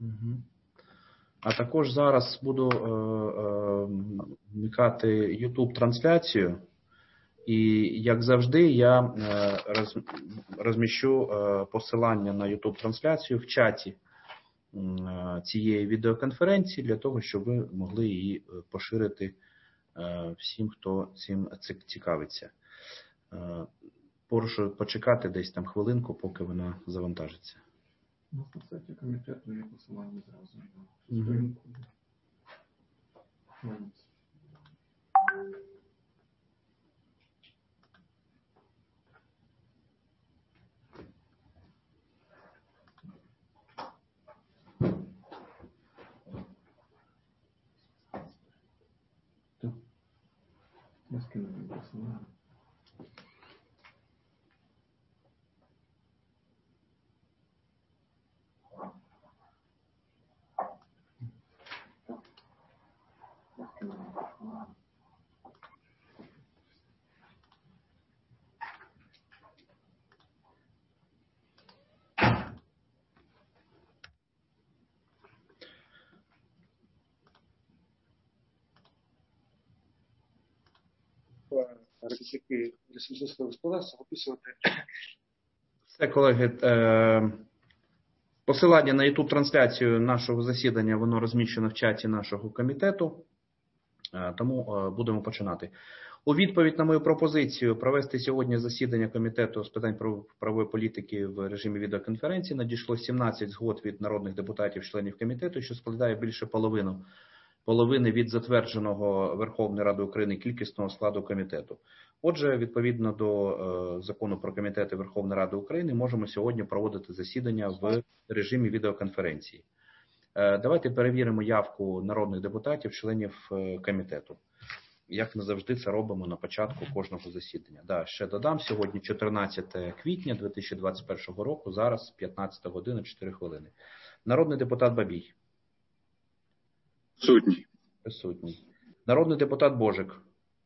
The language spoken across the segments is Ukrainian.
Угу. А також зараз буду вмикати YouTube-трансляцію. І, як завжди, я розміщу посилання на YouTube-трансляцію в чаті цієї відеоконференції, для того, щоб ви могли її поширити всім, хто цим цікавиться. Прошу почекати десь там хвилинку, поки вона завантажиться. На сайті комітету є посилання зразу. Я скину посилання. Робітники лісогосподарського господарства описувати. Все, колеги, посилання на YouTube-трансляцію нашого засідання, воно розміщено в чаті нашого комітету, тому будемо починати. У відповідь на мою пропозицію провести сьогодні засідання Комітету з питань правової політики в режимі відеоконференції надійшло 17 згод від народних депутатів-членів комітету, що складає більше половини від затвердженого Верховною Радою України кількісного складу комітету. Отже, відповідно до Закону про комітети Верховної Ради України, можемо сьогодні проводити засідання в режимі відеоконференції. Давайте перевіримо явку народних депутатів, членів комітету. Як ми завжди це робимо на початку кожного засідання. Ще додам, сьогодні 14 квітня 2021 року, зараз 15 година 4 хвилини. Народний депутат Бабій. Присутній. Народний депутат Божик.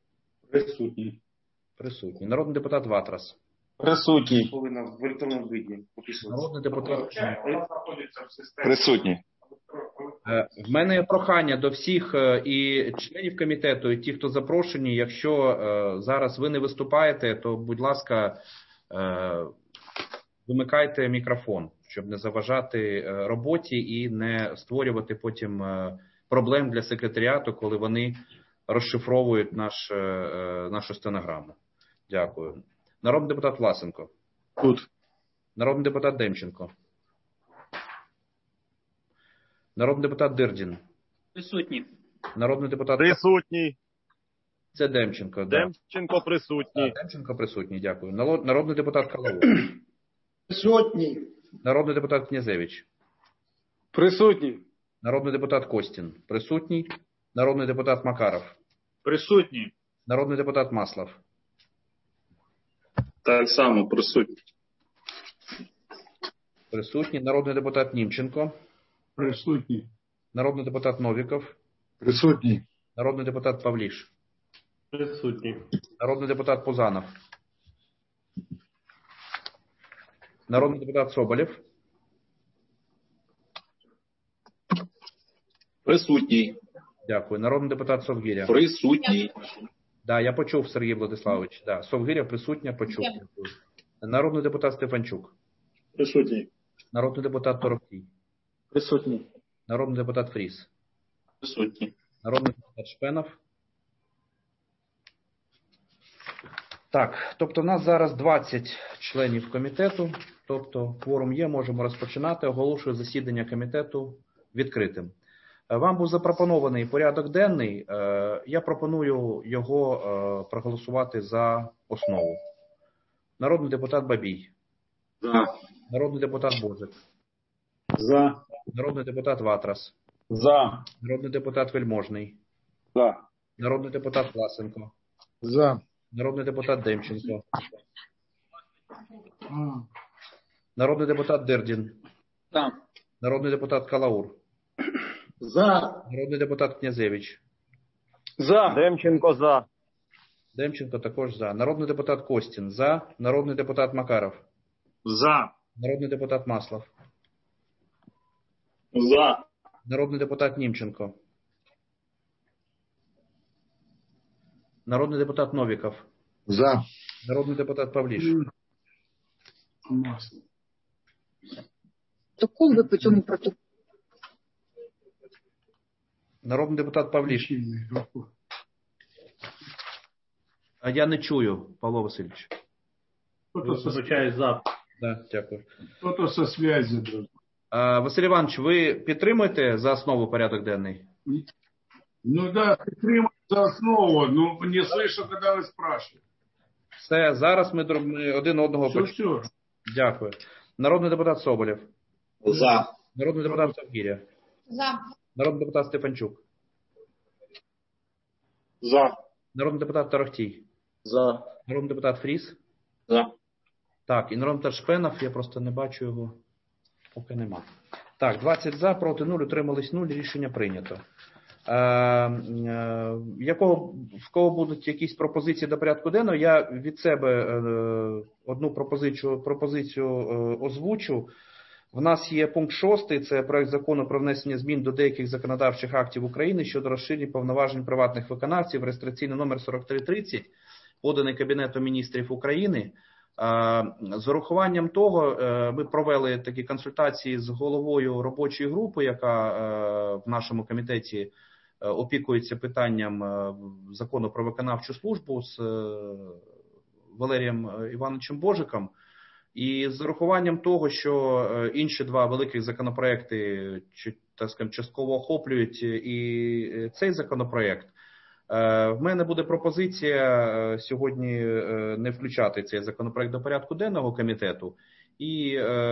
Присутній. Народний депутат Ватрас. Присутній. Повинна в електронному виді описуватися. Народний депутат. Присутній. В мене є прохання до всіх і членів комітету, і ті, хто запрошені. Якщо зараз ви не виступаєте, то, будь ласка, вимикайте мікрофон, щоб не заважати роботі і не створювати потім проблем для секретаріату, коли вони розшифровують нашу стенограму. Дякую. Народний депутат Власенко. Тут. Народний депутат Демченко. Народний депутат Дирдін. Присутній. Народний депутат... Присутній. Це Демченко. Демченко присутній. Демченко присутній, дякую. Народний депутат Калаур. Присутній. Народний депутат Князевич. Присутній. Народний депутат Костін. Присутній. Народний депутат Макаров. Присутній. Народний депутат Маслов. Так само присутній. Присутній. Народний депутат Німченко. Присутній. Народний депутат Новіков. Присутній. Народний депутат Павліш. Присутній. Народний депутат Пузанов. Народний депутат Соболєв. Присутній. Дякую. Народний депутат Совгиря. Присутній. Да, я почув, Сергій Владиславович. Да, Совгиря присутня, почув. Народний депутат Стефанчук. Присутній. Народний депутат Торопій. Присутній. Народний депутат Фріс. Присутній. Народний депутат Шпенов. Так, тобто в нас зараз 20 членів комітету, тобто кворум є, можемо розпочинати. Оголошую засідання комітету відкритим. Вам був запропонований порядок денний, я пропоную його проголосувати за основу. Народний депутат Бабій. За. Народний депутат Божик. За. Народний депутат Ватрас. За. Народний депутат Вельможний. За. Народний депутат Власенко. За. Народний депутат Демченко. Народний депутат Дирдін. За. Народний депутат Калаур. За. Народний депутат Князевич. За. Демченко за. Демченко також за. Народний депутат Костін за. Народний депутат Макаров. За. Народний депутат Маслов. За. Народний депутат Німченко. Народний депутат Новіков. За. Народний депутат Павліш. Протокол ви по цьому протоколу. Народний депутат Павліш. А я не чую, Павло Васильович. Вибачаю, за. Да, дякую. Кто-то со связи, друзі. Василь Іванович, ви підтримуєте за основу порядок денний? Ну да, підтримую за основу, ну не слышу, когда ви спрашиваете. Все, зараз ми один одного Все, почуємо. все. Дякую. Народний депутат Соболєв. За. Народний депутат Завгір'я. За. Народний депутат Стефанчук. За. Народний депутат Торохтій. За. Народний депутат Фріс. За. Так, і народний депутат Шпенов, я просто не бачу його, поки нема. Так, 20 за, проти 0, утримались 0, рішення прийнято. В кого будуть якісь пропозиції до порядку денного, я від себе одну пропозицію озвучу. В нас є пункт 6, це проект закону про внесення змін до деяких законодавчих актів України щодо розширення повноважень приватних виконавців, реєстраційний номер 4330, поданий Кабінетом міністрів України. З урахуванням того, ми провели такі консультації з головою робочої групи, яка в нашому комітеті опікується питанням закону про виконавчу службу з Валерієм Івановичем Божиком. І з урахуванням того, що інші два великих законопроекти, так скажемо, частково охоплюють і цей законопроект, в мене буде пропозиція сьогодні не включати цей законопроект до порядку денного комітету і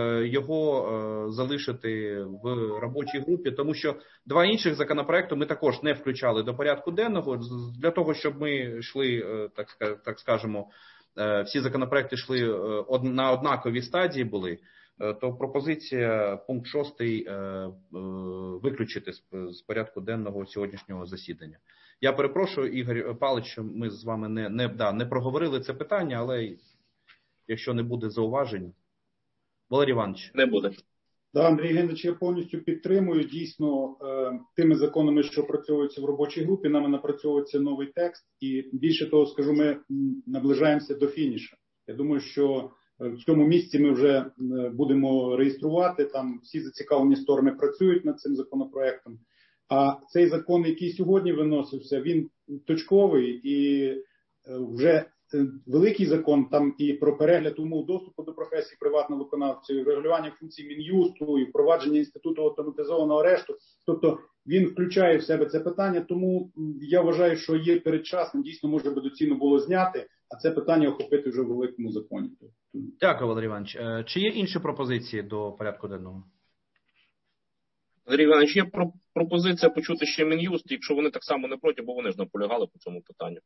його залишити в робочій групі, тому що два інших законопроекти ми також не включали до порядку денного, для того, щоб ми йшли, так скажемо, всі законопроекти йшли на однаковій стадії були, то пропозиція пункт 6 виключити з порядку денного сьогоднішнього засідання. Я перепрошую, Ігор Павлович, що ми з вами не проговорили це питання, але якщо не буде зауважень. Валерій Іванович. Не буде. Да, Андрій Геннадійович, я повністю підтримую. Дійсно, тими законами, що опрацьовуються в робочій групі, нами напрацьовується новий текст. І більше того скажу, ми наближаємося до фінішу. Я думаю, що в цьому місці ми вже будемо реєструвати. Там всі зацікавлені сторони працюють над цим законопроектом. А цей закон, який сьогодні виносився, він точковий і вже великий закон, там і про перегляд умов доступу до професії приватного виконавця, і регулювання функцій Мін'юсту, і впровадження інституту автоматизованого арешту. Тобто він включає в себе це питання, тому я вважаю, що є передчасним, дійсно, може би доцільно було зняти, а це питання охопити вже в великому законі. Дякую, Валерій Іванович. Чи є інші пропозиції до порядку денного? Андрій Іванович, є пропозиція почути ще Мін'юст, якщо вони так само не проти, бо вони ж наполягали по цьому питанню.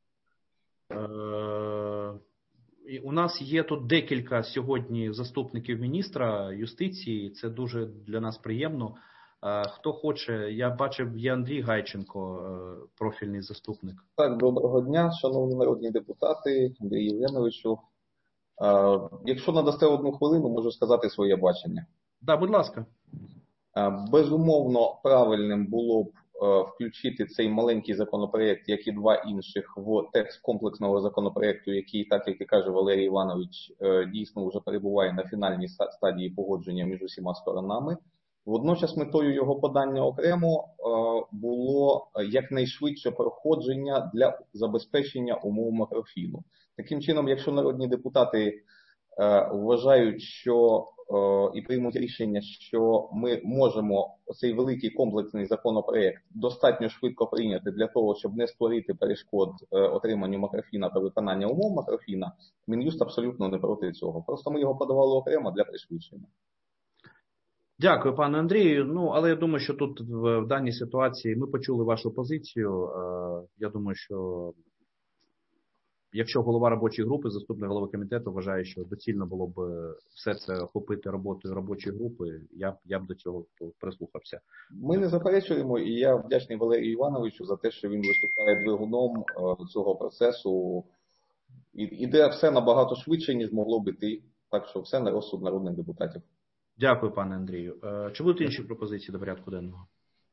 У нас є тут декілька сьогодні заступників міністра юстиції, це дуже для нас приємно. Хто хоче, я бачив, є Андрій Гайченко, профільний заступник. Так, доброго дня, шановні народні депутати, Андрій Євгеновичу. Якщо надасте 1 хвилину, можу сказати своє бачення. Так, будь ласка. Безумовно, правильним було б включити цей маленький законопроект, як і два інших, в текст комплексного законопроекту, який, так як і каже Валерій Іванович, дійсно вже перебуває на фінальній стадії погодження між усіма сторонами. Водночас метою його подання окремо було якнайшвидше проходження для забезпечення умов макрофіну. Таким чином, якщо народні депутати вважають, що і приймуть рішення, що ми можемо цей великий комплексний законопроект достатньо швидко прийняти для того, щоб не створити перешкод отриманню макрофіна та виконання умов макрофіна, Мін'юст абсолютно не проти цього. Просто ми його подавали окремо для пришвидшення. Дякую, пане Андрію. Ну, але я думаю, що тут в даній ситуації ми почули вашу позицію. Я думаю, що якщо голова робочої групи, заступник голови комітету вважає, що доцільно було б все це охопити роботою робочої групи, я б до цього прислухався. Ми не заперечуємо, і я вдячний Валерію Івановичу за те, що він виступає двигуном цього процесу. Іде все набагато швидше, ніж могло б іти. Так що все на розсуд народних депутатів. Дякую, пане Андрію. Чи будуть інші пропозиції до порядку денного?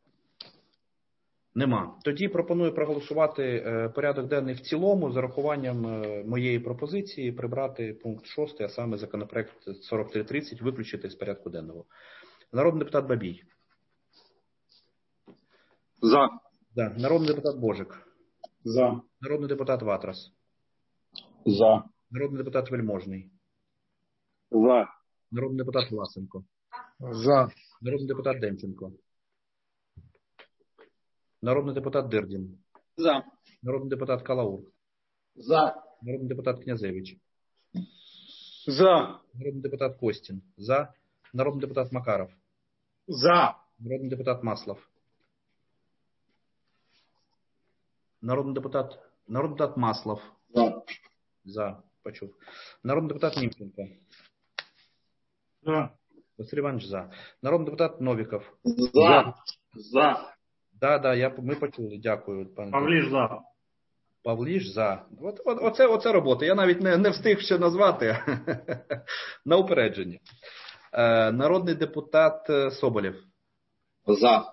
Нема. Тоді пропоную проголосувати порядок денний в цілому з урахуванням моєї пропозиції прибрати пункт 6, а саме законопроект 4330 виключити з порядку денного. Народний депутат Бабій. За. Да. Народний депутат Божик. За. Народний депутат Ватрас. За. Народний депутат Вельможний. За. Народний депутат Власенко. За. Народний депутат Демченко. Народний депутат Дирдін. За. Народний депутат Калаур. За. Народний депутат Князевич. За. Народний депутат Костін. За. Народний депутат Макаров. За. Народний депутат Маслов. Народний депутат Маслов. За. За. Почув. Народний депутат Німченко. За. Василь Іванович за. Народний депутат Новіков. За. За. Да, ми почули. Дякую, пане. Павліш за. Павліш за. Оце робота. Я навіть не встиг ще назвати. На упередження. Народний депутат Соболєв. За.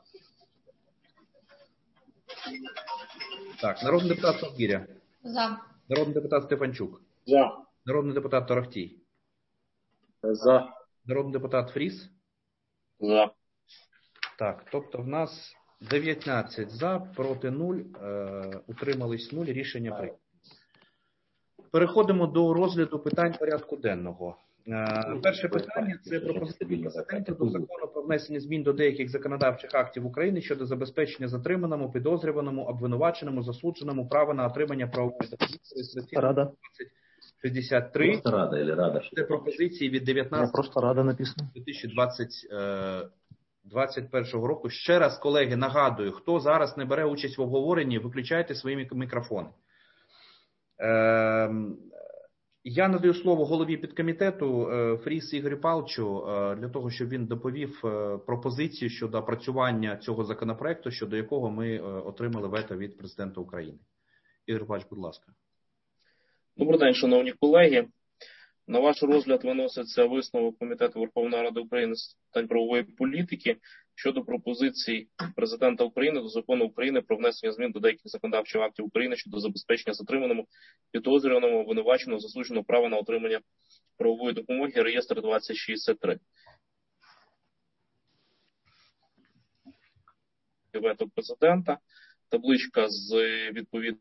Так, народний депутат Совгіря. За. Народний депутат Стефанчук. За. Народний депутат Торохтій. За. Народний депутат Фріс. За. Так, тобто в нас 19 за, проти 0, утримались 0, рішення прийнято. Переходимо до розгляду питань порядку денного. Перше питання – це пропозиція президента до закону про внесення змін до деяких законодавчих актів України щодо забезпечення затриманому, підозрюваному, обвинуваченому, засудженому права на отримання правової допомоги реєстраційний 2063. Це пропозиції від 19.2021 року. Ще раз, колеги, нагадую, хто зараз не бере участь в обговоренні, виключайте свої мікрофони. Я надаю слово голові підкомітету Фріс Ігорю Павловичу для того, щоб він доповів пропозицію щодо опрацювання цього законопроекту, щодо якого ми отримали вето від президента України. Ігор Павлович, будь ласка. Добрий день, шановні колеги. На ваш розгляд виноситься висновок Комітету Верховної Ради України з питань правової політики щодо пропозицій президента України до Закону України про внесення змін до деяких законодавчих актів України щодо забезпечення затриманому, підозрюваному, обвинуваченому, засудженого права на отримання правової допомоги, реєстр 2063. Вето президента, табличка з відповідним.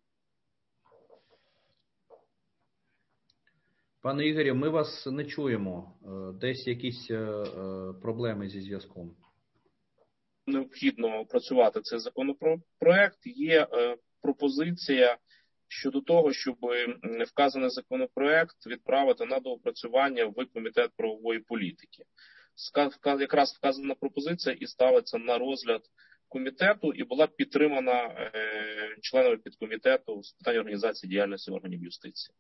Пане Ігорі, ми вас не чуємо. Десь якісь проблеми зі зв'язком. Необхідно опрацювати цей законопроект. Є пропозиція щодо того, щоб вказаний законопроект відправити на доопрацювання в Комітет правової політики. Якраз вказана пропозиція і ставиться на розгляд комітету і була підтримана членами підкомітету з питань організації діяльності органів юстиції.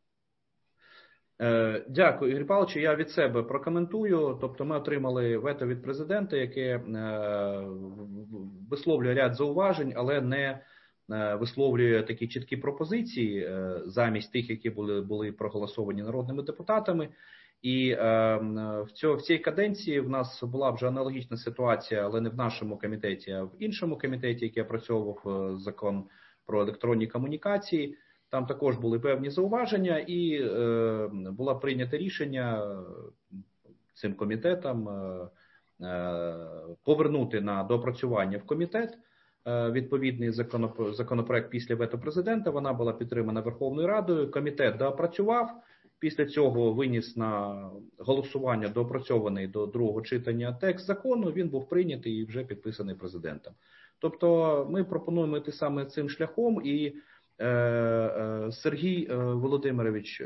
Дякую, Ігор Павлович. Я від себе прокоментую. Тобто ми отримали вето від президента, яке висловлює ряд зауважень, але не висловлює такі чіткі пропозиції замість тих, які були проголосовані народними депутатами. І в цій каденції в нас була вже аналогічна ситуація, але не в нашому комітеті, а в іншому комітеті, який опрацьовував закон про електронні комунікації. Там також були певні зауваження і було прийнято рішення цим комітетом повернути на доопрацювання в комітет відповідний законопроект після вето президента. Вона була підтримана Верховною Радою. Комітет доопрацював. Після цього виніс на голосування доопрацьований до другого читання текст закону. Він був прийнятий і вже підписаний президентом. Тобто ми пропонуємо йти саме цим шляхом і Сергій Володимирович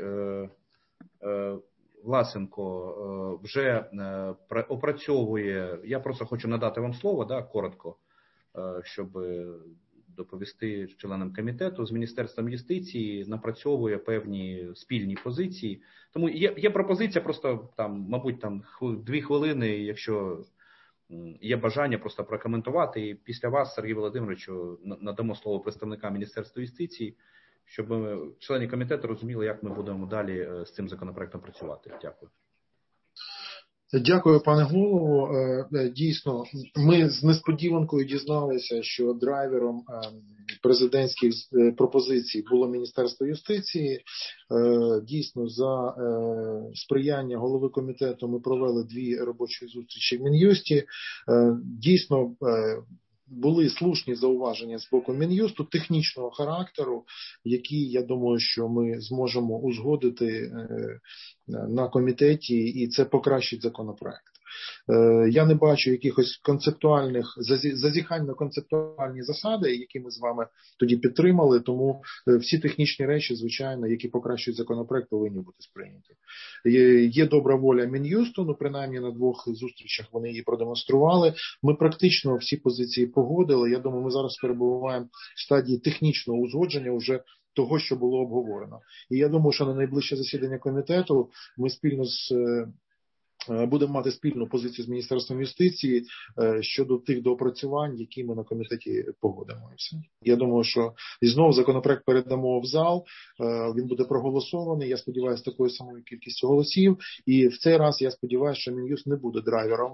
Власенко вже опрацьовує, я просто хочу надати вам слово, коротко, щоб доповісти членам комітету, з Міністерством юстиції напрацьовує певні спільні позиції. Тому є пропозиція просто, мабуть, 2 хвилини, якщо є бажання просто прокоментувати. І після вас, Сергій Володимировичу, надамо слово представникам Міністерства юстиції, щоб члени комітету розуміли, як ми будемо далі з цим законопроектом працювати. Дякую. Дякую, пане голово. Дійсно, ми з несподіванкою дізналися, що драйвером президентських пропозицій було Міністерство юстиції. Дійсно, за сприяння голови комітету ми провели 2 робочі зустрічі в Мін'юсті. Дійсно, були слушні зауваження з боку Мін'юсту технічного характеру, які, я думаю, що ми зможемо узгодити на комітеті, і це покращить законопроект. Я не бачу якихось концептуальних зазіхань на концептуальні засади, які ми з вами тоді підтримали, тому всі технічні речі, звичайно, які покращують законопроект, повинні бути сприйняті. Є добра воля Мін'юсту, ну принаймні на 2 зустрічах вони її продемонстрували. Ми практично всі позиції погодили. Я думаю, ми зараз перебуваємо в стадії технічного узгодження вже того, що було обговорено. І я думаю, що на найближче засідання комітету ми спільно будемо мати спільну позицію з Міністерством юстиції щодо тих доопрацювань, які ми на комітеті погодимо. Я думаю, що і знову законопроект передамо в зал, він буде проголосований, я сподіваюся, такою самою кількістю голосів, і в цей раз я сподіваюся, що Мін'юст не буде драйвером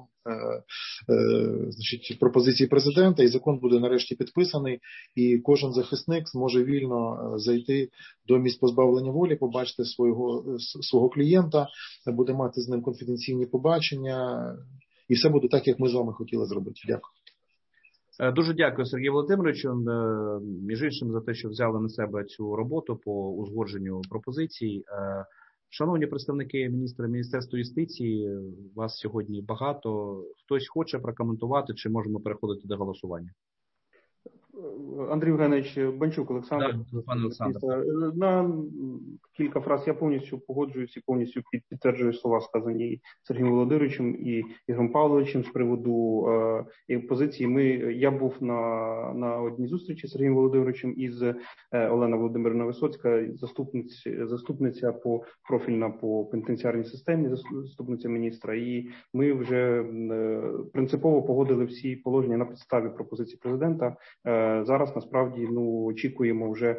пропозиції президента, і закон буде нарешті підписаний, і кожен захисник зможе вільно зайти до місць позбавлення волі, побачити свого клієнта, буде мати з ним конфіденційні побачення, і все буде так, як ми з вами хотіли зробити. Дякую. Дуже дякую, Сергію Володимировичу, між іншим, за те, що взяли на себе цю роботу по узгодженню пропозицій. Шановні представники Міністерства юстиції, вас сьогодні багато. Хтось хоче прокоментувати, чи можемо переходити до голосування? Андрій Євгенович Банчук, Олександр. Да, пане Олександр. На кілька фраз я повністю погоджуюсь і повністю підтверджую слова, сказані Сергієм Володимировичем і Ігорем Павловичем з приводу позиції. Я був на одній зустрічі з Сергієм Володимировичем із Олена Володимирівна Висоцька, заступниця профільна по пенітенціарній системі, заступниця міністра. І ми вже принципово погодили всі положення на підставі пропозиції президента. Зараз насправді очікуємо вже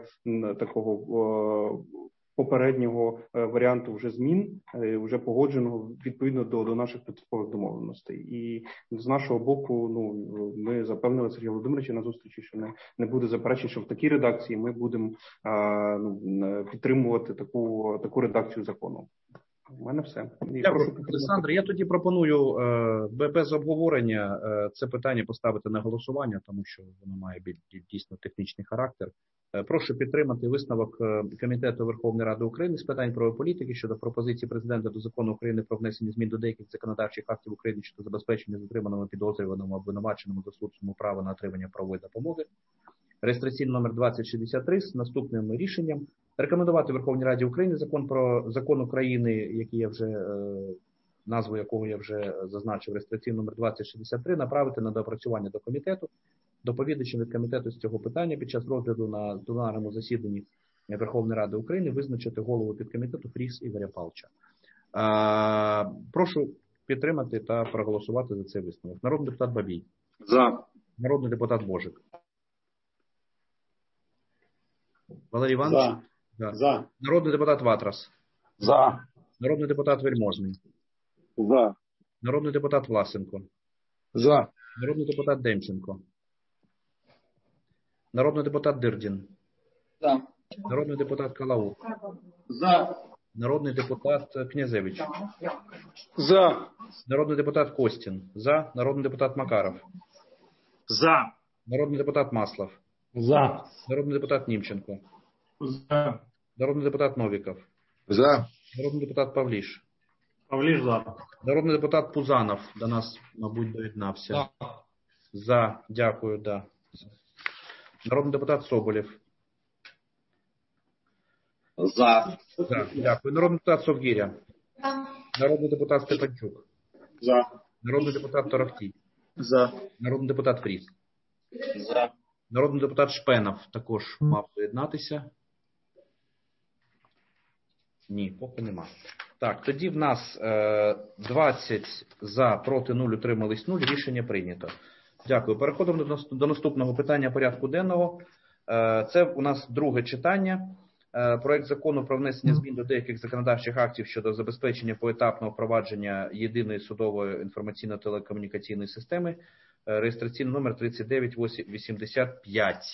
такого попереднього варіанту вже змін, вже погодженого відповідно до наших принципових домовленостей. І з нашого боку, ми запевнили Сергія Володимировича на зустрічі, що не буде заперечень, що в такій редакції ми будемо підтримувати таку редакцію закону. У мене все. Дякую, Олександр. Я тоді пропоную без обговорення це питання поставити на голосування, тому що воно має дійсно технічний характер. Прошу підтримати висновок Комітету Верховної Ради України з питань правової політики щодо пропозиції президента до Закону України про внесення змін до деяких законодавчих актів України щодо забезпечення затриманому, підозрюваному, обвинуваченому засудженому права на отримання правової допомоги. Реєстраційний номер 2063 з наступним рішенням. Рекомендувати Верховній Раді України закон України, який я вже назву якого я вже зазначив, реєстраційний номер 2063, направити на доопрацювання до комітету. Доповідачем від комітету з цього питання під час розгляду на пленарному засіданні Верховної Ради України визначити голову підкомітету Фріс Ігоря Павловича. Прошу підтримати та проголосувати за цей висновок. Народний депутат Бабій. За. Народний депутат Божик. Валерій Іванович. За. Народний депутат Ватрас. За. Народний депутат Вельможний. За. Народний депутат Власенко. За. Народний депутат Демченко. Народний депутат Дирдін. За. Народний депутат Калаук. За. Народний депутат Князевич. За. Народний депутат Костін. За. Народний депутат Макаров. За. Народний депутат Маслов. За. Народний депутат Німченко. За. Народний депутат Новіков. За. Народний депутат Павліш. Павліш за. Народний депутат Пузанов до нас, мабуть, доєднався. За. Дякую, да. Народний депутат Соболєв. За. Дякую. Народний депутат Совгіря. Народний депутат Степанчук. За. Народний депутат Торохтій. За. Народний депутат Фріс. За. Народний депутат Шпенов також мав доєднатися. Ні, поки нема. Так, тоді в нас 20 за, проти 0, утримались 0. Рішення прийнято. Дякую. Переходимо до наступного питання порядку денного. Це у нас друге читання. Проект закону про внесення змін до деяких законодавчих актів щодо забезпечення поетапного впровадження єдиної судової інформаційно-телекомунікаційної системи, реєстраційний номер 3985.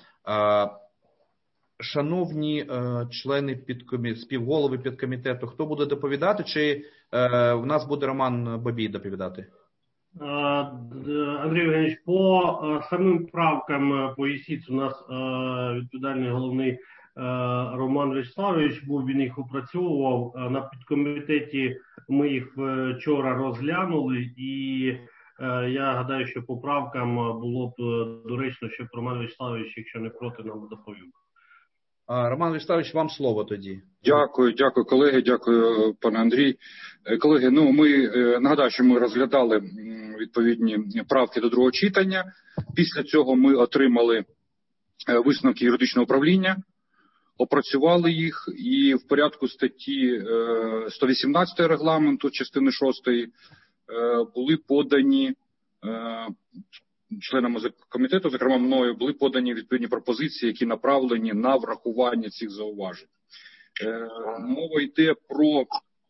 Шановні члени співголови підкомітету, хто буде доповідати, чи в нас буде Роман Бабій доповідати? Андрій Євгенович, по самим правкам по ЄСІЦ у нас відповідальний головний Роман Вячеславович був, він їх опрацьовував. На підкомітеті ми їх вчора розглянули, і я гадаю, що по правкам було б доречно, щоб Роман Вячеславович, якщо не проти, нам доповів. Роман Вячеславович, вам слово тоді. Дякую, колеги, дякую, пане Андрій. Колеги, ми нагадаю, що ми розглядали відповідні правки до другого читання. Після цього ми отримали висновки юридичного управління, опрацювали їх і в порядку статті 118 регламенту, частини 6, були подані членами комітету, зокрема мною, були подані відповідні пропозиції, які направлені на врахування цих зауважень. Мова йде про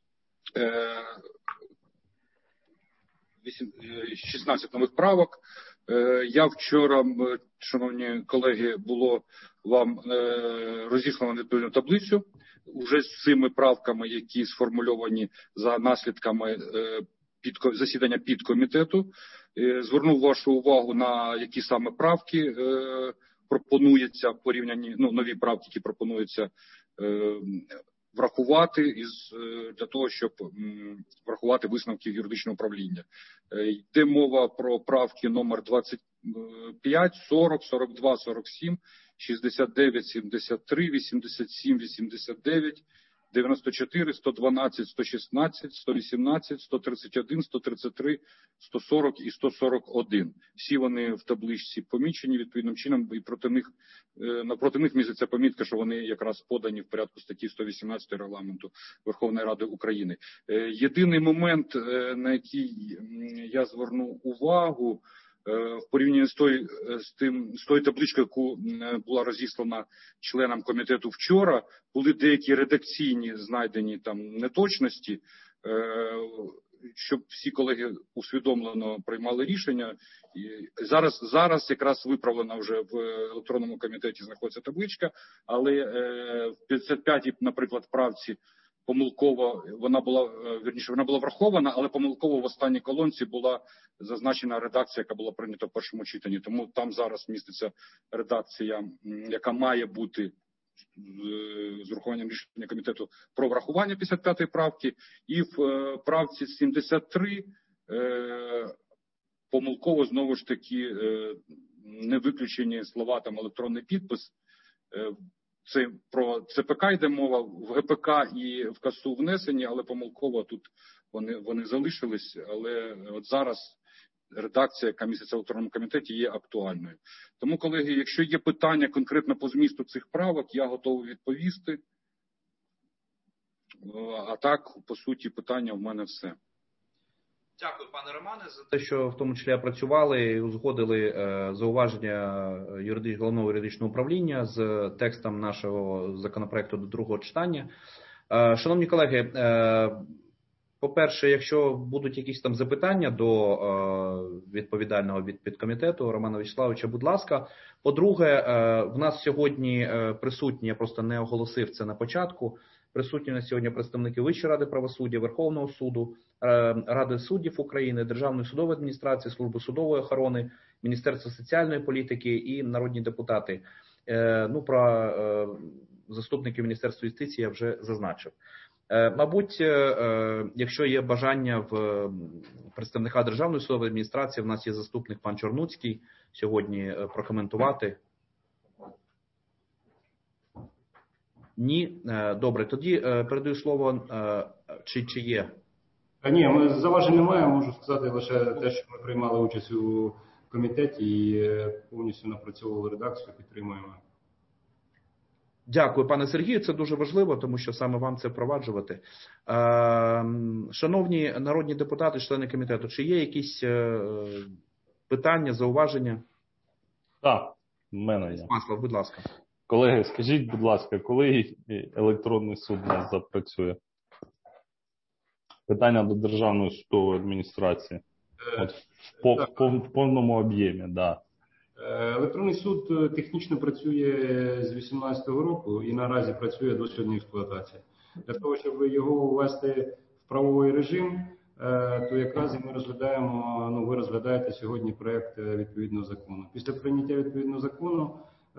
16 нових правок. Я вчора, шановні колеги, було вам розіслано відповідну таблицю уже з цими правками, які сформульовані за наслідками засідання підкомітету. Звернув вашу увагу на які саме правки пропонується в порівнянні, нові правки, які пропонуються врахувати для того, щоб врахувати висновки юридичного управління. Йде мова про правки номер 25, 40, 42, 47, 69, 73, 87, 89, 94, 112, 116, 118, 131, 133, 140 і 141. Всі вони в табличці помічені відповідним чином, і напроти них міститься помітка, що вони якраз подані в порядку статті 118 регламенту Верховної Ради України. Єдиний момент, на який я зверну увагу, в порівнянні з тою табличкою, яку була розіслана членам комітету вчора, були деякі редакційні знайдені там неточності, щоб всі колеги усвідомлено приймали рішення. І зараз якраз виправлена вже в електронному комітеті знаходиться табличка, але в 55-й, наприклад, правці помилково вона була врахована, але помилково в останній колонці була зазначена редакція, яка була прийнята в першому читанні. Тому там зараз міститься редакція, яка має бути з урахуванням рішення комітету про врахування 55-ї правки. І в правці 73 помилково знову ж таки не виключені слова там електронний підпис. Це про ЦПК йде мова, в ГПК і в КАСУ внесені, але помилково тут вони залишились. Але от зараз редакція, яка міститься в електронному комітеті, є актуальною. Тому, колеги, якщо є питання конкретно по змісту цих правок, я готовий відповісти. А так, по суті, питання в мене все. Дякую, пане Романе, за те, що в тому числі опрацювали і узгодили зауваження головного юридичного управління з текстом нашого законопроекту до другого читання. Шановні колеги, по-перше, якщо будуть якісь там запитання до відповідального від підкомітету Романа Вячеславовича, будь ласка. По-друге, в нас сьогодні присутні, я просто не оголосив це на початку, присутні на сьогодні представники Вищої ради правосуддя, Верховного суду, Ради суддів України, Державної судової адміністрації, Служби судової охорони, Міністерства соціальної політики і народні депутати. Про заступників Міністерства юстиції я вже зазначив. Мабуть, якщо є бажання в представника Державної судової адміністрації, в нас є заступник пан Чорнуцький сьогодні прокоментувати. Ні? Добре, тоді передаю слово, чи є? Ні, ми заважень немає, можу сказати лише те, що ми приймали участь у комітеті і повністю напрацьовували редакцію, підтримуємо. Дякую, пане Сергію, це дуже важливо, тому що саме вам це впроваджувати. Шановні народні депутати, члени комітету, чи є якісь питання, зауваження? Так, в мене є. Маслов, будь ласка. Колеги, скажіть, будь ласка, коли електронний суд у нас запрацює? Питання до Державної судової адміністрації. От в повному об'ємі, да. Електронний суд технічно працює з 2018 року і наразі працює до сьогодні в експлуатації. Для того, щоб його ввести в правовий режим, то якраз і ми розглядаємо, ви розглядаєте сьогодні проєкт відповідного закону. Після прийняття відповідного закону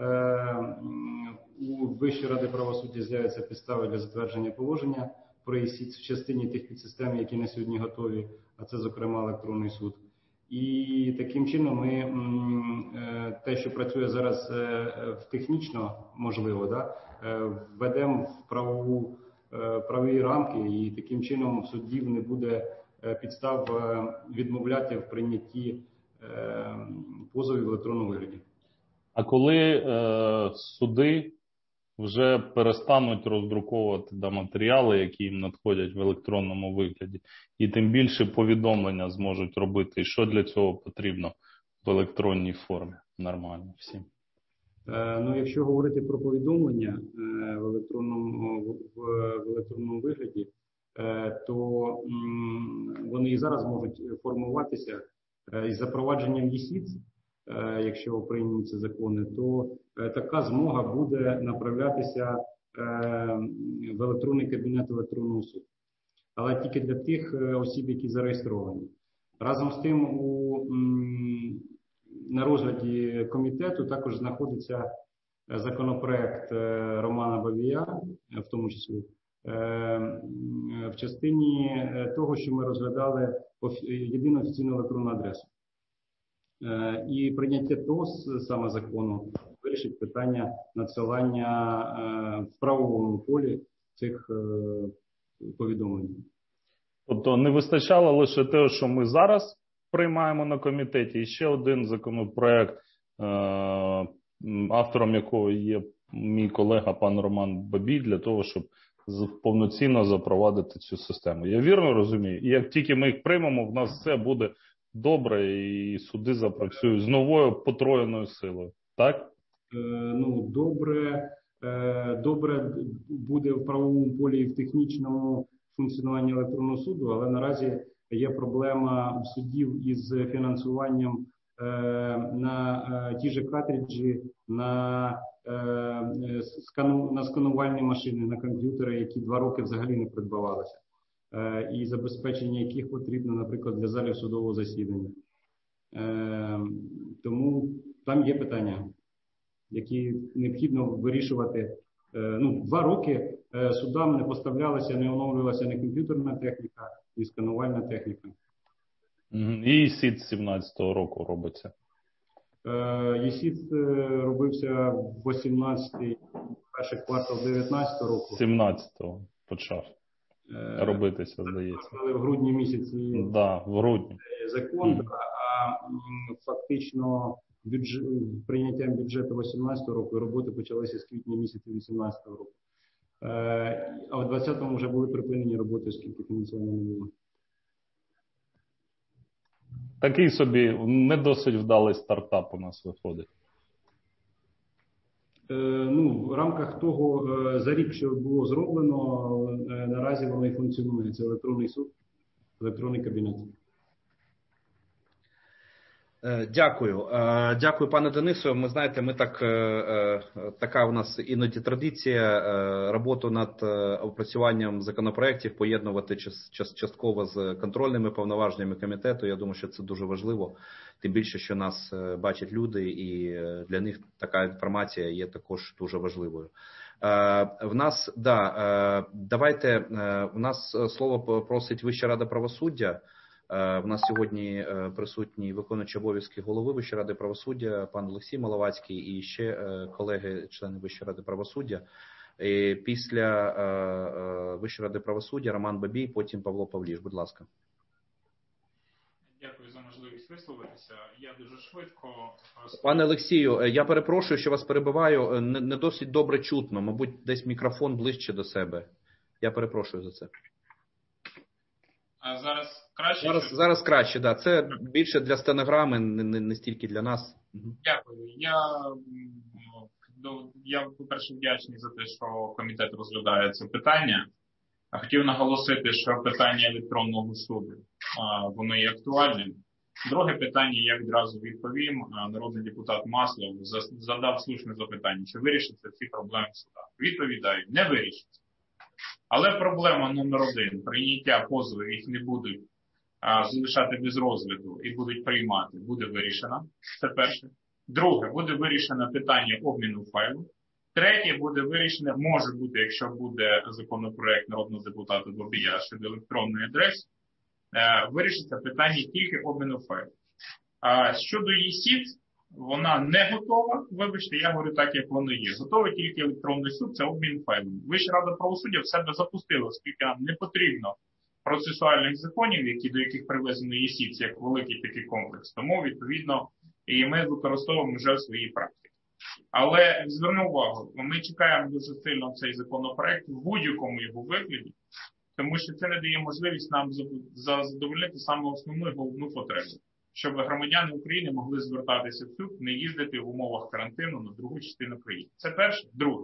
у Вищій раді правосуддя з'являться підстави для затвердження положення про ЄСІТ в частині тих підсистем, які на сьогодні готові, а це, зокрема, електронний суд. І таким чином ми те, що працює зараз технічно можливо, введемо в правові рамки, і таким чином суддів не буде підстав відмовляти в прийнятті позовів в електронному вигляді. А коли суди вже перестануть роздруковувати матеріали, які їм надходять в електронному вигляді, і тим більше повідомлення зможуть робити, і що для цього потрібно в електронній формі нормально всім? Якщо говорити про повідомлення в електронному вигляді, то вони і зараз можуть формуватися із запровадженням ЄСІТ. Якщо приймуться закони, то така змога буде направлятися в електронний кабінет електронного суду. Але тільки для тих осіб, які зареєстровані. Разом з тим, на розгляді комітету також знаходиться законопроект Романа Бабія, в тому числі, в частині того, що ми розглядали єдину офіційну електронну адресу. І прийняття того саме закону вирішить питання надсилання в правовому полі цих повідомлень. Тобто не вистачало лише те, що ми зараз приймаємо на комітеті, і ще один законопроект, автором якого є мій колега пан Роман Бабій, для того, щоб повноцінно запровадити цю систему. Я вірно розумію? І як тільки ми їх приймемо, в нас все буде добре, і суди запрацюють з новою потроєною силою. Так? Добре буде в правовому полі і в технічному функціонуванні електронного суду, але наразі є проблема в судів із фінансуванням на ті ж картриджі, на сканувальні машини, на комп'ютери, які 2 роки взагалі не придбавалися. І забезпечення яких потрібно, наприклад, для залів судового засідання. Тому там є питання, які необхідно вирішувати. 2 роки судам не поставлялася, не оновлювалася ні комп'ютерна техніка, ні сканувальна техніка. І СІД з 17-го року робиться? ЄСІТ робився в 18-й, перший квартал 19-го року. 17-го почав робитися, здається. В грудні місяці в грудні. Закон, а фактично прийняттям бюджету 2018 року роботи почалися з квітня місяця 2018 року. А в 2020-му вже були припинені роботи, оскільки фінансування не було. Такий собі не досить вдалий стартап у нас виходить. В рамках того, за рік, що було зроблено, наразі воно і функціонує. Це електронний суд, електронний кабінет. Дякую. Дякую, пане Денису. Ми знаєте, така у нас іноді традиція роботу над опрацюванням законопроєктів поєднувати частково з контрольними повноваженнями комітету. Я думаю, що це дуже важливо. Тим більше, що нас бачать люди, і для них така інформація є також дуже важливою. В нас, у нас слово просить Вища рада правосуддя. В нас сьогодні присутній виконуючий обов'язки голови Вищої ради правосуддя пан Олексій Маловацький і ще колеги, члени Вищої ради правосуддя. І після Вищої ради правосуддя Роман Бабій, потім Павло Павліш. Будь ласка. Дякую за можливість висловитися. Я дуже швидко. Пане Олексію, я перепрошую, що вас перебиваю. Не досить добре чутно. Мабуть, десь мікрофон ближче до себе. Я перепрошую за це. А зараз краще? Зараз краще, да. Це більше для стенограми, не стільки для нас. Дякую. Я Я, по-перше, вдячний за те, що комітет розглядає це питання. Хотів наголосити, що питання електронного суду, воно є актуальним. Друге питання, я відразу відповім. Народний депутат Маслов задав слушне запитання, чи вирішаться ці проблеми в судах. Відповідаю, не вирішиться. Але проблема номер 1, прийняття позовів, їх не будуть залишати без розгляду і будуть приймати, буде вирішена. Це перше. Друге, буде вирішено питання обміну файлу. Третє, буде вирішено, може бути, якщо буде законопроект народного депутата Бабія щодо електронної адреси, вирішиться питання тільки обміну файлу. Щодо ЄСІТ, вона не готова. Вибачте, я говорю так, як воно є. Готовий тільки електронний суд, це обмін файлів. Вища рада правосуддя в себе запустила, оскільки нам не потрібно процесуальних законів, до яких привезено ЄСІТ, як великий такий комплекс. Тому, відповідно, і ми використовуємо вже в своїй практиці. Але зверну увагу, ми чекаємо дуже сильно цей законопроект в будь-якому його вигляді, тому що це не дає можливість нам задовольнити саме основну і головну потребу, щоб громадяни України могли звертатися в суд, не їздити в умовах карантину на другу частину країни. Це перше. Друге.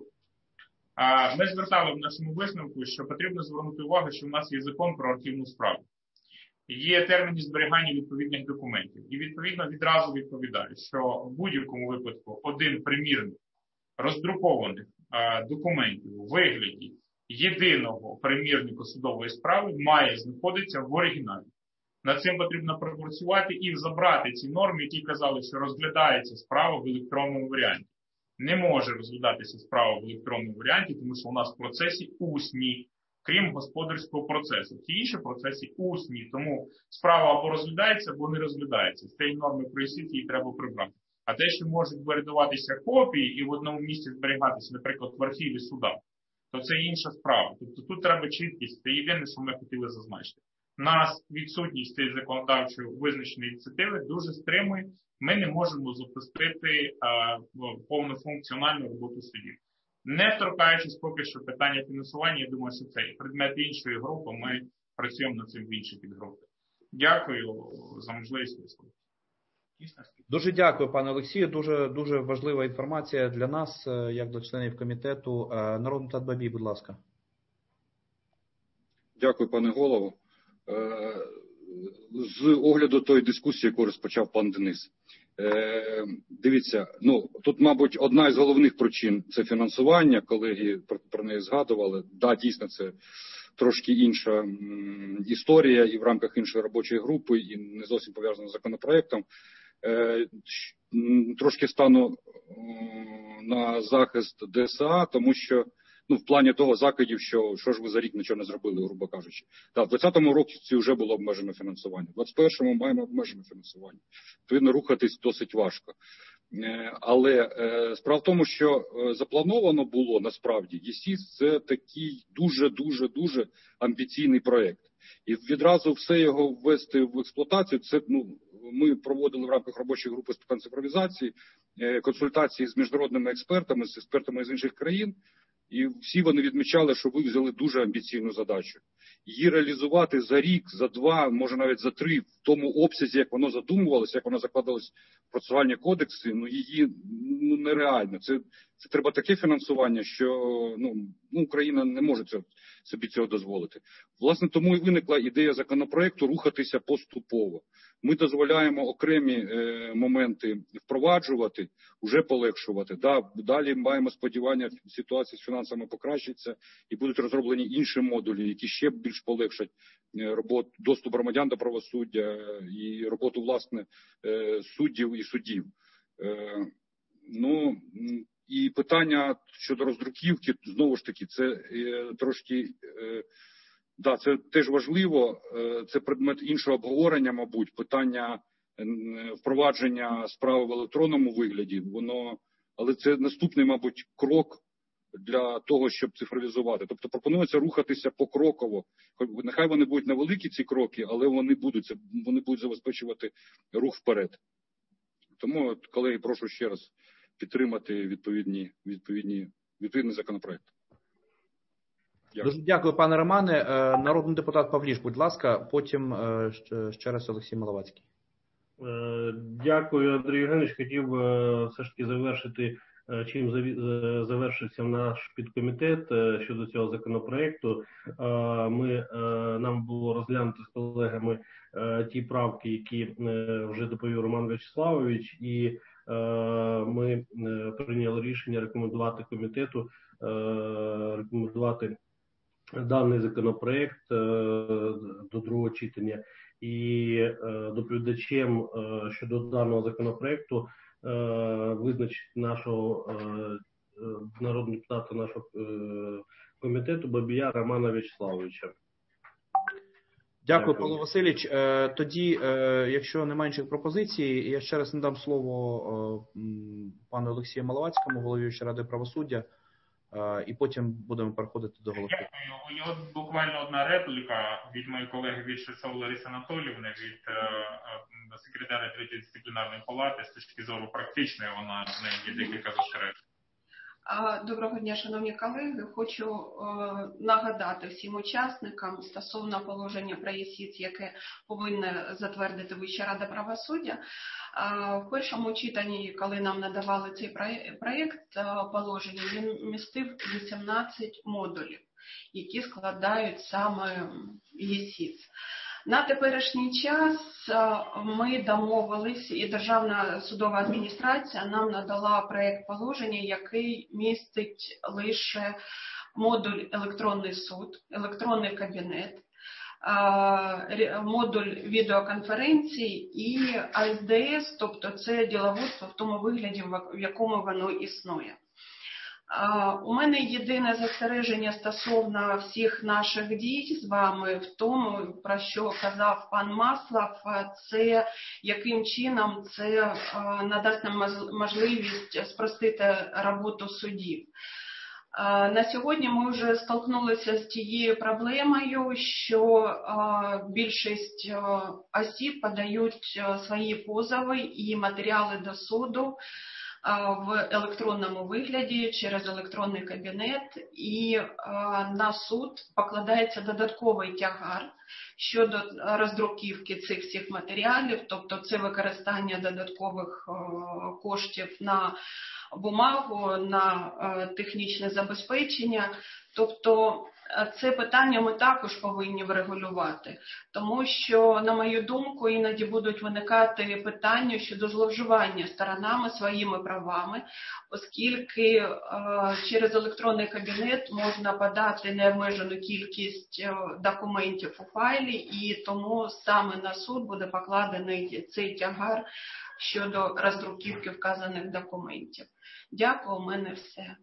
Ми звертали в нашому висновку, що потрібно звернути увагу, що в нас є закон про архівну справу. Є терміни зберігання відповідних документів. І, відповідно, відразу відповідаю, що в будь-якому випадку один примірник роздрукованих документів у вигляді єдиного примірника судової справи має знаходитися в оригіналі. Над цим потрібно пропрацювати і забрати ці норми, які казали, що розглядається справа в електронному варіанті. Не може розглядатися справа в електронному варіанті, тому що у нас в процесі усні, крім господарського процесу. Ті інші процеси усні, тому справа або розглядається, або не розглядається. З цієї норми про ЄСІТ її треба прибрати. А те, що можуть передаватися копії і в одному місці зберігатися, наприклад, в архіві суда, то це інша справа. Тобто тут треба чіткість. Це єдине, що ми хотіли зазначити. Нас відсутність цієї законодавчої визначеної ініціативи дуже стримує. Ми не можемо запустити повнофункціональну роботу судів. Не торкаючись поки що питання фінансування, я думаю, що це предмет іншої групи, ми працюємо над цим в іншій підгрупі. Дякую за можливість висловити. Дуже дякую, пане Олексію. Дуже важлива інформація для нас, як для членів комітету. Народний депутат Бабій, будь ласка. Дякую, пане голово. З огляду тої дискусії, яку розпочав пан Денис. Дивіться, тут, мабуть, одна із головних причин – це фінансування, колеги про неї згадували. Да, дійсно, це трошки інша історія і в рамках іншої робочої групи, і не зовсім пов'язана з законопроектом. Трошки стану на захист ДСА, тому що в плані того закидів, що ж ви за рік нічого не зробили, грубо кажучи. Так, в 2020 році вже було обмежене фінансування. В 2021 маємо обмежене фінансування. Відповідно, рухатись досить важко. Але справа в тому, що заплановано було, насправді, ЄСІС – це такий дуже амбіційний проєкт. І відразу все його ввести в експлуатацію, це, ми проводили в рамках робочої групи з питань цифровізації консультації з міжнародними експертами, з експертами з інших країн, і всі вони відмічали, що ви взяли дуже амбіційну задачу. Її реалізувати за рік, за два, може навіть за три, в тому обсязі, як воно задумувалося, як воно закладалось в процесуальні кодекси, її нереально. Це треба таке фінансування, що Україна не може собі цього дозволити. Власне, тому і виникла ідея законопроекту рухатися поступово. Ми дозволяємо окремі моменти впроваджувати, вже полегшувати. Далі маємо сподівання, ситуація з фінансами покращиться і будуть розроблені інші модулі, які ще більш полегшать доступ громадян до правосуддя і роботу, власне, суддів і судів. І питання щодо роздруківки, знову ж таки, це трошки... Да, це теж важливо, це предмет іншого обговорення, мабуть, питання впровадження справи в електронному вигляді, але це наступний, мабуть, крок для того, щоб цифровізувати. Тобто пропонується рухатися покроково. Нехай вони будуть невеликі ці кроки, але вони будуть забезпечувати рух вперед. Тому, колеги, прошу ще раз підтримати відповідний законопроект. Дуже дякую, пане Романе. Народний депутат Павліш, будь ласка, потім ще раз Олексій Маловацький. Дякую, Андрій Євгенович. Хотів все ж таки завершити чим завершився наш підкомітет щодо цього законопроекту. Нам було розглянути з колегами ті правки, які вже доповів Роман Вячеславович, і ми прийняли рішення рекомендувати комітету рекомендувати даний законопроект до другого читання. І доповідачем щодо даного законопроекту визначить нашого народного депутата нашого комітету Бабія Романа Вячеславовича. Дякую, Павло Васильович. Тоді, якщо немає інших пропозицій, я ще раз надам слово пану Олексію Маловацькому, голові Вищої ради правосуддя, і потім будемо переходити до голосування. Дякую. У нього буквально одна репліка від моєї колеги від Шевцов Лариси Анатоліївни, від секретаря Третьої дисциплінарної палати. З точки зору практичної вона з нею є декілька застережень. Доброго дня, шановні колеги. Хочу нагадати всім учасникам стосовно положення про ЄСІЦ, яке повинна затвердити Вища рада правосуддя. В першому читанні, коли нам надавали цей проєкт положення, він містив 18 модулів, які складають саме ЄСІЦ. На теперішній час ми домовились, і Державна судова адміністрація нам надала проєкт положення, який містить лише модуль електронний суд, електронний кабінет, модуль відеоконференцій і АСДС, тобто це діловодство в тому вигляді, в якому воно існує. У мене єдине застереження стосовно всіх наших дій з вами в тому, про що казав пан Маслов, це яким чином це надасть нам можливість спростити роботу судів. На сьогодні ми вже столкнулися з тією проблемою, що більшість осіб подають свої позови і матеріали до суду в електронному вигляді через електронний кабінет, і на суд покладається додатковий тягар щодо роздруківки цих всіх матеріалів, тобто це використання додаткових коштів на бумагу, на технічне забезпечення. Тобто це питання ми також повинні врегулювати, тому що, на мою думку, іноді будуть виникати питання щодо зловживання сторонами своїми правами, оскільки через електронний кабінет можна подати необмежену кількість документів у файлі, і тому саме на суд буде покладений цей тягар щодо роздруківки вказаних документів. Дякую, у мене все.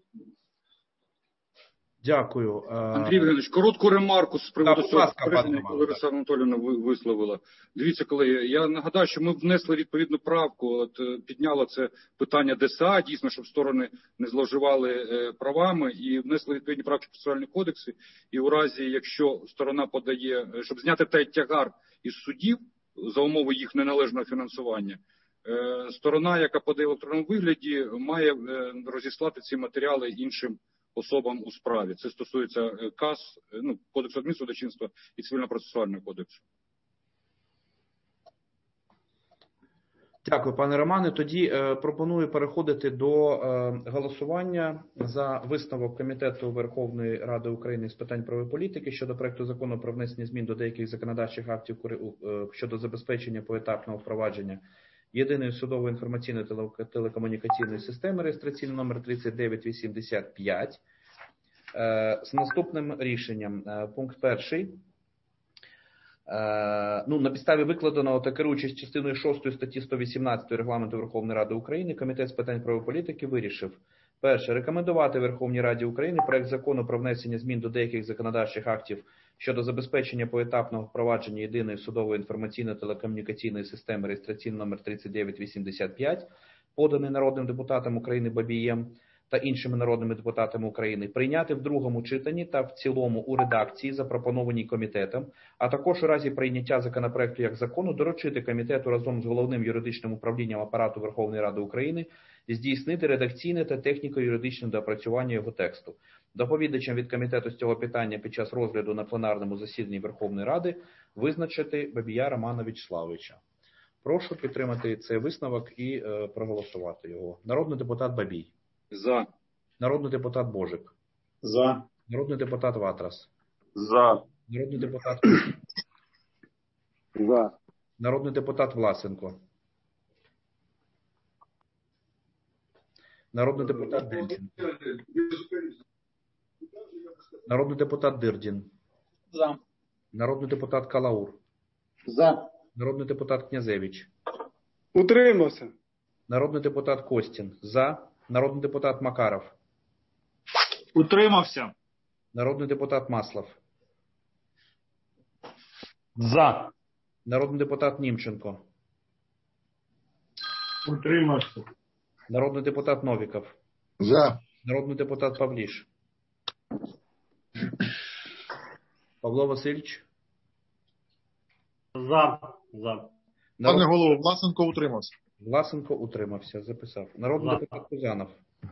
Дякую. Андрій Євгенович, коротку ремарку з приводу цього, яку Лариса Анатоліївна висловила. Дивіться, колеги, я нагадаю, що ми внесли відповідну правку, підняла це питання ДСА, дійсно, щоб сторони не зловживали правами, і внесли відповідні правки в процесуальні кодекси. І у разі, якщо сторона подає, щоб зняти той тягар із судів за умови їх неналежного фінансування, сторона, яка подає в електронному вигляді, має розіслати ці матеріали іншим особам у справі. Це стосується КАС, Кодексу адмінсудочинства і Цивільно-процесуального кодексу. Дякую, пане Романе. Тоді пропоную переходити до голосування за висновок Комітету Верховної Ради України з питань правової політики щодо проекту закону про внесення змін до деяких законодавчих актів щодо забезпечення поетапного впровадження єдиної судової інформаційної телекомунікаційної системи, реєстраційний номер 3985, з наступним рішенням. Пункт перший. На підставі викладеного та керуючись частиною 6 статті 118 Регламенту Верховної Ради України, Комітет з питань правової політики вирішив: перше, рекомендувати Верховній Раді України проект закону про внесення змін до деяких законодавчих актів щодо забезпечення поетапного впровадження єдиної судової інформаційної телекомунікаційної системи, реєстраційний номер 3985, поданий народним депутатом України Бабієм та іншими народними депутатами України, прийняти в другому читанні та в цілому у редакції, запропонованій комітетом, а також у разі прийняття законопроекту як закону доручити комітету разом з Головним юридичним управлінням Апарату Верховної Ради України здійснити редакційне та техніко-юридичне доопрацювання його тексту. Доповідачем від комітету з цього питання під час розгляду на пленарному засіданні Верховної Ради визначити Бабія Романа Вячеславовича. Прошу підтримати цей висновок і проголосувати його. Народний депутат Бабій. За. Народний депутат Божик. За. Народний депутат Ватрас. За. Народний депутат За. Народний депутат Власенко. Народний депутат Дирдін. Народний депутат Дирдін. За. Народний депутат Калаур. За. Народний депутат Князевич. Утримався. Народний депутат Костін. За. Народний депутат Макаров. Утримався. Народний депутат Маслов. За. Народний депутат Німченко. Утримався. Народний депутат Новіков. За. Народний депутат Павліш. Павло Васильович. За. Пане голово, Власенко утримався. Власенко утримався. Записав. Народний депутат Кузянов.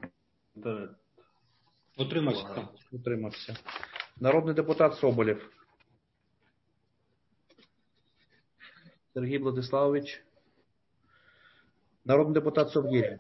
Утримався. Народний депутат Соболєв. Сергій Владиславович. Народний депутат Совгірін.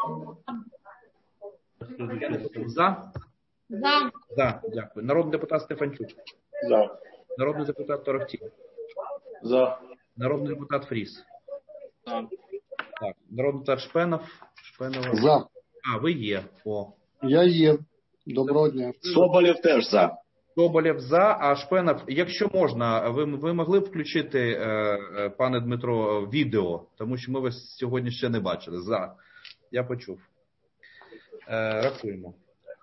За? За. За, дякую. Народний депутат Стефанчук. За. Народний депутат Торохтій. За. Народний депутат Фріс. За. Так, народний депутат Шпенов. За. А, ви є. О. Я є. Доброго дня. Соболєв теж за. Соболєв за, а Шпенов, якщо можна, ви могли б включити, пане Дмитро, відео, тому що ми вас сьогодні ще не бачили. За. Я почув. Рахуємо.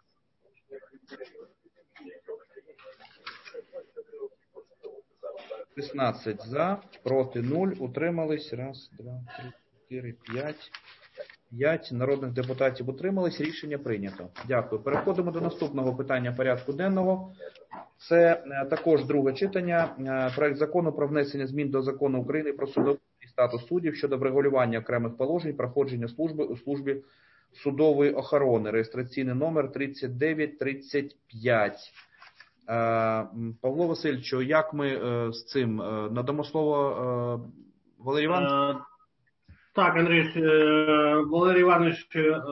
«16 за, проти 0, утримались. Раз, два, три, 4, 5. 5 народних депутатів утримались. Рішення прийнято. Дякую. Переходимо до наступного питання порядку денного. Це також друге читання. Проект закону про внесення змін до Закону України про судовий статус суддів щодо врегулювання окремих положень проходження служби у службі судової охорони. Реєстраційний номер 3935. Павло Васильовичу, як ми з цим? Надамо слово Валерію Івановичу? Так, Андрій, Валерій Іванович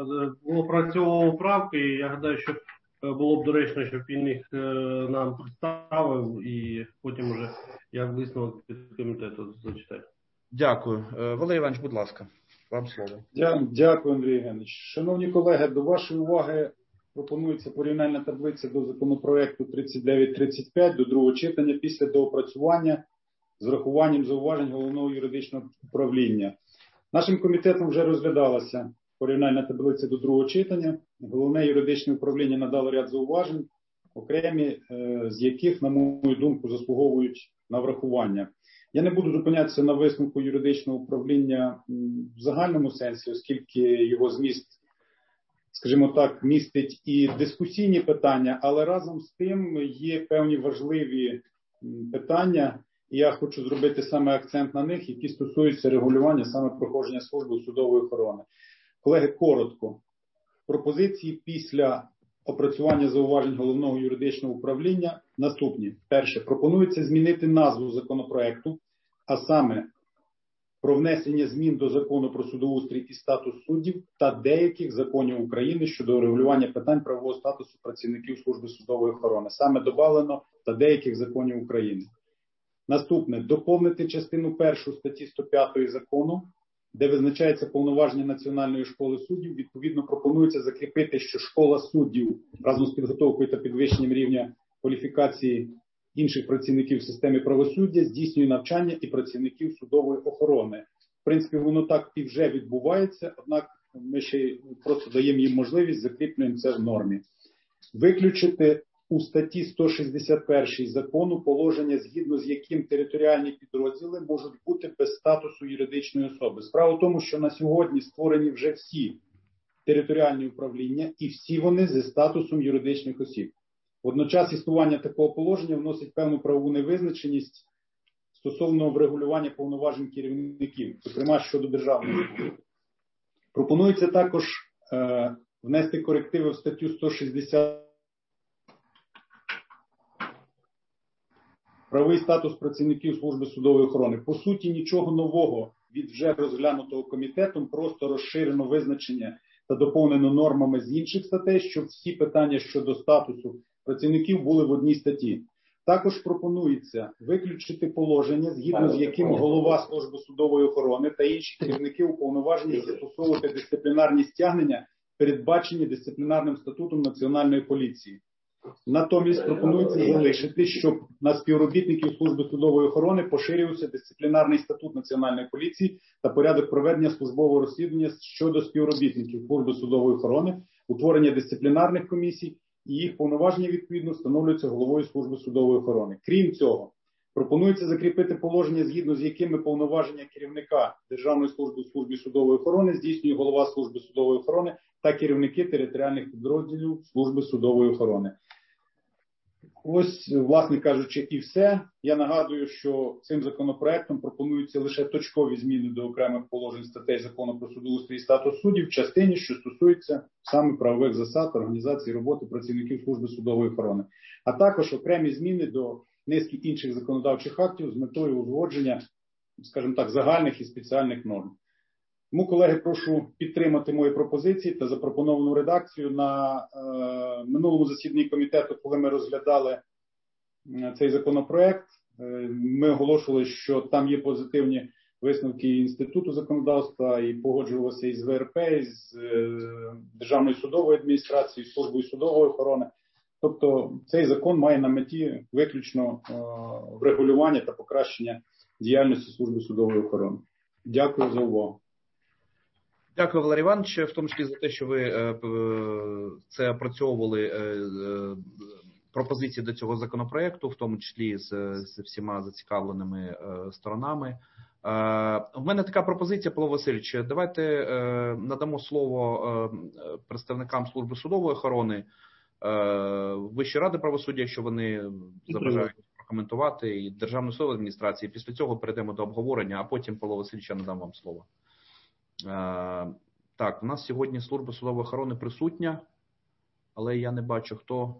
опрацьовував правки, і я гадаю, що було б доречно, щоб він їх нам представив, і потім уже як висновок від комітету зачитати. Дякую. Валерій Іванович, будь ласка, вам слово. Дякую, Андрій Євгенович. Шановні колеги, до вашої уваги пропонується порівняльна таблиця до законопроекту 3935 до другого читання після доопрацювання з врахуванням зауважень Головного юридичного управління. Нашим комітетом вже розглядалася порівняльна таблиця до другого читання. Головне юридичне управління надало ряд зауважень, окремі з яких, на мою думку, заслуговують на врахування. Я не буду зупинятися на висновку юридичного управління в загальному сенсі, оскільки його зміст, скажімо так, містить і дискусійні питання, але разом з тим є певні важливі питання, і я хочу зробити саме акцент на них, які стосуються регулювання саме проходження служби судової охорони. Колеги, коротко. Пропозиції після опрацювання зауважень Головного юридичного управління наступні. Перше. Пропонується змінити назву законопроекту, а саме про внесення змін до Закону про судоустрій і статус суддів та деяких законів України щодо регулювання питань правового статусу працівників служби судової охорони. Саме добавлено та деяких законів України. Наступне. Доповнити частину 1 статті 105 закону, де визначається повноваження Національної школи суддів. Відповідно, пропонується закріпити, що школа суддів разом з підготовкою та підвищенням рівня кваліфікації інших працівників системи правосуддя здійснює навчання і працівників судової охорони. В принципі, воно так і вже відбувається, однак ми ще просто даємо їм можливість, закріплюємо це в нормі. Виключити у статті 161 закону положення, згідно з яким територіальні підрозділи можуть бути без статусу юридичної особи. Справа в тому, що на сьогодні створені вже всі територіальні управління і всі вони зі статусом юридичних осіб. Водночас існування такого положення вносить певну правову невизначеність стосовно врегулювання повноважень керівників, зокрема щодо державної служби. Пропонується також внести корективи в статтю 160 правовий статус працівників служби судової охорони. По суті, нічого нового від вже розглянутого комітетом, просто розширено визначення та доповнено нормами з інших статей, щоб всі питання щодо статусу працівників були в одній статті. Також пропонується виключити положення, згідно з яким голова служби судової охорони та інші керівники уповноважені застосовувати дисциплінарні стягнення, передбачені дисциплінарним статутом Національної поліції. Натомість пропонується залишити, щоб на співробітників служби судової охорони поширювався дисциплінарний статут Національної поліції та порядок проведення службового розслідування щодо співробітників служби судової охорони, утворення дисциплінарних комісій і їх повноваження відповідно встановлюються головою служби судової охорони. Крім цього, пропонується закріпити положення, згідно з якими повноваження керівника Державної служби у службі судової охорони здійснює голова служби судової охорони та керівники територіальних підрозділів служби судової охорони. Ось, власне кажучи, і все. Я нагадую, що цим законопроектом пропонуються лише точкові зміни до окремих положень статей Закону про судоустрій і статус суддів в частині, що стосується саме правових засад організації роботи працівників служби судової охорони, а також окремі зміни до низки інших законодавчих актів з метою узгодження, скажімо так, загальних і спеціальних норм. Тому, колеги, прошу підтримати мої пропозиції та запропоновану редакцію. На минулому засіданні комітету, коли ми розглядали цей законопроект, ми оголошували, що там є позитивні висновки Інституту законодавства, і погоджувалося із ВРП, із Державною судовою адміністрацією, службою судової охорони. Тобто цей закон має на меті виключно врегулювання та покращення діяльності служби судової охорони. Дякую за увагу. Дякую, Валерій Іванович, в тому числі за те, що ви це опрацьовували пропозиції до цього законопроекту, в тому числі з всіма зацікавленими сторонами. У мене така пропозиція, Павло Васильович, давайте надамо слово представникам служби судової охорони, Вищої ради правосуддя, якщо вони забажають прокоментувати, і Державної судової адміністрації. Після цього перейдемо до обговорення, а потім, Павло Васильович, я надам вам слово. Так, у нас сьогодні служба судової охорони присутня, але я не бачу, хто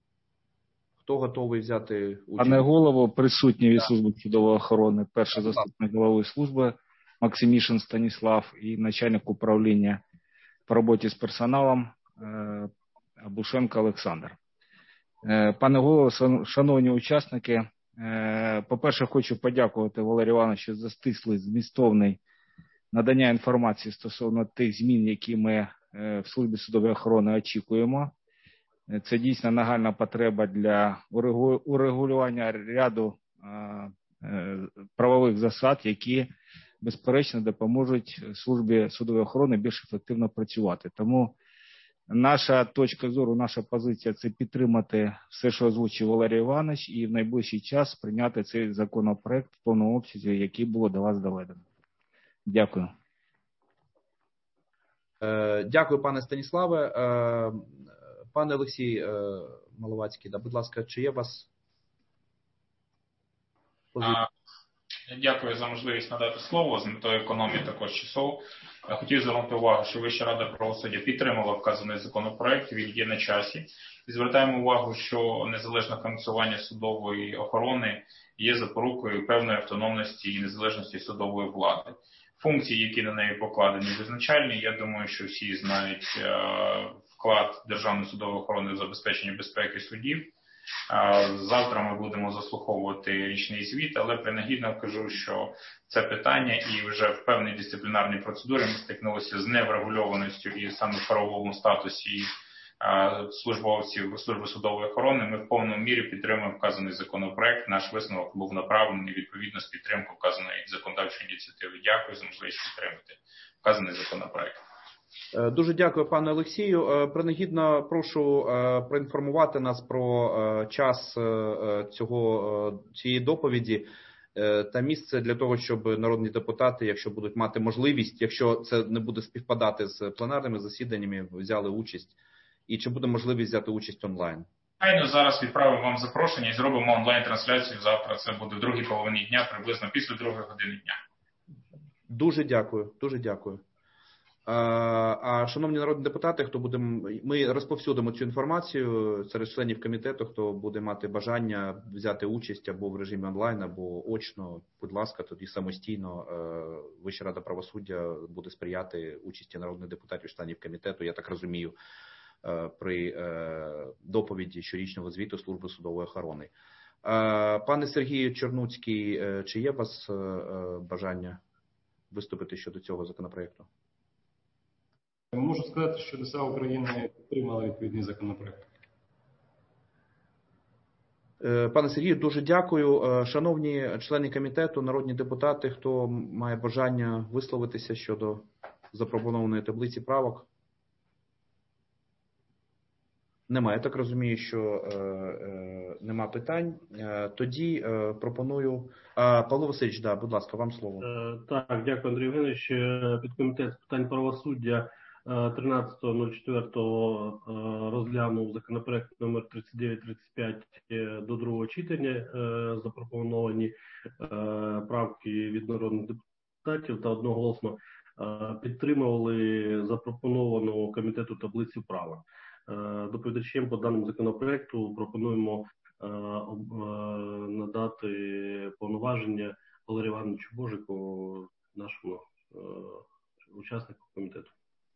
готовий взяти участь. Пане голово, присутній від служби судової охорони, перший заступник голови служби Максимішин Станіслав і начальник управління по роботі з персоналом Абушенко Олександр. Пане голово, шановні учасники, по-перше, хочу подякувати Валерію Івановичу за стислий, змістовний надання інформації стосовно тих змін, які ми в службі судової охорони очікуємо. Це дійсно нагальна потреба для урегулювання ряду правових засад, які, безперечно, допоможуть службі судової охорони більш ефективно працювати. Тому наша точка зору, наша позиція – це підтримати все, що озвучив Валерій Іванович, і в найближчий час прийняти цей законопроект в повному обсязі, який було до вас доведено. Дякую. Дякую, пане Станіславе. Пане Олексій Маловацький, будь ласка, чи є у вас позиція? Дякую за можливість надати слово. З метою економії також часов. Хотів звернути увагу, що Вища рада правосуддя підтримала вказаний законопроект, він є на часі. І звертаємо увагу, що незалежне функціонування судової охорони є запорукою певної автономності і незалежності судової влади. Функції, які на неї покладені, визначальні. Я думаю, що всі знають вклад Державної судової охорони в забезпечення безпеки суддів. Завтра ми будемо заслуховувати річний звіт, але принагідно кажу, що це питання і вже в певній дисциплінарній процедурі ми стикнулися з неврегульованістю і саме в правовому статусі службовців служби судової охорони. Ми в повному мірі підтримуємо вказаний законопроект. Наш висновок був направлений відповідно з підтримку вказаної законодавчої ініціативи. Дякую за можливість підтримати вказаний законопроект. Дуже дякую, пане Олексію. Принагідно прошу проінформувати нас про час цієї доповіді та місце для того, щоб народні депутати, якщо будуть мати можливість, якщо це не буде співпадати з пленарними засіданнями, взяли участь. І чи буде можливість взяти участь онлайн? Зараз відправимо вам запрошення і зробимо онлайн-трансляцію завтра. Це буде в другій половині дня, приблизно після 2 години дня. Дуже дякую, дуже дякую. А шановні народні депутати, ми розповсюдимо цю інформацію серед членів комітету, хто буде мати бажання взяти участь або в режимі онлайн, або очно, будь ласка, тоді самостійно Вища рада правосуддя буде сприяти участі народних депутатів, членів комітету, я так розумію, при доповіді щорічного звіту Служби судової охорони. Пане Сергію Чернуцький, чи є у вас бажання виступити щодо цього законопроекту? Можу сказати, що ДСА України підтримали відповідний законопроект. Пане Сергію, дуже дякую. Шановні члени комітету, народні депутати, хто має бажання висловитися щодо запропонованої таблиці правок? Немає. Я так розумію, що нема питань. Тоді пропоную... Павло Васильович, да, будь ласка, вам слово. Так, дякую, Андрій Євгенович. Підкомітет з питань правосуддя 13.04 розглянув законопроект номер 3935 до другого читання, запропоновані правки від народних депутатів та одноголосно підтримували запропоновану комітету таблицю правок. Доповідачем по даному законопроекту пропонуємо надати повноваження Валерію Івановичу Божику, нашому учаснику комітету.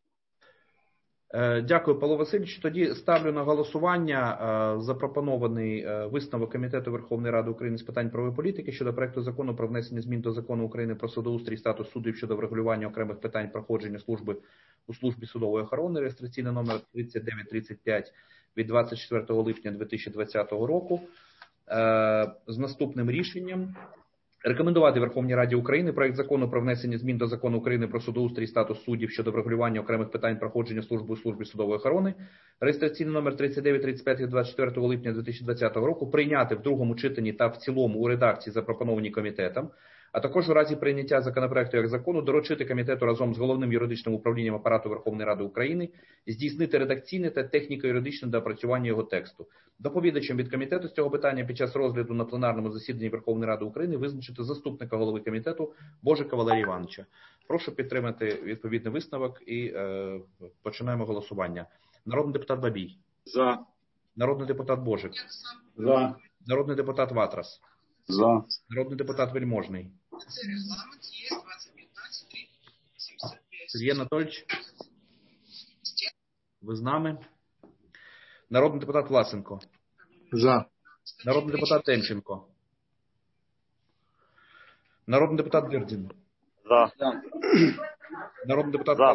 Дякую, Павло Васильович. Тоді ставлю на голосування запропонований висновок Комітету Верховної Ради України з питань правової політики щодо проекту закону про внесення змін до Закону України про судоустрій і статус суддів щодо врегулювання окремих питань проходження служби у службі судової охорони, реєстраційний номер 3935 від 24 липня 2020 року, з наступним рішенням. Рекомендувати Верховній Раді України проект закону про внесення змін до Закону України про судоустрій і статус суддів щодо врегулювання окремих питань проходження служби у службі судової охорони, реєстраційний номер 3935 від 24 липня 2020 року, прийняти в другому читанні та в цілому у редакції, запропонованій комітетом, а також у разі прийняття законопроекту як закону доручити комітету разом з Головним юридичним управлінням Апарату Верховної Ради України здійснити редакційне та техніко-юридичне доопрацювання його тексту. Доповідачем від комітету з цього питання під час розгляду на пленарному засіданні Верховної Ради України визначити заступника голови комітету Божика Валерія Івановича. Прошу підтримати відповідний висновок і починаємо голосування. Народний депутат Бабій. За. Народний депутат Божик. За. Народний депутат Ватрас. За. Народний депутат Вельможний. Сергій Анатольович, ви з нами? Народний депутат Власенко. За. Народний депутат Демченко. Народний депутат Дирдін. За. Народний депутат... За.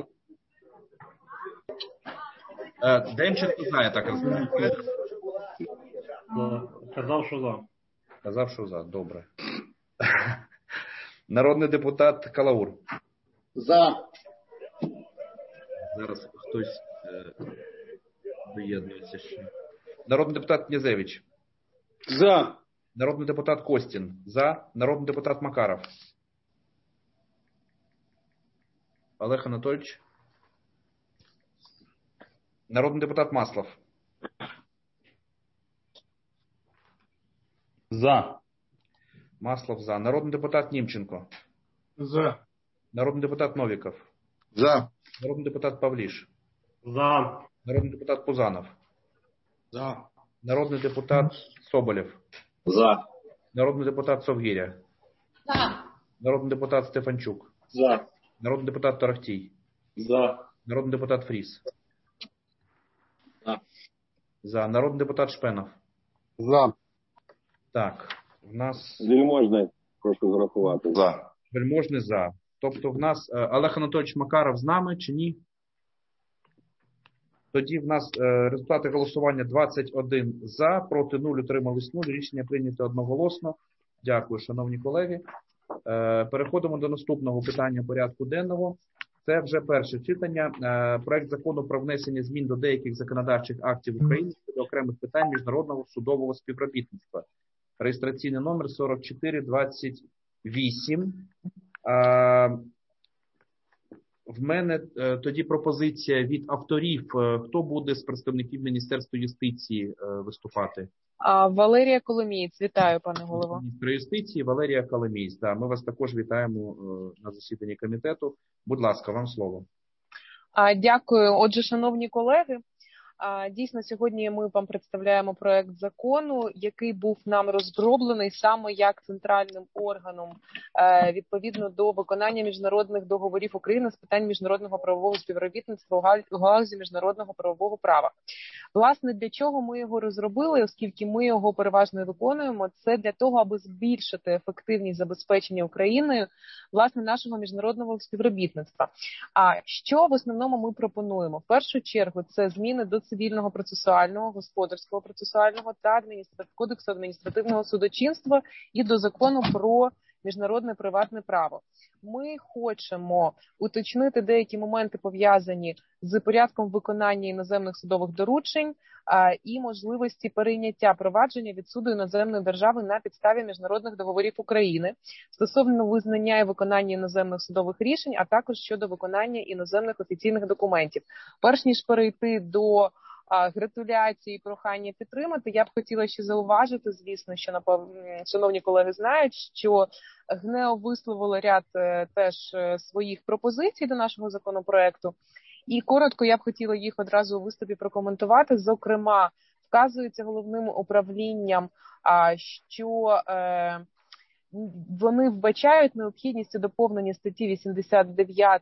Демченко знає, так розумію. Казав, що за. Казав, що за. Добре. Народний депутат Калаур. За. Зараз хтось доєднується ще. Народний депутат Князевич. За. Народний депутат Костін. За. Народний депутат Макаров. Олег Анатольович. Народний депутат Маслов. За. Маслов за. Народний депутат Німченко. За. Народний депутат Новіков. За. Народний депутат Павліш. За. Народний депутат Пузанов. За. Народний депутат Соболєв. За. Народний депутат Совгиря. За. Народний депутат Стефанчук. За. Народний депутат Торохтій. За. Народний депутат Фріс. За. За. Народний депутат Шпенов. За. Так, в нас... Вельможний, прошу зарахувати. За. Вельможний за. Тобто в нас Олег Анатольович Макаров з нами чи ні? Тоді в нас результати голосування 21 за, проти 0, утримались 0. Рішення прийнято одноголосно. Дякую, шановні колеги. Переходимо до наступного питання порядку денного. Це вже перше читання. Проект закону про внесення змін до деяких законодавчих актів України щодо окремих питань міжнародного судового співробітництва. Реєстраційний номер 4428. В мене тоді пропозиція від авторів. Хто буде з представників Міністерства юстиції виступати? Валерія Коломієць. Вітаю, пане голово. Міністр юстиції Валерія Коломієць. Да, ми вас також вітаємо на засіданні комітету. Будь ласка, вам слово. Дякую. Отже, шановні колеги, дійсно, сьогодні ми вам представляємо проект закону, який був нам розроблений саме як центральним органом відповідно до виконання міжнародних договорів України з питань міжнародного правового співробітництва у галузі міжнародного правового права. Власне, для чого ми його розробили, оскільки ми його переважно виконуємо, це для того, аби збільшити ефективність забезпечення Україною, власне, нашого міжнародного співробітництва. А що в основному ми пропонуємо? В першу чергу, це зміни до цивільного процесуального, господарського процесуального та кодексу адміністративного судочинства і до закону про міжнародне приватне право. Ми хочемо уточнити деякі моменти, пов'язані з порядком виконання іноземних судових доручень і можливості перейняття провадження від суду іноземної держави на підставі міжнародних договорів України стосовно визнання і виконання іноземних судових рішень, а також щодо виконання іноземних офіційних документів. Перш ніж перейти до гратуляції і прохання підтримати, я б хотіла ще зауважити, звісно, що шановні колеги знають, що ГНЕО висловило ряд теж своїх пропозицій до нашого законопроекту. І коротко я б хотіла їх одразу у виступі прокоментувати. Зокрема, вказується головним управлінням, що вони вбачають необхідність доповнення статті 89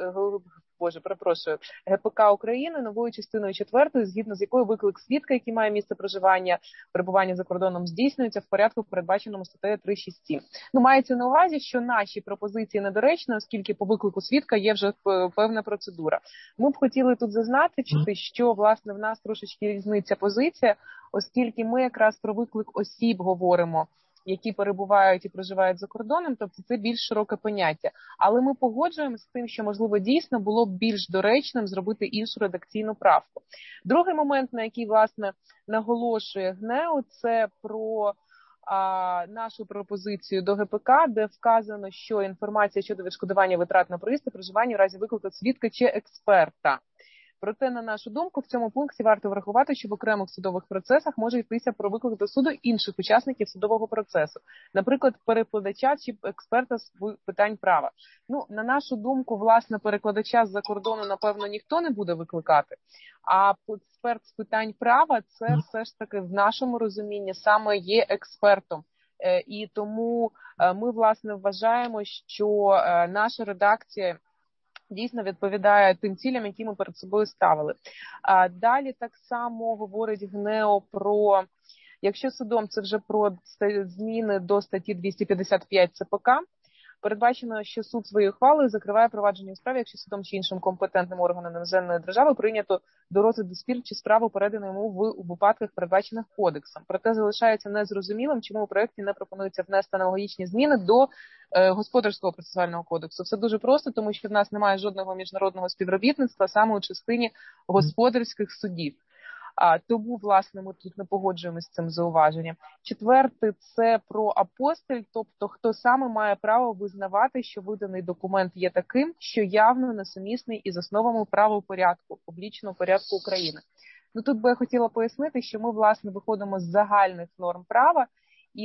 ГПК України новою частиною 4, згідно з якою виклик свідка, який має місце проживання, перебування за кордоном, здійснюється в порядку, передбаченому статтею 367. Мається на увазі, що наші пропозиції недоречні, оскільки по виклику свідка є вже певна процедура. Ми б хотіли тут зазначити, що, власне, в нас трошечки різниця позиція, оскільки ми якраз про виклик осіб говоримо, які перебувають і проживають за кордоном, тобто це більш широке поняття. Але ми погоджуємося з тим, що, можливо, дійсно було б більш доречним зробити іншу редакційну правку. Другий момент, на який, власне, наголошує ГНЕУ, це про нашу пропозицію до ГПК, де вказано, що інформація щодо відшкодування витрат на проїзд і проживання в разі виклику свідка чи експерта. Проте, на нашу думку, в цьому пункті варто врахувати, що в окремих судових процесах може йтися про виклик до суду інших учасників судового процесу, наприклад, перекладача чи експерта з питань права. На нашу думку, власне, перекладача з-за кордону, напевно, ніхто не буде викликати, а експерт з питань права – це все ж таки в нашому розумінні саме є експертом. І тому ми, власне, вважаємо, що наша редакція дійсно відповідає тим цілям, які ми перед собою ставили. Далі так само говорить ГНЕО про, якщо судом, це вже про зміни до статті 255 ЦПК, передбачено, що суд своєю ухвалою закриває провадження у справі, якщо судом чи іншим компетентним органом іноземної держави прийнято до розгляду спір чи справу, передану йому у випадках, передбачених кодексом. Проте залишається незрозумілим, чому у проєкті не пропонується внести аналогічні зміни до Господарського процесуального кодексу. Все дуже просто, тому що в нас немає жодного міжнародного співробітництва саме у частині господарських судів. Тому, власне, ми тут не погоджуємося з цим зауваженням. Четверте – це про апостиль, тобто хто саме має право визнавати, що виданий документ є таким, що явно несумісний із основами правопорядку, публічного порядку України. Тут би я хотіла пояснити, що ми, власне, виходимо з загальних норм права, і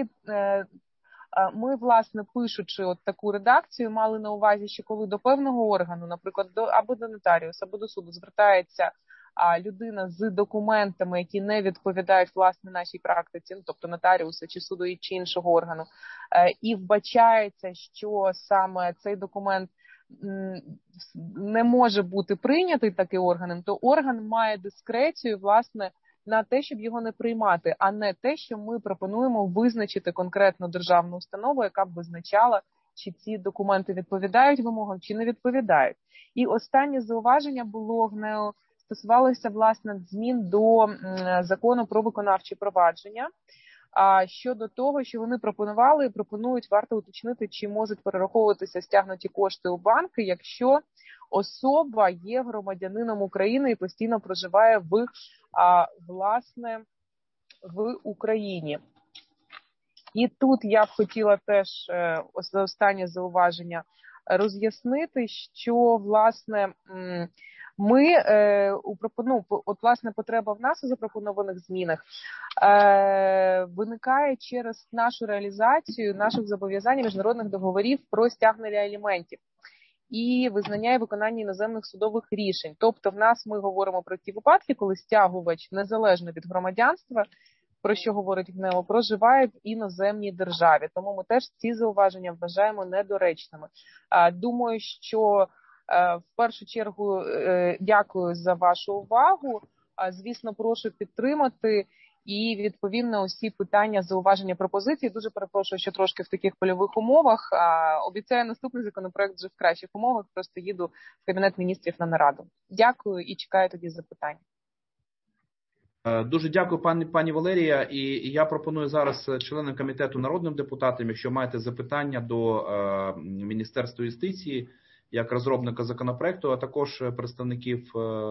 ми, власне, пишучи от таку редакцію, мали на увазі, що коли до певного органу, наприклад, або до нотаріуса, або до суду звертається людина з документами, які не відповідають, власне, нашій практиці, тобто нотаріуса чи суду чи іншого органу, і вбачається, що саме цей документ не може бути прийнятий таким органом, то орган має дискрецію, власне, на те, щоб його не приймати, а не те, що ми пропонуємо визначити конкретну державну установу, яка б визначала, чи ці документи відповідають вимогам, чи не відповідають. І останнє зауваження було ГНЕО, стосувалося, власне, змін до закону про виконавчі провадження. Щодо того, що вони пропонували і пропонують, варто уточнити, чи можуть перераховуватися стягнуті кошти у банки, якщо особа є громадянином України і постійно проживає власне, в Україні. І тут я б хотіла теж останнє зауваження роз'яснити, що, власне, власне, потреба в нас у запропонованих змінах виникає через нашу реалізацію наших зобов'язань міжнародних договорів про стягнення аліментів. і визнання і виконання іноземних судових рішень. Тобто в нас ми говоримо про ті випадки, коли стягувач незалежно від громадянства, про що говорить ГНЕУ, проживає в іноземній державі. Тому ми теж ці зауваження вважаємо недоречними. Думаю, що в першу чергу дякую за вашу увагу. Звісно, прошу підтримати і відповім на усі питання, зауваження, пропозиції. Дуже перепрошую, що трошки в таких польових умовах. Обіцяю наступний законопроект вже в кращих умовах. Просто їду в Кабінет міністрів на нараду. Дякую і чекаю тоді запитань. Дуже дякую, пані Валерія. І я пропоную зараз членам комітету, народним депутатам, якщо маєте запитання до Міністерства юстиції, як розробника законопроекту, а також представників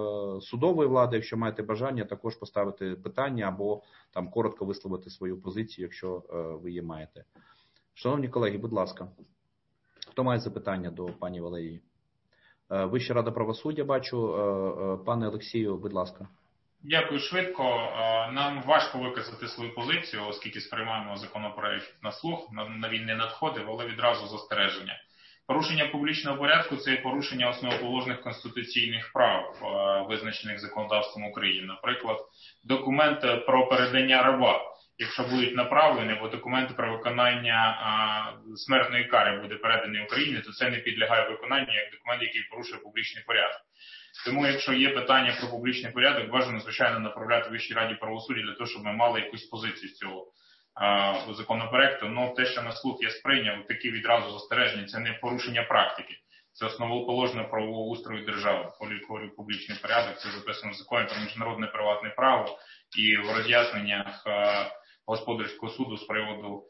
судової влади, якщо маєте бажання, також поставити питання або там коротко висловити свою позицію, якщо ви її маєте. Шановні колеги, будь ласка, хто має запитання до пані Валерії? Вища рада правосуддя, бачу. Пане Олексію, будь ласка. Дякую швидко. Нам важко виказати свою позицію, оскільки сприймаємо законопроект на слух, на він не надходив, але відразу застереження. Порушення публічного порядку – це порушення основоположних конституційних прав, визначених законодавством України. Наприклад, документ про передання раба, якщо будуть направлені, або документ про виконання смертної кари буде переданий Україні, то це не підлягає виконанню як документ, який порушує публічний порядок. Тому, якщо є питання про публічний порядок, бажано, звичайно, направляти Вищій раді правосуддя для того, щоб ми мали якусь позицію з цього законопроекту. Ну, те, що на слух я сприйняв, такі відразу застереження, це не порушення практики. Це основоположне правового устрою держави. Публічний порядок, це записано в законі про міжнародне приватне право і в роз'ясненнях господарського суду з приводу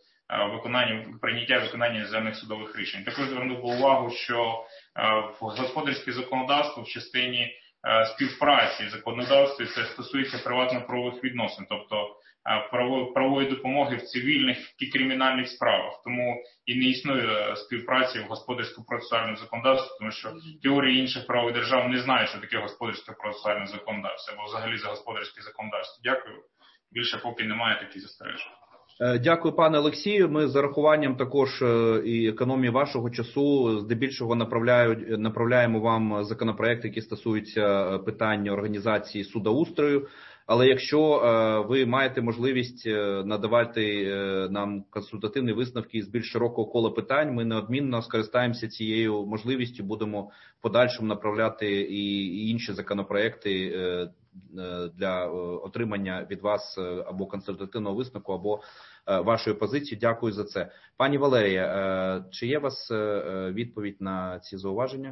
прийняття і виконання іноземних судових рішень. Також звернув увагу, що в господарське законодавство в частині співпраці в законодавстві це стосується приватно-правових відносин, тобто правової допомоги в цивільних і кримінальних справах. Тому і не існує співпраці в господарсько-процесуальному законодавстві, тому що теорії інших правових держав не знають, що таке господарсько-процесуальне законодавство, або взагалі за господарське законодавство. Дякую. Більше поки немає таких застережень. Дякую, пане Олексію. Ми з зарахуванням також і економії вашого часу здебільшого направляємо вам законопроекти, які стосуються питання організації судоустрою. Але якщо ви маєте можливість надавати нам консультативні висновки з більш широкого кола питань, ми неодмінно скористаємося цією можливістю, будемо в подальшому направляти і інші законопроекти для отримання від вас або консультативного висновку, або вашої позиції. Дякую за це. Пані Валерія, чи є у вас відповідь на ці зауваження?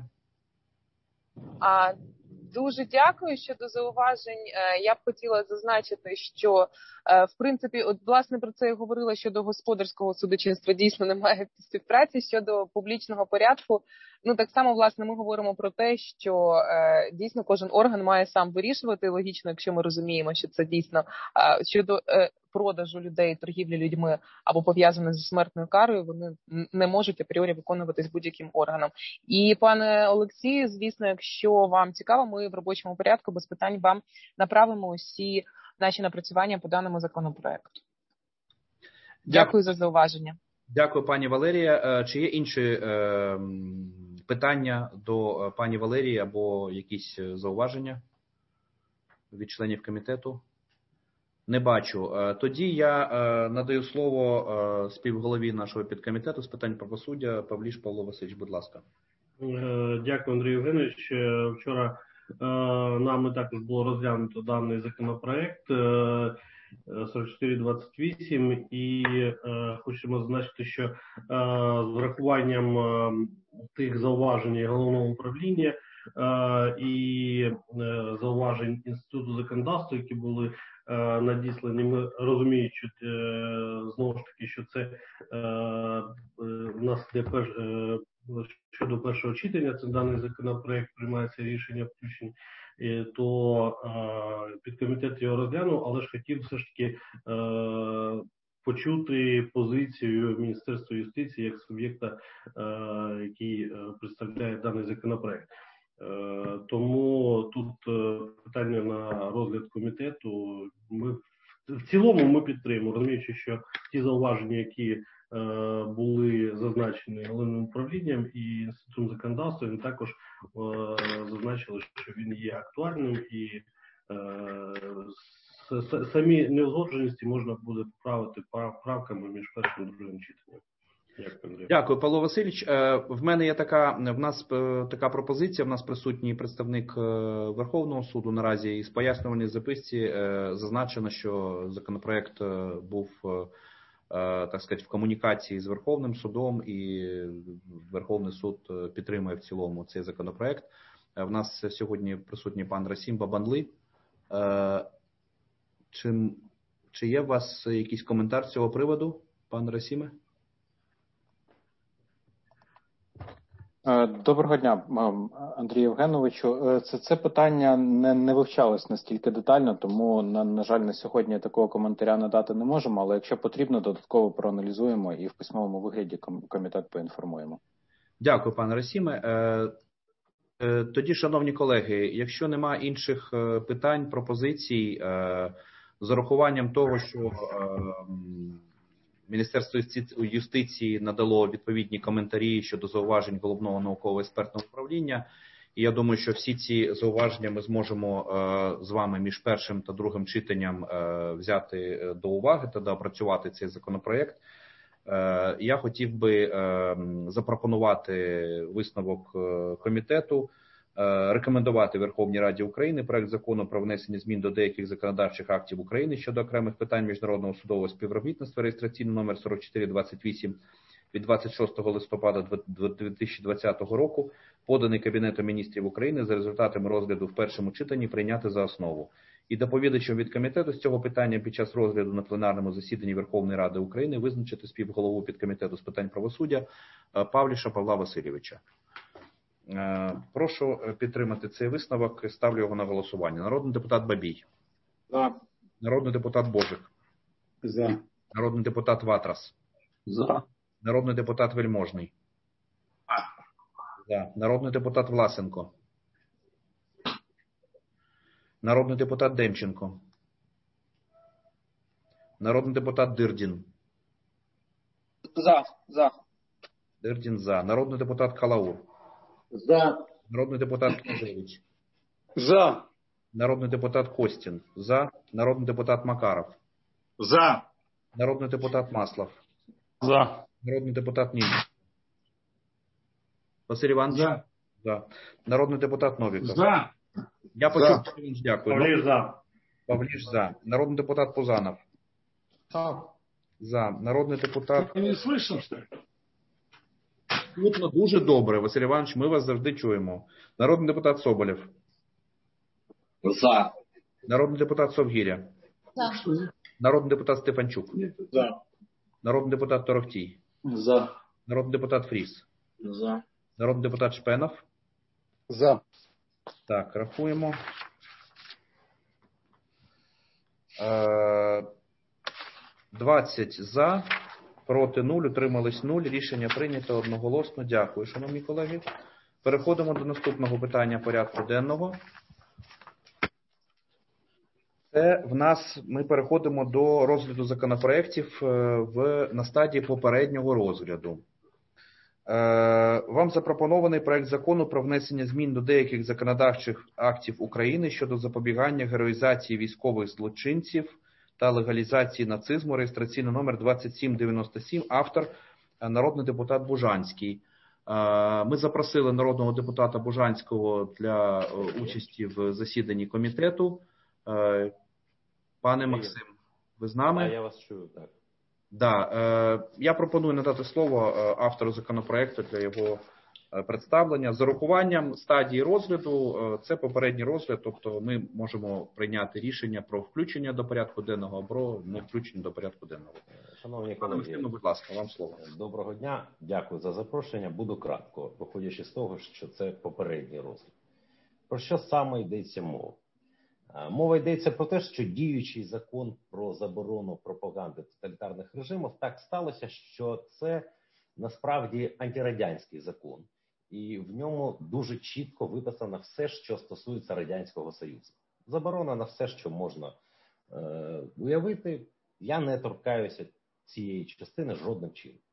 Дуже дякую щодо зауважень. Я б хотіла зазначити, що в принципі, от власне про це я говорила щодо господарського судочинства. Дійсно немає співпраці щодо публічного порядку. Ну так само, власне, ми говоримо про те, що дійсно кожен орган має сам вирішувати. Логічно, якщо ми розуміємо, що це дійсно щодо продажу людей, торгівлі людьми або пов'язане зі смертною карою, вони не можуть апріорі виконуватись будь-яким органом. І, пане Олексію, звісно, якщо вам цікаво, ми в робочому порядку без питань вам направимо усі наші напрацювання по даному законопроекту. Дякую за зауваження. Дякую, пані Валерія. Чи є інші питання до пані Валерії або якісь зауваження від членів комітету? Не бачу. Тоді я надаю слово співголові нашого підкомітету з питань правосуддя Павліш Павло Васильович, будь ласка. Дякую, Андрій Євгенович. Вчора нами також було розглянуто даний законопроект 4428 і хочемо зазначити, що з врахуванням тих зауважень головного управління і зауважень Інституту законодавства, які були надіслані, ми розуміючи знову ж таки, що це у нас йде щодо першого читання, це даний законопроект приймається рішення включень, то підкомітет його розглянув, але ж хотів все ж таки почути позицію Міністерства юстиції як суб'єкта, який представляє даний законопроект. Тому тут питання на розгляд комітету. В цілому ми підтримуємо, розуміючи, що ті зауваження, які були зазначені головним управлінням і інститутом законодавства. Він також зазначили, що він є актуальним і самі неузгодженості можна буде поправити правками між першим і другим читанням. Дякую, Павло Васильович. В нас така пропозиція. В нас присутній представник Верховного суду наразі, і з пояснювальній записці зазначено, що законопроект був, так сказати, в комунікації з Верховним судом, і Верховний суд підтримує в цілому цей законопроект. В нас сьогодні присутній пан Расім Бабанли. Чи є у вас якийсь коментар з цього приводу, пан Расіме? Доброго дня, Андрію Євгеновичу. Це питання не вивчалось настільки детально, тому, на жаль, на сьогодні такого коментаря надати не можемо, але якщо потрібно, додатково проаналізуємо і в письмовому вигляді комітет поінформуємо. Дякую, пане Расіме. Тоді, шановні колеги, якщо немає інших питань, пропозицій, з урахуванням того, що Міністерство юстиції надало відповідні коментарі щодо зауважень Головного науково-експертного управління. І я думаю, що всі ці зауваження ми зможемо з вами між першим та другим читанням взяти до уваги та доопрацювати цей законопроект. Я хотів би запропонувати висновок комітету, рекомендувати Верховній Раді України проект закону про внесення змін до деяких законодавчих актів України щодо окремих питань міжнародного судового співробітництва, реєстраційний номер 4428 від 26 листопада 2020 року, поданий Кабінетом міністрів України, за результатами розгляду в першому читанні прийняти за основу. І доповідачем від комітету з цього питання під час розгляду на пленарному засіданні Верховної Ради України визначити співголову підкомітету з питань правосуддя Павліша Павла Васильовича. Прошу підтримати цей висновок. Ставлю його на голосування. Народний депутат Бабій. За. Народний депутат Божик. За. Народний депутат Ватрас. За. Народний депутат Вельможний. За. Народний депутат Власенко. Народний депутат Демченко. Народний депутат Дирдін. За. Дирдін за. Народний депутат Калаур. За. Народний депутат Князевич. За. Народний депутат Костін. За. Народний депутат Макаров. За. Народний депутат Маслов. За. Народний депутат Німець. Василь Іванович. За. За. Народний депутат Новіков. За. Я почув, Василь Іванович, дякую. Павліш за. Павліш за. Народний депутат Пузанов. За. Народний депутат... Не слышно, що ли? Чутно дуже добре, Василь Іванович, ми вас завжди чуємо. Народний депутат Соболєв. За. Народний депутат Совгіря. За. Народний депутат Стефанчук. За. Народний депутат Торохтій. За. Народний депутат Фріс. За. Народний депутат Шпенов. За. Так, рахуємо. 20 за, проти 0, утримались 0. Рішення прийнято одноголосно. Дякую, шановні колеги. Переходимо до наступного питання порядку денного. Це в нас, ми переходимо до розгляду законопроєктів на стадії попереднього розгляду. Вам запропонований проект закону про внесення змін до деяких законодавчих актів України щодо запобігання героїзації військових злочинців та легалізації нацизму, реєстраційний номер 2797, автор народний депутат Бужанський. Ми запросили народного депутата Бужанського для участі в засіданні комітету. Пане Максим, ви з нами? Я вас чую, так. Да. Я пропоную надати слово автору законопроекту для його представлення. З урахуванням стадії розгляду, це попередній розгляд, тобто ми можемо прийняти рішення про включення до порядку денного або не включення до порядку денного. Шановні Пане колеги, Максиме, будь ласка, вам слово. Доброго дня, дякую за запрошення. Буду кратко, виходячи з того, що це попередній розгляд. Про що саме йдеться мова? Мова йдеться про те, що діючий закон про заборону пропаганди тоталітарних режимів так сталося, що це насправді антирадянський закон. І в ньому дуже чітко виписано все, що стосується Радянського Союзу. Заборона на все, що можна уявити. Я не торкаюся цієї частини жодним чином.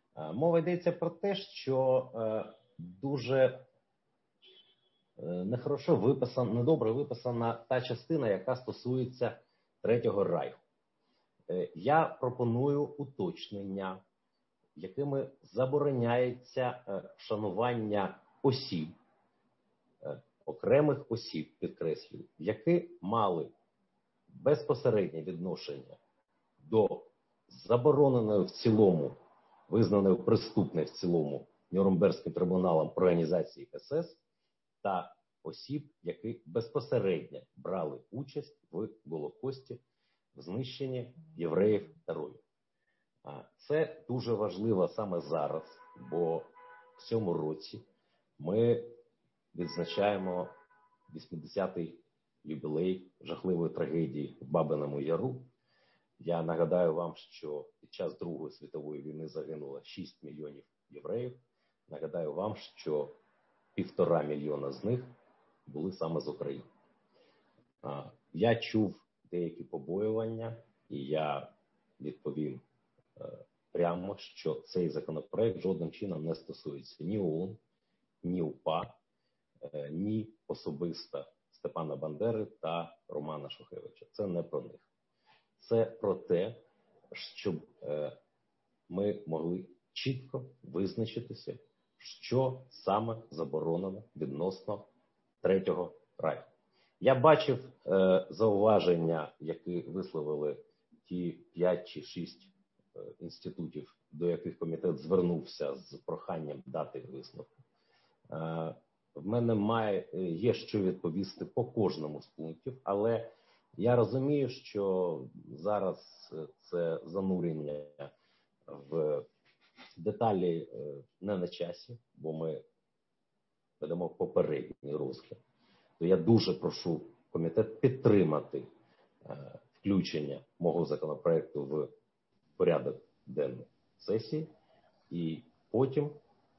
Мова йдеться про те, що дуже нехорошо виписана, недобре виписана та частина, яка стосується Третього Райху. Я пропоную уточнення, якими забороняється вшанування осіб, окремих осіб, підкреслюю, які мали безпосереднє відношення до забороненої в цілому, визнаної преступною в цілому Нюрнберзьким трибуналом організації СС та осіб, які безпосередньо брали участь в Голокості, в знищенні євреїв та ромів. Це дуже важливо саме зараз, бо в цьому році ми відзначаємо 80-й юбілей жахливої трагедії в Бабиному Яру. Я нагадаю вам, що під час Другої світової війни загинуло 6 мільйонів євреїв. Нагадаю вам, що 1,5 мільйона з них були саме з України. Я чув деякі побоювання, і я відповім прямо, що цей законопроект жодним чином не стосується ні ОУН, ні УПА, ні особисто Степана Бандери та Романа Шухевича. Це не про них. Це про те, щоб ми могли чітко визначитися, що саме заборонено відносно Третього Райху. Я бачив зауваження, які висловили ті 5 чи 6 інститутів, до яких комітет звернувся з проханням дати висновку. В мене є що відповісти по кожному з пунктів, але я розумію, що зараз це занурення в деталі не на часі, бо ми ведемо попередній розгляд. То я дуже прошу комітет підтримати включення мого законопроекту в порядок денний сесії, і потім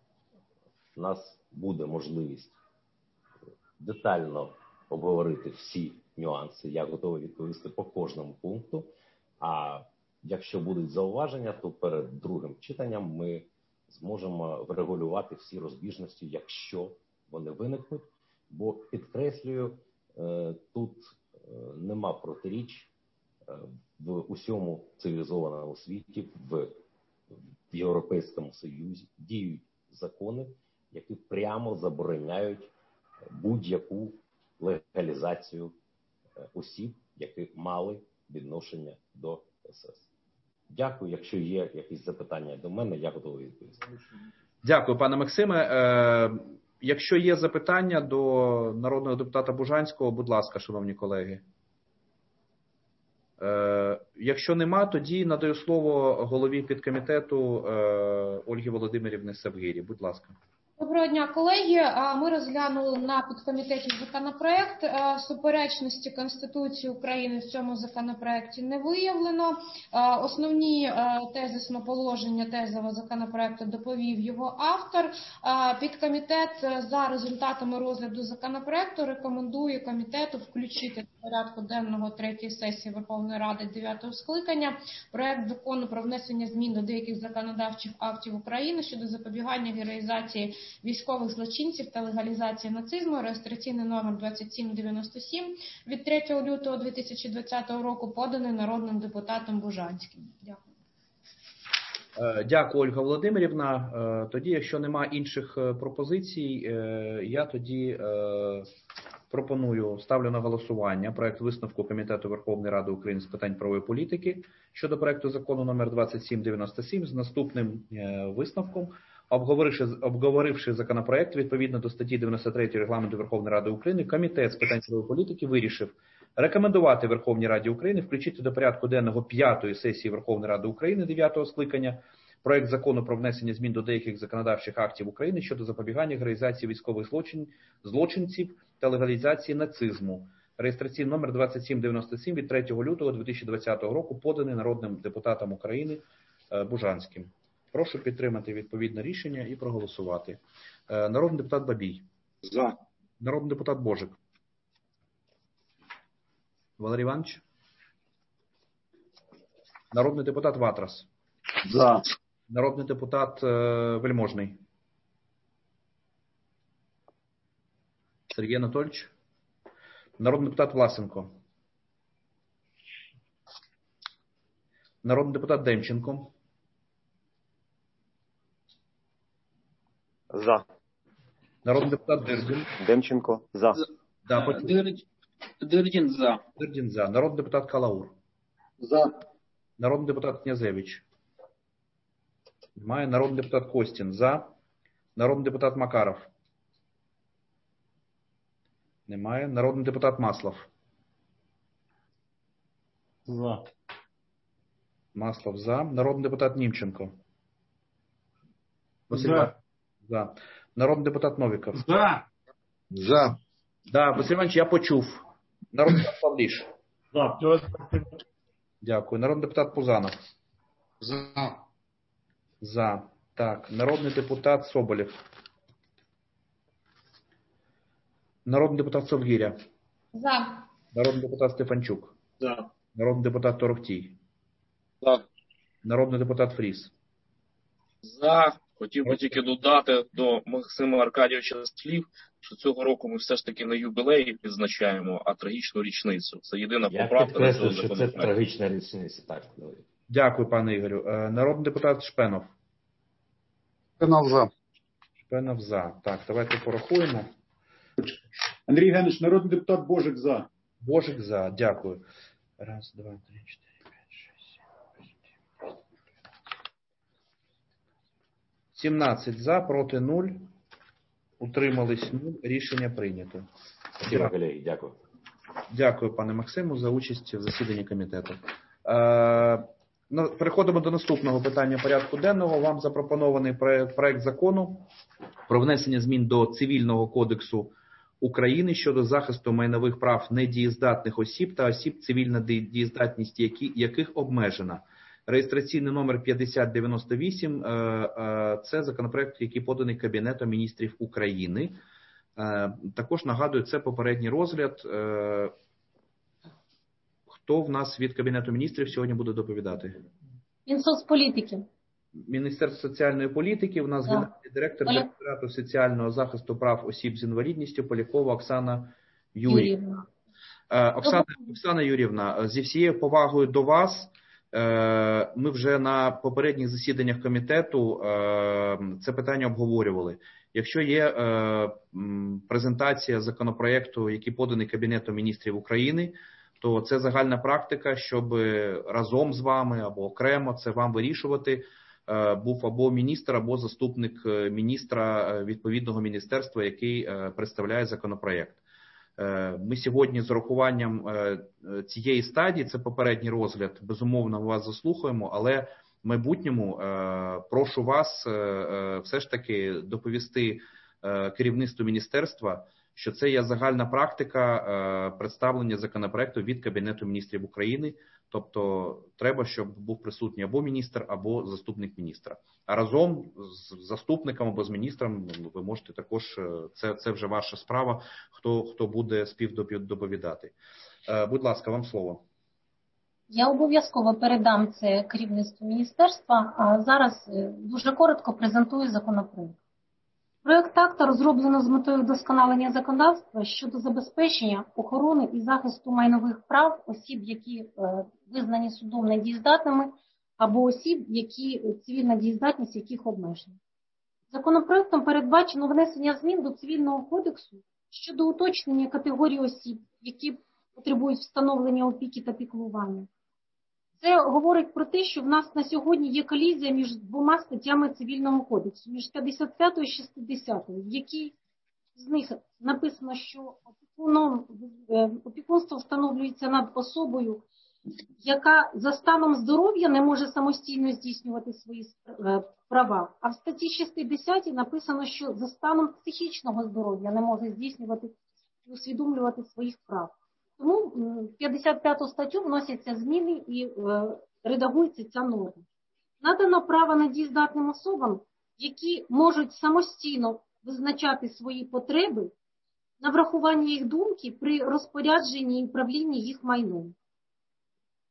у нас буде можливість детально обговорити всі нюанси. Я готовий відповісти по кожному пункту. А якщо будуть зауваження, то перед другим читанням ми зможемо врегулювати всі розбіжності, якщо вони виникнуть. Бо, підкреслюю, тут нема протиріч в усьому цивілізованому світі, в Європейському Союзі діють закони, які прямо забороняють будь-яку легалізацію осіб, які мали відношення до СС. Дякую. Якщо є якісь запитання до мене, я готовий відповісти. Дякую, пане Максиме. Якщо є запитання до народного депутата Бужанського, будь ласка, шановні колеги. Якщо нема, тоді надаю слово голові підкомітету Ольгі Володимирівні Савгирі. Будь ласка. Доброго дня, колеги. Ми розглянули на підкомітеті законопроект. Суперечності Конституції України в цьому законопроекті не виявлено. Основні тезисно положення тезового законопроекту доповів його автор. Підкомітет за результатами розгляду законопроекту рекомендує комітету включити до порядку денного 3-ї сесії Верховної Ради 9-го скликання проект закону про внесення змін до деяких законодавчих актів України щодо запобігання героїзації військових злочинців та легалізації нацизму, реєстраційний номер 2797 від 3 лютого 2020 року, поданий народним депутатом Бужанським. Дякую. Дякую, Ольга Володимирівна. Тоді, якщо немає інших пропозицій, я тоді пропоную, ставлю на голосування проект висновку Комітету Верховної Ради України з питань правової політики щодо проекту закону номер 2797 з наступним висновком. Обговоривши законопроект відповідно до статті 93 Регламенту Верховної Ради України, Комітет з питань правової політики вирішив рекомендувати Верховній Раді України включити до порядку денного 5-ї сесії Верховної Ради України 9-го скликання проект закону про внесення змін до деяких законодавчих актів України щодо запобігання героїзації військових злочинців та легалізації нацизму. Реєстраційний номер 2797 від 3 лютого 2020 року, поданий народним депутатом України Бужанським. Прошу підтримати відповідне рішення і проголосувати. Народний депутат Бабій. За. Народний депутат Божик. Валерій Іванович. Народний депутат Ватрас. За. Народний депутат Вельможний. Сергій Анатольович. Народний депутат Власенко. Народний депутат Демченко. За. Народний депутат Дирдін. Демченко. За. Дирдін за. Дирдін за. Народний депутат Калаур. За. Народний депутат Князевич. Немає. Народний депутат Костін. За. Народний депутат Макаров. Немає. Народний депутат Маслов. За. Маслов за. Народний депутат Німченко. За. За. Народний депутат Новіков. За. За. Да, Василь Іванович, я почув. Народний депутат Павліш. За. Дякую. Народний депутат Пузанов. За. За. Так. Народний депутат Соболєв. Народний депутат Совгиря. За. Народний депутат Стефанчук. За. Народний депутат Торохтій. За. Народний депутат Фріс. За. Хотів би тільки додати до Максима Аркадійовича слів, що цього року ми все ж таки не юбілей відзначаємо, а трагічну річницю. Це єдина Я поправка на цього підкреслю, що це законопроекту. трагічна річниця. Так. Дякую, пане Ігорю. Народний депутат Шпенов. Шпенов за. Шпенов за. Так, давайте порахуємо. Андрій Євгенович, народний депутат Божик за. Божик за. Дякую. Раз, два, три, 4, 5, 6, 7, 8, 17 за, проти 0. Утримались 0. Рішення прийнято. Дякую, колеги. Дякую. Дякую, пане Максиму, за участь в засіданні комітету. Переходимо до наступного питання порядку денного. Вам запропонований проект закону про внесення змін до Цивільного кодексу України щодо захисту майнових прав недієздатних осіб та осіб, цивільна дієздатність яких обмежена. Реєстраційний номер 5098 – це законопроект, який поданий Кабінетом міністрів України. Також нагадую, це попередній розгляд. Хто в нас від Кабінету міністрів сьогодні буде доповідати? Мінсоцполітики. Міністерство соціальної політики. У нас генеральний директор Директорату соціального захисту прав осіб з інвалідністю Полякова Оксана Юріївна. Оксана Юріївна, зі всією повагою до вас, ми вже на попередніх засіданнях комітету це питання обговорювали. Якщо є презентація законопроекту, який поданий Кабінетом міністрів України, то це загальна практика, щоб разом з вами або окремо це вам вирішувати, був або міністр, або заступник міністра відповідного міністерства, який представляє законопроект. Ми сьогодні з урахуванням цієї стадії, це попередній розгляд, безумовно вас заслухаємо, але в майбутньому прошу вас все ж таки доповісти керівництву міністерства, що це є загальна практика представлення законопроекту від Кабінету міністрів України. Тобто треба, щоб був присутній або міністр, або заступник міністра. А разом з заступником або з міністром ви можете також, це вже ваша справа, хто буде співдоповідати. Будь ласка, вам слово. Я обов'язково передам це керівництву міністерства, а зараз дуже коротко презентую законопроект. Проект акта розроблено з метою вдосконалення законодавства щодо забезпечення охорони і захисту майнових прав осіб, які визнані судом недієздатними, або осіб, які цивільна дієздатність яких обмежена. Законопроектом передбачено внесення змін до Цивільного кодексу щодо уточнення категорії осіб, які потребують встановлення опіки та піклування. Це говорить про те, що в нас на сьогодні є колізія між двома статтями Цивільного кодексу, між 55 і 60, в якій з них написано, що опікунство встановлюється над особою, яка за станом здоров'я не може самостійно здійснювати свої права. А в статті 60 написано, що за станом психічного здоров'я не може здійснювати і усвідомлювати своїх прав. Тому в 55 статтю вносяться зміни і редагується ця норма. Надано право недієздатним особам, які можуть самостійно визначати свої потреби на врахування їх думки при розпорядженні і управлінні їх майном.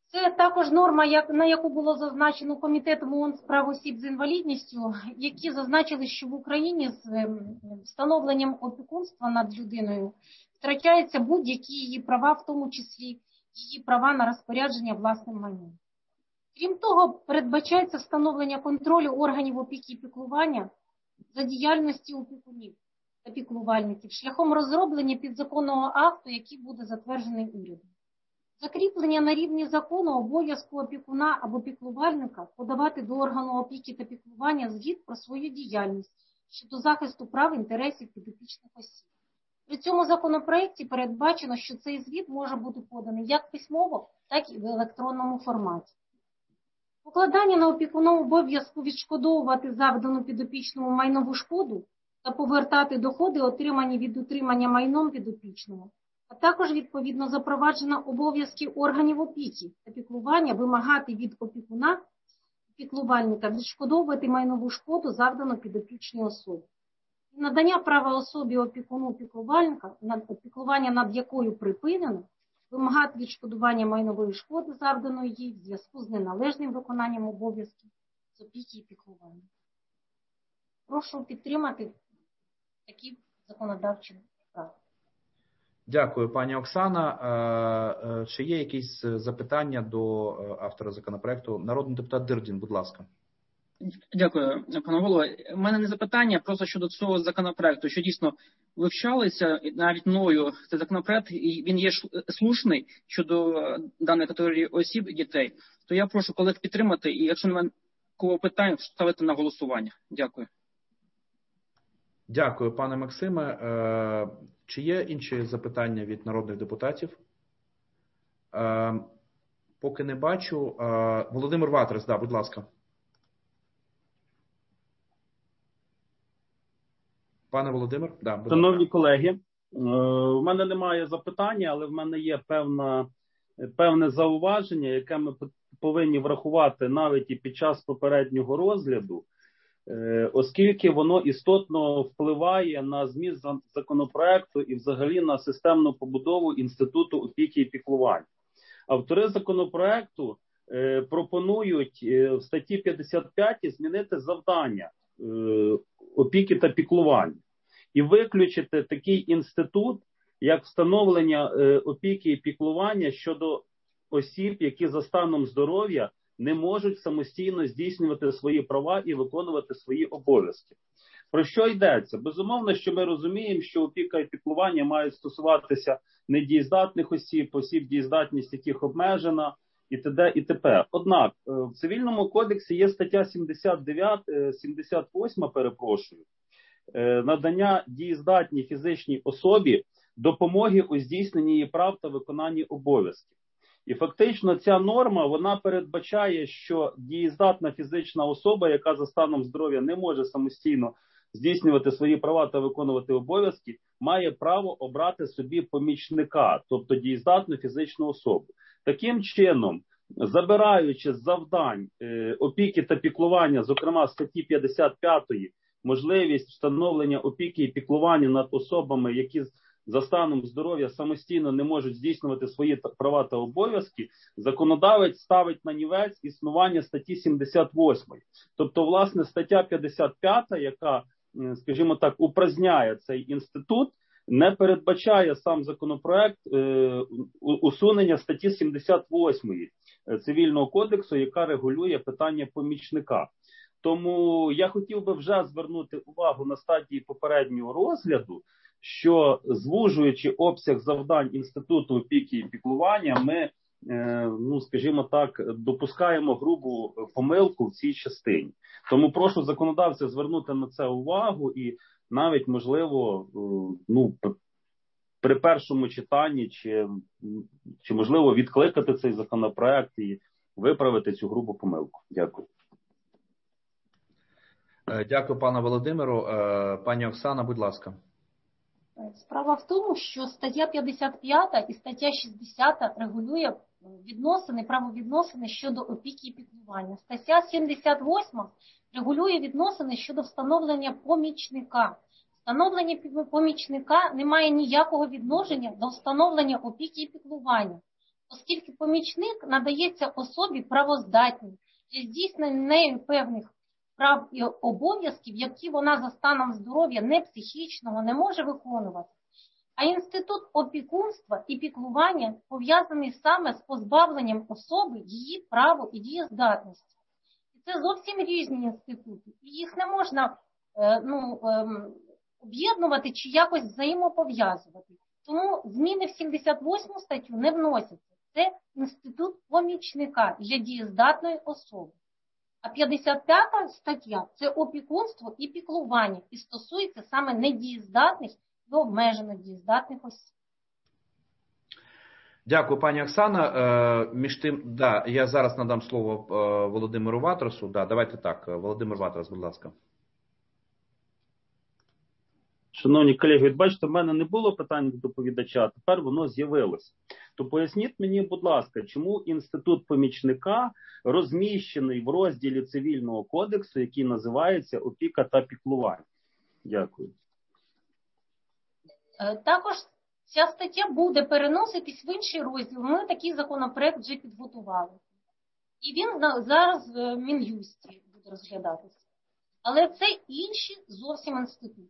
Це також норма, на яку було зазначено Комітетом ООН з прав осіб з інвалідністю, які зазначили, що в Україні з встановленням опікунства над людиною втрачаються будь-які її права, в тому числі її права на розпорядження власним майном. Крім того, передбачається встановлення контролю органів опіки і піклування за діяльністю опікунів та піклувальників шляхом розроблення підзаконного акту, який буде затверджений урядом. Закріплення на рівні закону обов'язку опікуна або піклувальника подавати до органу опіки та піклування звіт про свою діяльність щодо захисту прав і інтересів підопічних осіб. При цьому законопроекті передбачено, що цей звіт може бути поданий як письмово, так і в електронному форматі. Покладання на опікуна обов'язку відшкодовувати завдану підопічному майнову шкоду та повертати доходи, отримані від утримання майном підопічного, а також, відповідно, запроваджено обов'язки органів опіки та піклування вимагати від опікуна піклувальника відшкодовувати майнову шкоду, завдану підопічній особі. І надання права особі опікуну піклувальника, піклування над якою припинено, вимагати відшкодування майнової шкоди, завданої їй в зв'язку з неналежним виконанням обов'язків з опіки і піклування. Прошу підтримати такі законодавчі справи. Дякую, пані Оксана. Чи є якісь запитання до автора законопроекту? Народний депутат Дирдін, будь ласка. Дякую, пане голово. У мене не запитання, просто щодо цього законопроекту, що дійсно вивчалися навіть мною цей законопроект, і він є слушний щодо даної категорії осіб і дітей. То я прошу колег підтримати, і якщо немає кого питань, ставити на голосування. Дякую. Дякую, пане Максиме. Чи є інші запитання від народних депутатів? Поки не бачу. Володимир Ватрас, да, будь ласка. Пане Володимир, да, будь Шановні ласка. колеги, в мене немає запитання, але в мене є певне зауваження, яке ми повинні врахувати навіть і під час попереднього розгляду, оскільки воно істотно впливає на зміст законопроекту і взагалі на системну побудову Інституту опіки і піклування. Автори законопроекту пропонують в статті 55 змінити завдання опіки та піклування і виключити такий інститут, як встановлення опіки і піклування щодо осіб, які за станом здоров'я не можуть самостійно здійснювати свої права і виконувати свої обов'язки. Про що йдеться? Безумовно, що ми розуміємо, що опіка і піклування мають стосуватися недієздатних осіб, дієздатність яких обмежена, і т.д. і т.п. Однак, в Цивільному кодексі є стаття 78, надання дієздатній фізичній особі допомоги у здійсненні її прав та виконанні обов'язків. І фактично ця норма, вона передбачає, що дієздатна фізична особа, яка за станом здоров'я не може самостійно здійснювати свої права та виконувати обов'язки, має право обрати собі помічника, тобто дієздатну фізичну особу. Таким чином, забираючи з завдань опіки та піклування, зокрема статті 55, можливість встановлення опіки і піклування над особами, які за станом здоров'я самостійно не можуть здійснювати свої права та обов'язки, законодавець ставить нанівець існування статті 78. Тобто, власне, стаття 55, яка, скажімо так, упраздняє цей інститут, не передбачає сам законопроект усунення статті 78 Цивільного кодексу, яка регулює питання помічника. Тому я хотів би вже звернути увагу на стадії попереднього розгляду, що звужуючи обсяг завдань Інституту опіки і піклування, ми, скажімо так, допускаємо грубу помилку в цій частині. Тому прошу законодавця звернути на це увагу і навіть, можливо, при першому читанні чи можливо відкликати цей законопроект і виправити цю грубу помилку. Дякую. Дякую, пане Володимиру. Пані Оксана, будь ласка. Справа в тому, що стаття 55 і стаття 60 регулює правовідносини щодо опіки і піклування. Стаття 78 регулює відносини щодо встановлення помічника. Встановлення помічника не має ніякого відношення до встановлення опіки і піклування, оскільки помічник надається особі правоздатній для здійснення нею певних прав і обов'язків, які вона за станом здоров'я не психічного не може виконувати. А інститут опікунства і піклування пов'язаний саме з позбавленням особи її права і дієздатності. І це зовсім різні інститути, і їх не можна об'єднувати чи якось взаємопов'язувати. Тому зміни в 78 статтю не вносяться. Це інститут помічника для дієздатної особи. А 55 стаття – це опікунство і піклування, і стосується саме недієздатних і обмежено дієздатних осіб. Дякую, пані Оксана. Між тим, я зараз надам слово Володимиру Ватрасу. Давайте так. Володимир Ватрас, будь ласка. Шановні колеги, бачите, в мене не було питань до доповідача, а тепер воно з'явилося. То поясніть мені, будь ласка, чому інститут помічника розміщений в розділі Цивільного кодексу, який називається «Опіка та піклування». Дякую. Також ця стаття буде переноситись в інший розділ. Ми такий законопроект вже підготували. І він зараз в Мін'юсті буде розглядатися. Але це інші зовсім інститути.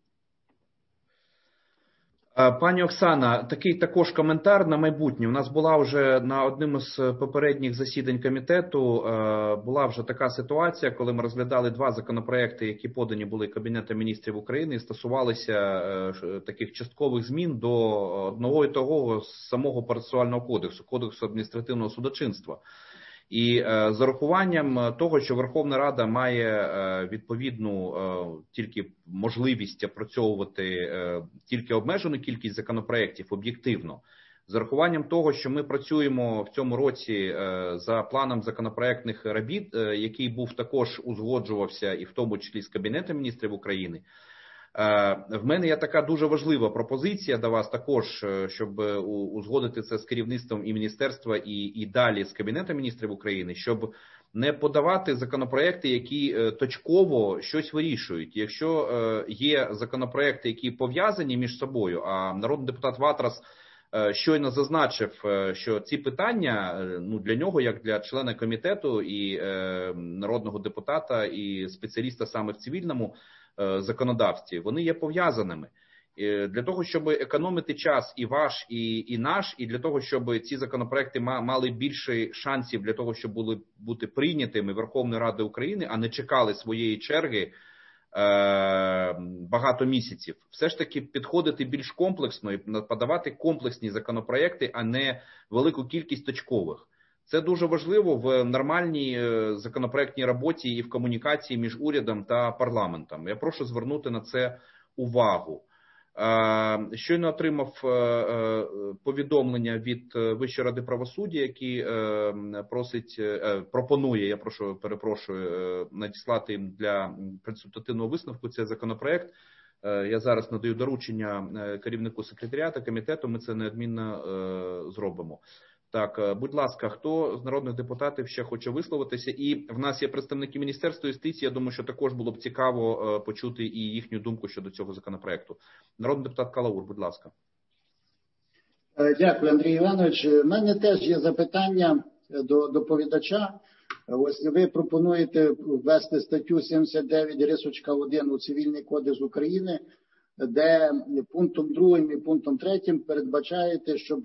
Пані Оксана, такий також коментар на майбутнє. У нас була вже на одному з попередніх засідань комітету, була вже така ситуація, коли ми розглядали два законопроекти, які подані були Кабінетом міністрів України, і стосувалися таких часткових змін до одного і того самого процесуального кодексу, кодексу адміністративного судочинства. І з урахуванням того, що Верховна Рада має відповідну тільки можливість опрацьовувати тільки обмежену кількість законопроєктів об'єктивно, з урахуванням того, що ми працюємо в цьому році за планом законопроектних робіт, який був також узгоджувався і в тому числі з Кабінетом міністрів України, в мене є така дуже важлива пропозиція до вас також, щоб узгодити це з керівництвом і міністерства, і далі з Кабінетом міністрів України, щоб не подавати законопроекти, які точково щось вирішують. Якщо є законопроекти, які пов'язані між собою, а народний депутат Ватрас щойно зазначив, що ці питання для нього, як для члена комітету і народного депутата, і спеціаліста саме в цивільному законодавстві, вони є пов'язаними. Для того, щоб економити час і ваш, і наш, і для того, щоб ці законопроекти мали більше шансів для того, щоб бути прийнятими Верховною Радою України, а не чекали своєї черги багато місяців. Все ж таки підходити більш комплексно і подавати комплексні законопроекти, а не велику кількість точкових. Це дуже важливо в нормальній законопроектній роботі і в комунікації між урядом та парламентом. Я прошу звернути на це увагу. Щойно отримав повідомлення від Вищої ради правосуддя, який пропонує, перепрошую, надіслати їм для консультативного висновку цей законопроект. Я зараз надаю доручення керівнику секретаріату комітету, ми це неодмінно зробимо. Так, будь ласка, хто з народних депутатів ще хоче висловитися? І в нас є представники Міністерства юстиції, я думаю, що також було б цікаво почути і їхню думку щодо цього законопроекту. Народний депутат Калаур, будь ласка. Дякую, Андрій Іванович. У мене теж є запитання до доповідача. Ось ви пропонуєте ввести статтю 79-1 у Цивільний кодекс України, де пунктом 2 і пунктом 3 передбачаєте, щоб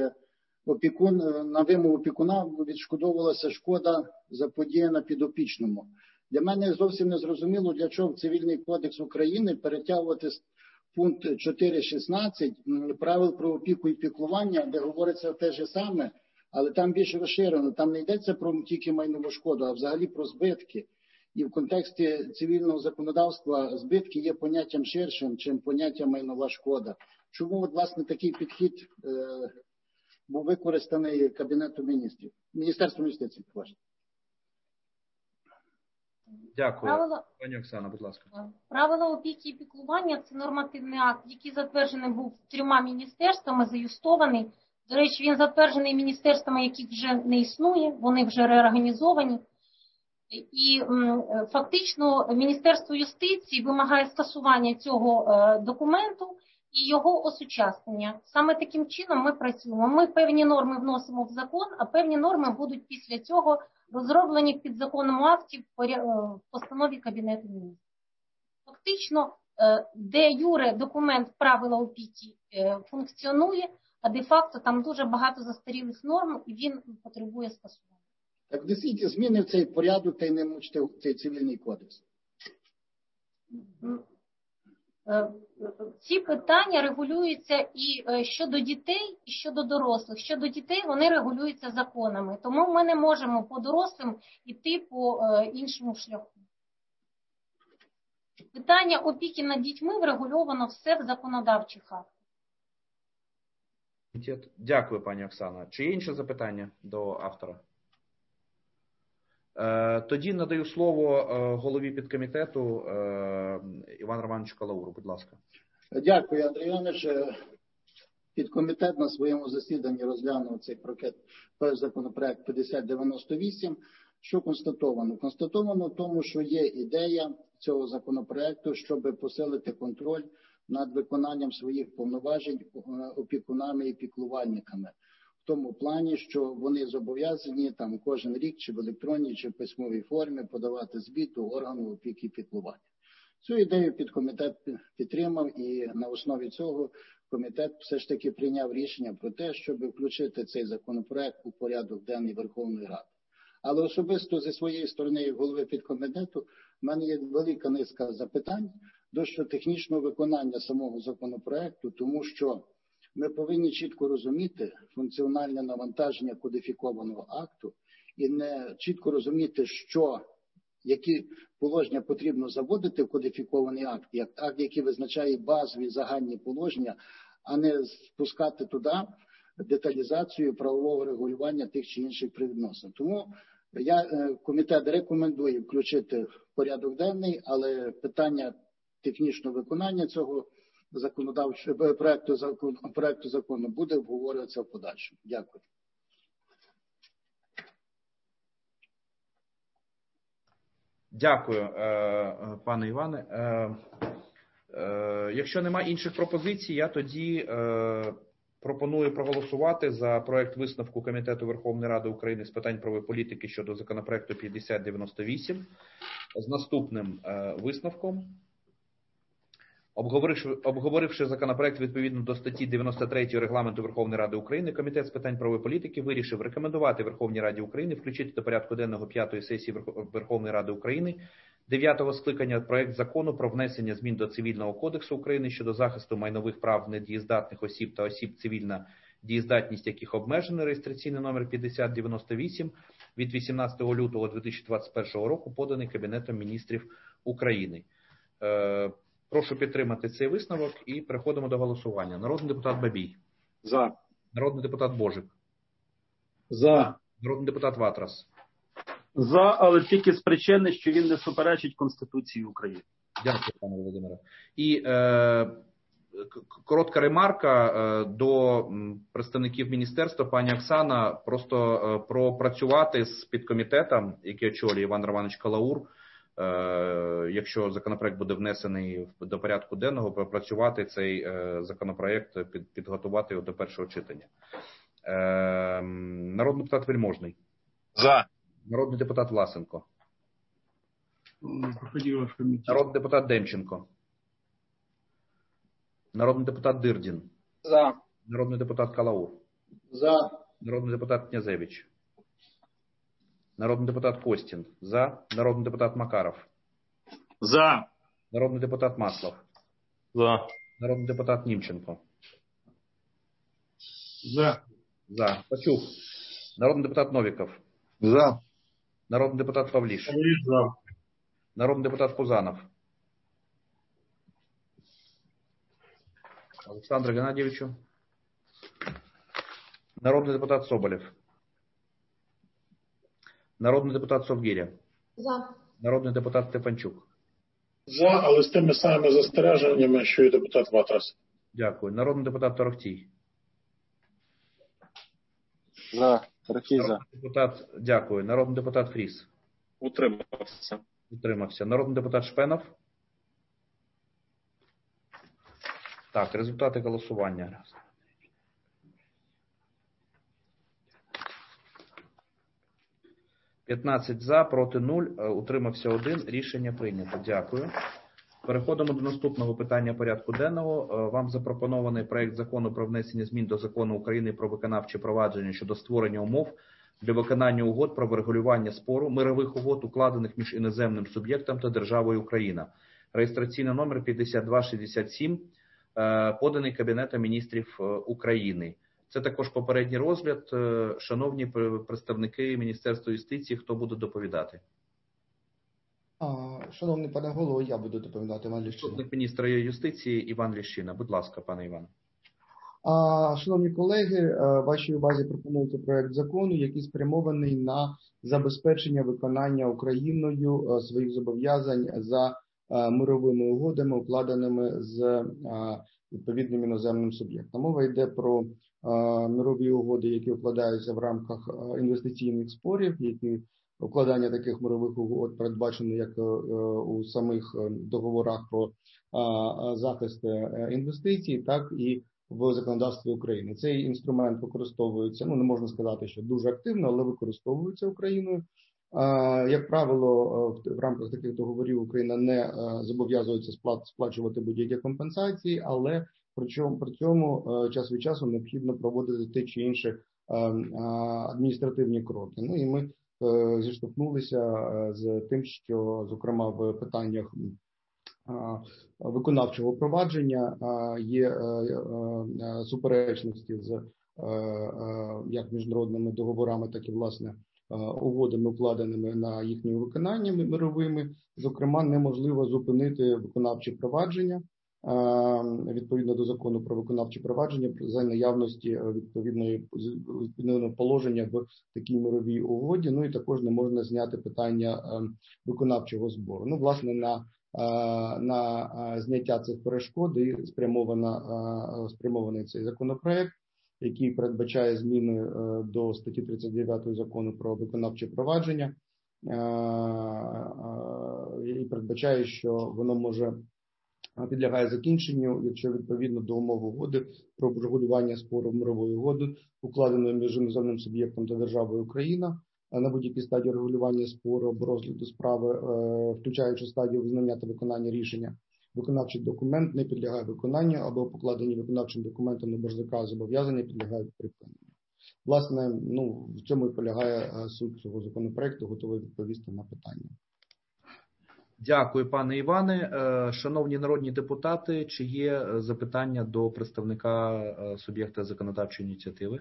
на вимогу опікуна відшкодовувалася шкода заподіяна підопічному. Для мене зовсім не зрозуміло, для чого в Цивільний кодекс України перетягувати пункт 4.16 правил про опіку і піклування, де говориться те ж саме, але там більш розширено. Там не йдеться про тільки майнову шкоду, а взагалі про збитки. І в контексті цивільного законодавства збитки є поняттям ширшим, чим поняття майнова шкода. Чому, власне, такий підхід був використаний Кабінетом міністрів, Міністерством юстиції, власне? Дякую. Пані Оксана, будь ласка. Правила опіки і піклування – це нормативний акт, який затверджений був 3 міністерствами, заюстований. До речі, він затверджений міністерствами, яких вже не існує, вони вже реорганізовані. І фактично Міністерство юстиції вимагає скасування цього документу і його осучаснення. Саме таким чином ми працюємо. Ми певні норми вносимо в закон, а певні норми будуть після цього розроблені в підзаконному акті в постанові Кабінету Міністрів. Фактично, де юре документ правила опіки функціонує, а де-факто там дуже багато застарілих норм, і він потребує скасування. Так внесіть зміни в цей порядок та й не мучте цей цивільний кодекс. Ці питання регулюються і щодо дітей, і щодо дорослих. Щодо дітей вони регулюються законами, тому ми не можемо по дорослим йти по іншому шляху. Питання опіки над дітьми врегульовано все в законодавчих актах. Дякую, пані Оксана. Чи є інші запитання до автора? Тоді надаю слово голові підкомітету Івану Романовичу Калауру. Будь ласка. Дякую, Андрій Іванович. Підкомітет на своєму засіданні розглянув цей законопроект 5098. Що констатовано? Констатовано в тому, що є ідея цього законопроекту, щоб посилити контроль над виконанням своїх повноважень опікунами і піклувальниками. В тому плані, що вони зобов'язані там кожен рік чи в електронній, чи в письмовій формі подавати звіт до органу опіки і піклування. Цю ідею підкомітет підтримав, і на основі цього комітет все ж таки прийняв рішення про те, щоб включити цей законопроект у порядок денний Верховної Ради. Але особисто зі своєї сторони, як голови підкомітету, в мене є велика низка запитань до технічного виконання самого законопроекту, тому що ми повинні чітко розуміти функціональне навантаження кодифікованого акту і не чітко розуміти, які положення потрібно заводити в кодифікований акт, як акт, який визначає базові загальні положення, а не спускати туди деталізацію правового регулювання тих чи інших правовідносин. Тому комітет рекомендує включити в порядок денний, але питання технічного виконання цього проекту закону буде обговорюватися в подальшому. Дякую. Дякую, пане Іване. Якщо немає інших пропозицій, я тоді пропоную проголосувати за проект висновку Комітету Верховної Ради України з питань правової політики щодо законопроекту 5098 з наступним висновком. Обговоривши законопроект відповідно до статті 93 Регламенту Верховної Ради України, Комітет з питань правової політики вирішив рекомендувати Верховній Раді України включити до порядку денного 5-ї сесії Верховної Ради України 9-го скликання проект закону про внесення змін до Цивільного кодексу України щодо захисту майнових прав недієздатних осіб та осіб, цивільна дієздатність яких обмежена, реєстраційний номер 5098 від 18 лютого 2021 року, поданий Кабінетом міністрів України. Прошу підтримати цей висновок і переходимо до голосування. Народний депутат Бабій. За. Народний депутат Божик. За. Народний депутат Ватрас. За, але тільки з причини, що він не суперечить Конституції України. Дякую, пане Володимире. І коротка ремарка до представників міністерства. Пані Оксана, просто пропрацювати з підкомітетом, який очолює Іван Романович Калаур, якщо законопроект буде внесений до порядку денного, пропрацювати цей законопроект, підготувати його до першого читання. Народний депутат Вельможний. За. Народний депутат Власенко. Народний депутат Демченко. Народний депутат Дирдін. За. Народний депутат Калаур. За. Народний депутат Князевич. Народний депутат Костін. За. Народний депутат Макаров. За. Народний депутат Маслов. За. Народний депутат Німченко. За. За. Пацюк. Народний депутат Новіков. За. Народний депутат Павліш. За. Народний депутат Пузанов. Олександру Геннадійовичу. Народний депутат Соболєв. Народний депутат Совгиря. За. Народний депутат Степанчук. За, але з тими самими застереженнями, що і депутат Ватрас. Дякую. Народний депутат Торохтій. За. Торохтій за. Дякую. Народний депутат Фріс. Утримався. Утримався. Народний депутат Шпенов. Так, результати голосування. 15 за, проти 0, утримався 1. Рішення прийнято. Дякую. Переходимо до наступного питання порядку денного. Вам запропонований проект закону про внесення змін до Закону України про виконавче провадження щодо створення умов для виконання угод про врегулювання спору, мирових угод, укладених між іноземним суб'єктом та державою Україна. Реєстраційний номер 5267, поданий Кабінетом міністрів України. Це також попередній розгляд. Шановні представники Міністерства юстиції, хто буде доповідати? Шановний пане голово, я буду доповідати, Іван Ліщина. Заступник міністра юстиції Іван Ліщина. Будь ласка, пане Іван. Шановні колеги, вашій увазі пропонується проект закону, який спрямований на забезпечення виконання Україною своїх зобов'язань за мировими угодами, укладеними з відповідним іноземним суб'єктом. Мова йде про мирові угоди, які укладаються в рамках інвестиційних спорів, які укладання таких мирових угод передбачено як у самих договорах про захист інвестицій, так і в законодавстві України. Цей інструмент використовується, не можна сказати, що дуже активно, але використовується Україною. Як правило, в рамках таких договорів Україна не зобов'язується сплачувати будь-які компенсації, але при цьому час від часу необхідно проводити ті чи інші адміністративні кроки. І ми зіштовхнулися з тим, що, зокрема, в питаннях виконавчого провадження є суперечності з як міжнародними договорами, так і, власне, угодами, укладеними на їхнє виконання мировими. Зокрема, неможливо зупинити виконавче провадження відповідно до закону про виконавче провадження за наявності відповідного положення в такій мировій угоді. І також не можна зняти питання виконавчого збору. Власне, на зняття цих перешкод і спрямований цей законопроект, який передбачає зміни до статті 39 закону про виконавче провадження і передбачає, що воно може підлягає закінченню, якщо відповідно до умов угоди про врегулювання спору мирової угоди, укладеної між іноземним суб'єктом та державою Україна, на будь-якій стадії регулювання спору або розгляду справи, включаючи стадію визнання та виконання рішення, виконавчий документ не підлягає виконанню або покладені виконавчим документом на боржника зобов'язання підлягають припиненню. Власне, в цьому і полягає суть цього законопроекту, готовий відповісти на питання. Дякую, пане Іване. Шановні народні депутати, чи є запитання до представника суб'єкта законодавчої ініціативи?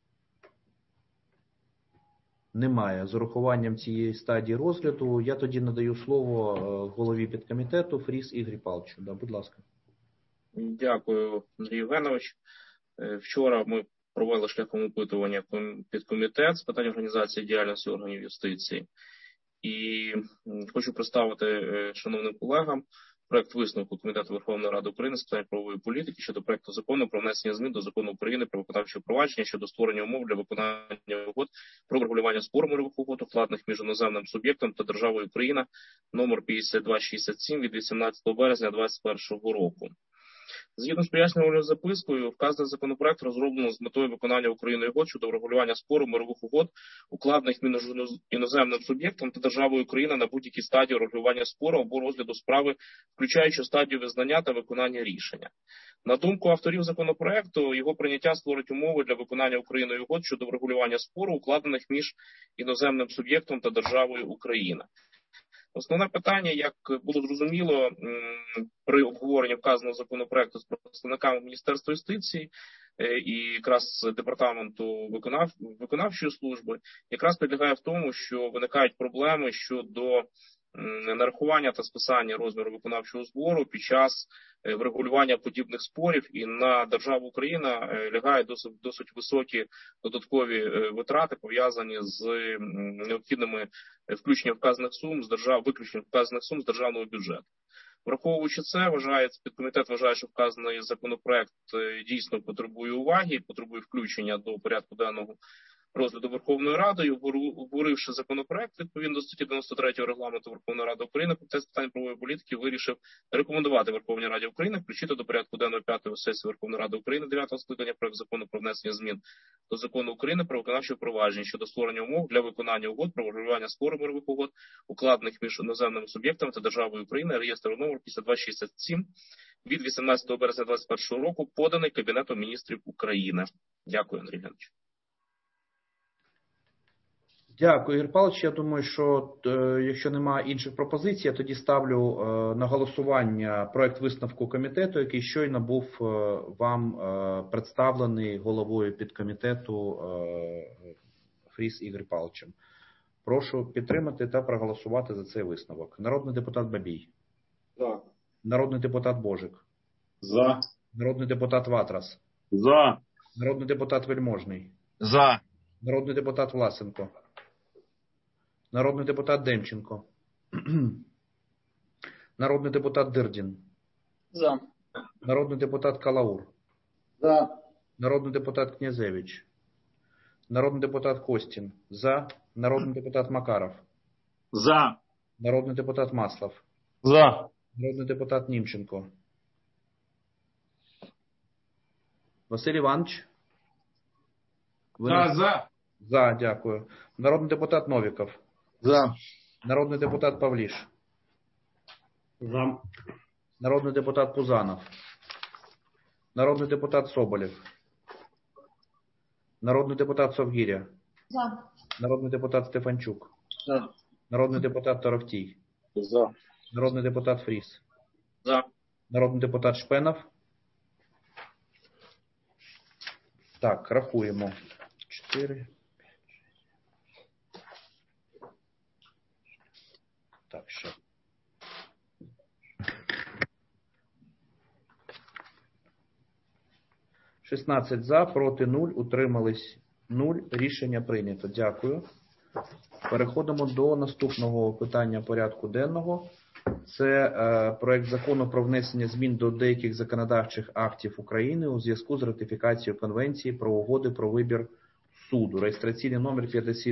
Немає. З урахуванням цієї стадії розгляду я тоді надаю слово голові підкомітету Фріс Ігорю Павловичу. Будь ласка. Дякую, Андрій Євгенович. Вчора ми провели шляхом опитування підкомітет з питань організації діяльності органів юстиції. І хочу представити шановним колегам проект висновку Комітету Верховної Ради України з питань правової політики щодо проекту закону про внесення змін до Закону України про виконавче провадження щодо створення умов для виконання угод про врегулювання спору мирових угод, укладених між іноземним суб'єктом та державою Україна, номер 5267 від 18 березня 2021 року. Згідно з пояснювальною запискою, вказаний законопроект розроблено з метою виконання Україною угод щодо врегулювання спору мирових угод, укладених між іноземним суб'єктом та державою Україна на будь-якій стадії регулювання спору або розгляду справи, включаючи стадію визнання та виконання рішення. На думку авторів законопроекту, його прийняття створить умови для виконання Україною угод щодо врегулювання спору, укладених між іноземним суб'єктом та державою Україна. Основне питання, як було зрозуміло при обговоренні вказаного законопроекту з представниками Міністерства юстиції і якраз департаменту виконавчої служби, якраз підлягає в тому, що виникають проблеми щодо нарахування та списання розміру виконавчого збору під час врегулювання подібних спорів, і на державу Україна лягають досить високі додаткові витрати, пов'язані з необхідними включенням вказаних сум з державного бюджету. Враховуючи це, підкомітет вважає, що вказаний законопроект дійсно потребує уваги, потребує включення до порядку денного розгляду Верховною Радою, обговоривши законопроект відповідно до статті 93 Регламенту Верховної Ради України, Комітет з питань правової політики вирішив рекомендувати Верховній Раді України включити до порядку денного 5-ї сесії Верховної Ради України 9-го скликання проект закону про внесення змін до Закону України про виконавче впровадження щодо створення умов для виконання угод про врегулювання спору мирових угод, укладених між іноземними суб'єктами та державою України, реєстр номер 5267 від 18 березня 2021 року, поданий Кабінетом міністрів України. Дякую, Андрій Євгенович. Дякую, Ігор Павлович. Я думаю, що якщо немає інших пропозицій, я тоді ставлю на голосування проект висновку комітету, який щойно був вам представлений головою підкомітету Фріс Ігор Павловичем. Прошу підтримати та проголосувати за цей висновок. Народний депутат Бабій. За. Народний депутат Божик. За. Народний депутат Ватрас. За. Народний депутат Вельможний. За. Народний депутат Власенко. Народний депутат Демченко. Народний депутат Дирдін. За. Народний депутат Калаур. За. Народний депутат Князевич. Народний депутат Костін. За. Народний депутат Макаров. За. Народний депутат Маслов. За. Народний депутат Німченко. Василь Іванович. За. За, дякую. Народний депутат Новіков. За. Народний депутат Павліш. За. Народний депутат Пузанов. Народний депутат Соболєв. Народний депутат Совгіря. За. Народний депутат Стефанчук. За. Народний депутат Торохтій. За. Народний депутат Фріс. За. Народний депутат Шпенов. Так, рахуємо. 4. Так, ще. «16 за, проти 0, утримались 0. Рішення прийнято. Дякую. Переходимо до наступного питання порядку денного. Це проект закону про внесення змін до деяких законодавчих актів України у зв'язку з ратифікацією Конвенції про угоди про вибір суду. Реєстраційний номер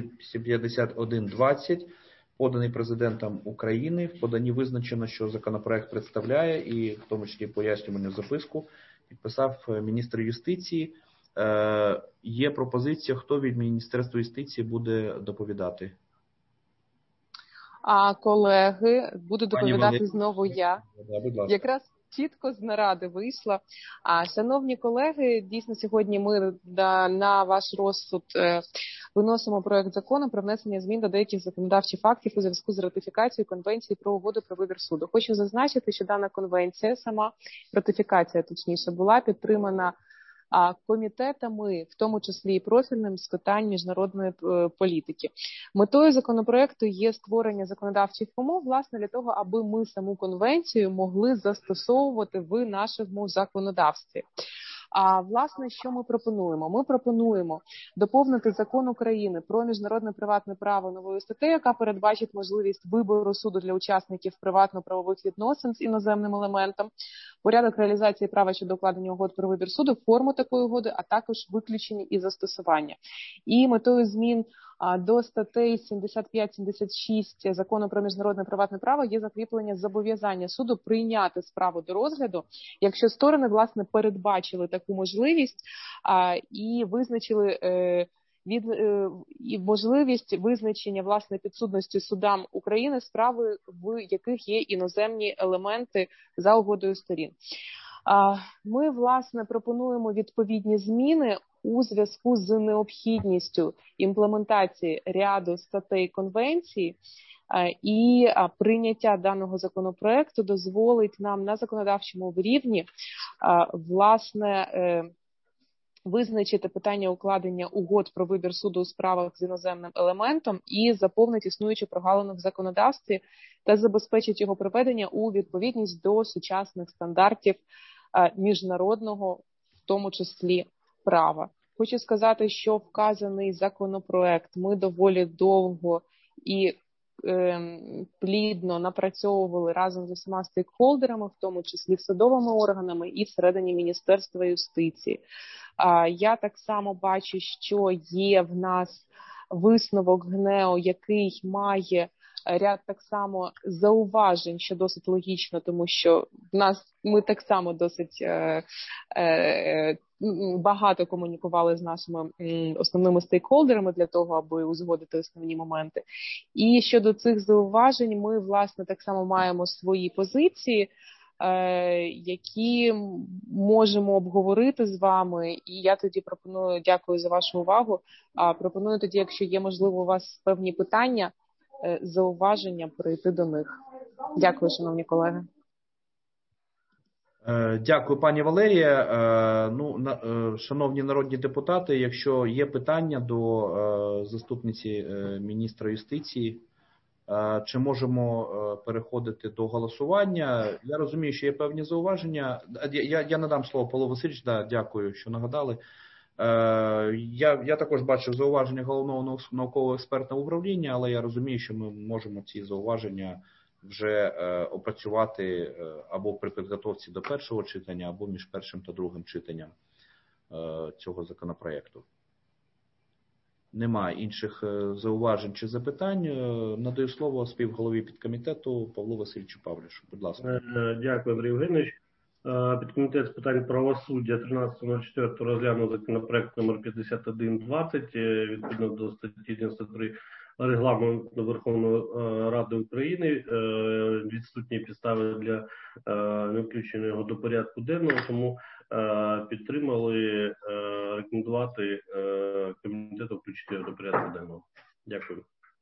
5120, поданий Президентом України. В поданні визначено, що законопроект представляє, і в тому числі пояснювальну записку підписав міністр юстиції. Є пропозиція, хто від Міністерства юстиції буде доповідати? Колеги, буду доповідати Валерія. знову я. Да, будь ласка. Якраз чітко з наради вийшла. Шановні колеги, дійсно сьогодні ми на ваш розсуд виносимо проект закону про внесення змін до деяких законодавчих актів у зв'язку з ратифікацією Конвенції про угоду про вибір суду. Хочу зазначити, що дана конвенція, сама ратифікація, точніше, була підтримана комітетами, в тому числі і профільним з питань міжнародної політики. Метою законопроекту є створення законодавчих умов, власне, для того, аби ми саму конвенцію могли застосовувати в нашому законодавстві. Власне, що ми пропонуємо? Ми пропонуємо доповнити Закон України про міжнародне приватне право новою статтею, яка передбачить можливість вибору суду для учасників приватно-правових відносин з іноземним елементом, порядок реалізації права щодо укладення угод про вибір суду, форму такої угоди, а також виключення і застосування. І метою змін до статей 75-76 Закону про міжнародне приватне право є закріплення зобов'язання суду прийняти справу до розгляду, якщо сторони, власне, передбачили таку можливість і визначили і можливість визначення, власне, підсудності судам України справи, в яких є іноземні елементи за угодою сторін. Ми, власне, пропонуємо відповідні зміни у зв'язку з необхідністю імплементації ряду статей конвенції, і прийняття даного законопроекту дозволить нам на законодавчому рівні, власне, визначити питання укладення угод про вибір суду у справах з іноземним елементом і заповнить існуючу прогалину в законодавстві та забезпечить його приведення у відповідність до сучасних стандартів міжнародного, в тому числі, права. Хочу сказати, що вказаний законопроект ми доволі довго і плідно напрацьовували разом з усіма стейкхолдерами, в тому числі судовими органами і всередині Міністерства юстиції. Я так само бачу, що є в нас висновок ГНЕУ, який має ряд так само зауважень, що досить логічно, тому що ми так само досить багато комунікували з нашими основними стейкхолдерами для того, аби узгодити основні моменти. І щодо цих зауважень ми, власне, так само маємо свої позиції, які можемо обговорити з вами. І я тоді пропоную, дякую за вашу увагу, пропоную тоді, якщо є можливо у вас певні питання, зауваження, перейти до них. Дякую, шановні колеги. Дякую, пані Валерія. Шановні народні депутати, якщо є питання до заступниці міністра юстиції, чи можемо переходити до голосування? Я розумію, що є певні зауваження. Я надам слово Павлу Васильовичу. Дякую, що нагадали. Я також бачив зауваження Головного науково-експертного управління, але я розумію, що ми можемо ці зауваження вже опрацювати або при підготовці до першого читання, або між першим та другим читанням цього законопроекту. Немає інших зауважень чи запитань. Надаю слово співголові підкомітету Павлу Васильовичу Павлішу. Будь ласка. Дякую, Андрій Євгенович. Підкомітет з питань правосуддя 13.04 розглянув законопроект номер 5120 відповідно до статті 93 Регламенту Верховної Ради України. Відсутні підстави для невключення його до порядку денного, тому підтримали рекомендувати комітету включити його до порядку денного. Дякую.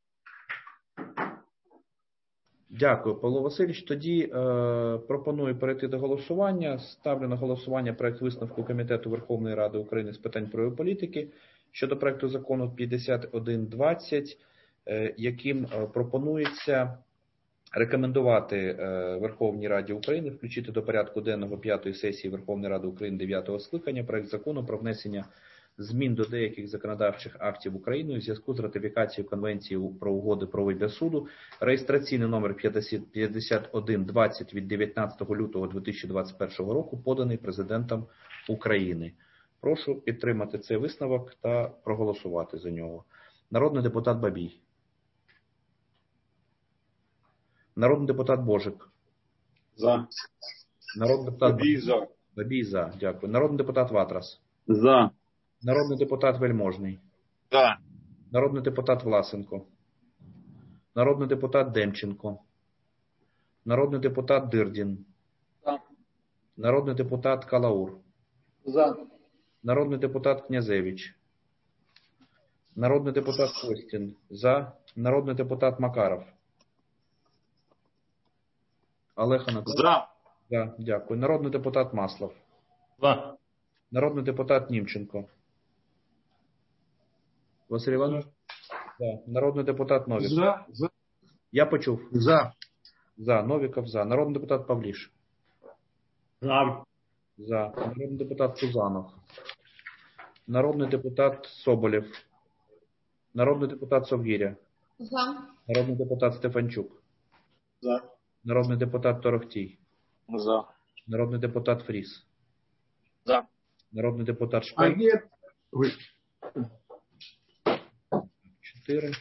Дякую, Павло Васильович. Тоді пропоную перейти до голосування. Ставлю на голосування проект висновку Комітету Верховної Ради України з питань правової політики щодо проекту закону 5120, яким пропонується рекомендувати Верховній Раді України включити до порядку денного 5-ї сесії Верховної Ради України 9-го скликання проект закону про внесення змін до деяких законодавчих актів України у зв'язку з ратифікацією Конвенції про угоди про вибір суду, реєстраційний номер 5120 від 19 лютого 2021 року, поданий Президентом України. Прошу підтримати цей висновок та проголосувати за нього. Народний депутат Бабій. Народний депутат Божик. За. Народний депутат Бабій за. Бабій за. Дякую. Народний депутат Ватрас. За. Народний депутат Вельможний. За. Народний депутат Власенко. Народний депутат Демченко. Народний депутат Дирдін. За. Народний депутат Калаур. За. Народний депутат Князевич. Народний депутат Костін. За. Народний депутат Макаров. Олег Анатолійович. За. За. Дякую. Народний депутат Маслов. За. Народний депутат Німченко. Василь Іванович? За. Народний депутат Новіков. За. Я почув. За. За. Новіков за. Народний депутат Павліш. За. За. Народний депутат Пузанов. Народний депутат Соболєв. Народний депутат Совгиря. За. Народний депутат Стефанчук. За. Народний депутат Торохтій. За. Народний депутат Фріс. За. Народний депутат Шпак. 4.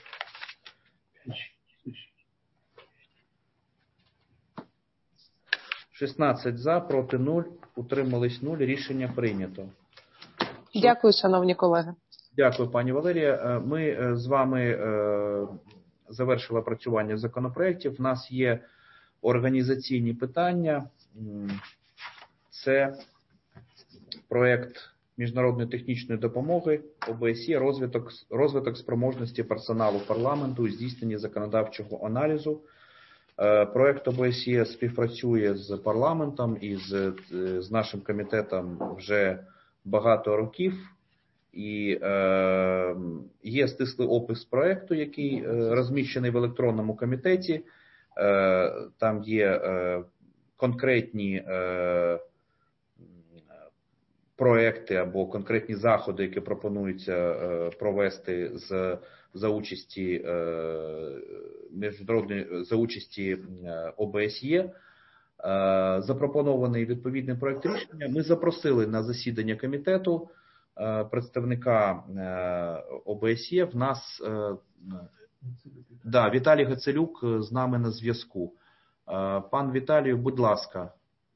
16 за, проти 0, утримались 0. Рішення прийнято. Дякую, шановні колеги. Дякую, пані Валерія. Ми з вами завершили опрацювання законопроєктів. У нас є організаційні питання. Це проєкт міжнародної технічної допомоги ОБСЄ, розвиток спроможності персоналу парламенту у здійсненні законодавчого аналізу. Проєкт ОБСЄ співпрацює з парламентом і з нашим комітетом вже багато років. І є стислий опис проєкту, який розміщений в електронному комітеті. Там є конкретні проекти або конкретні заходи, які пропонуються провести за участі ОБСЄ. Запропонований відповідний проект рішення. Ми запросили на засідання комітету представника ОБСЄ. В нас Віталій Гацелюк з нами на зв'язку. Пан Віталію, будь ласка.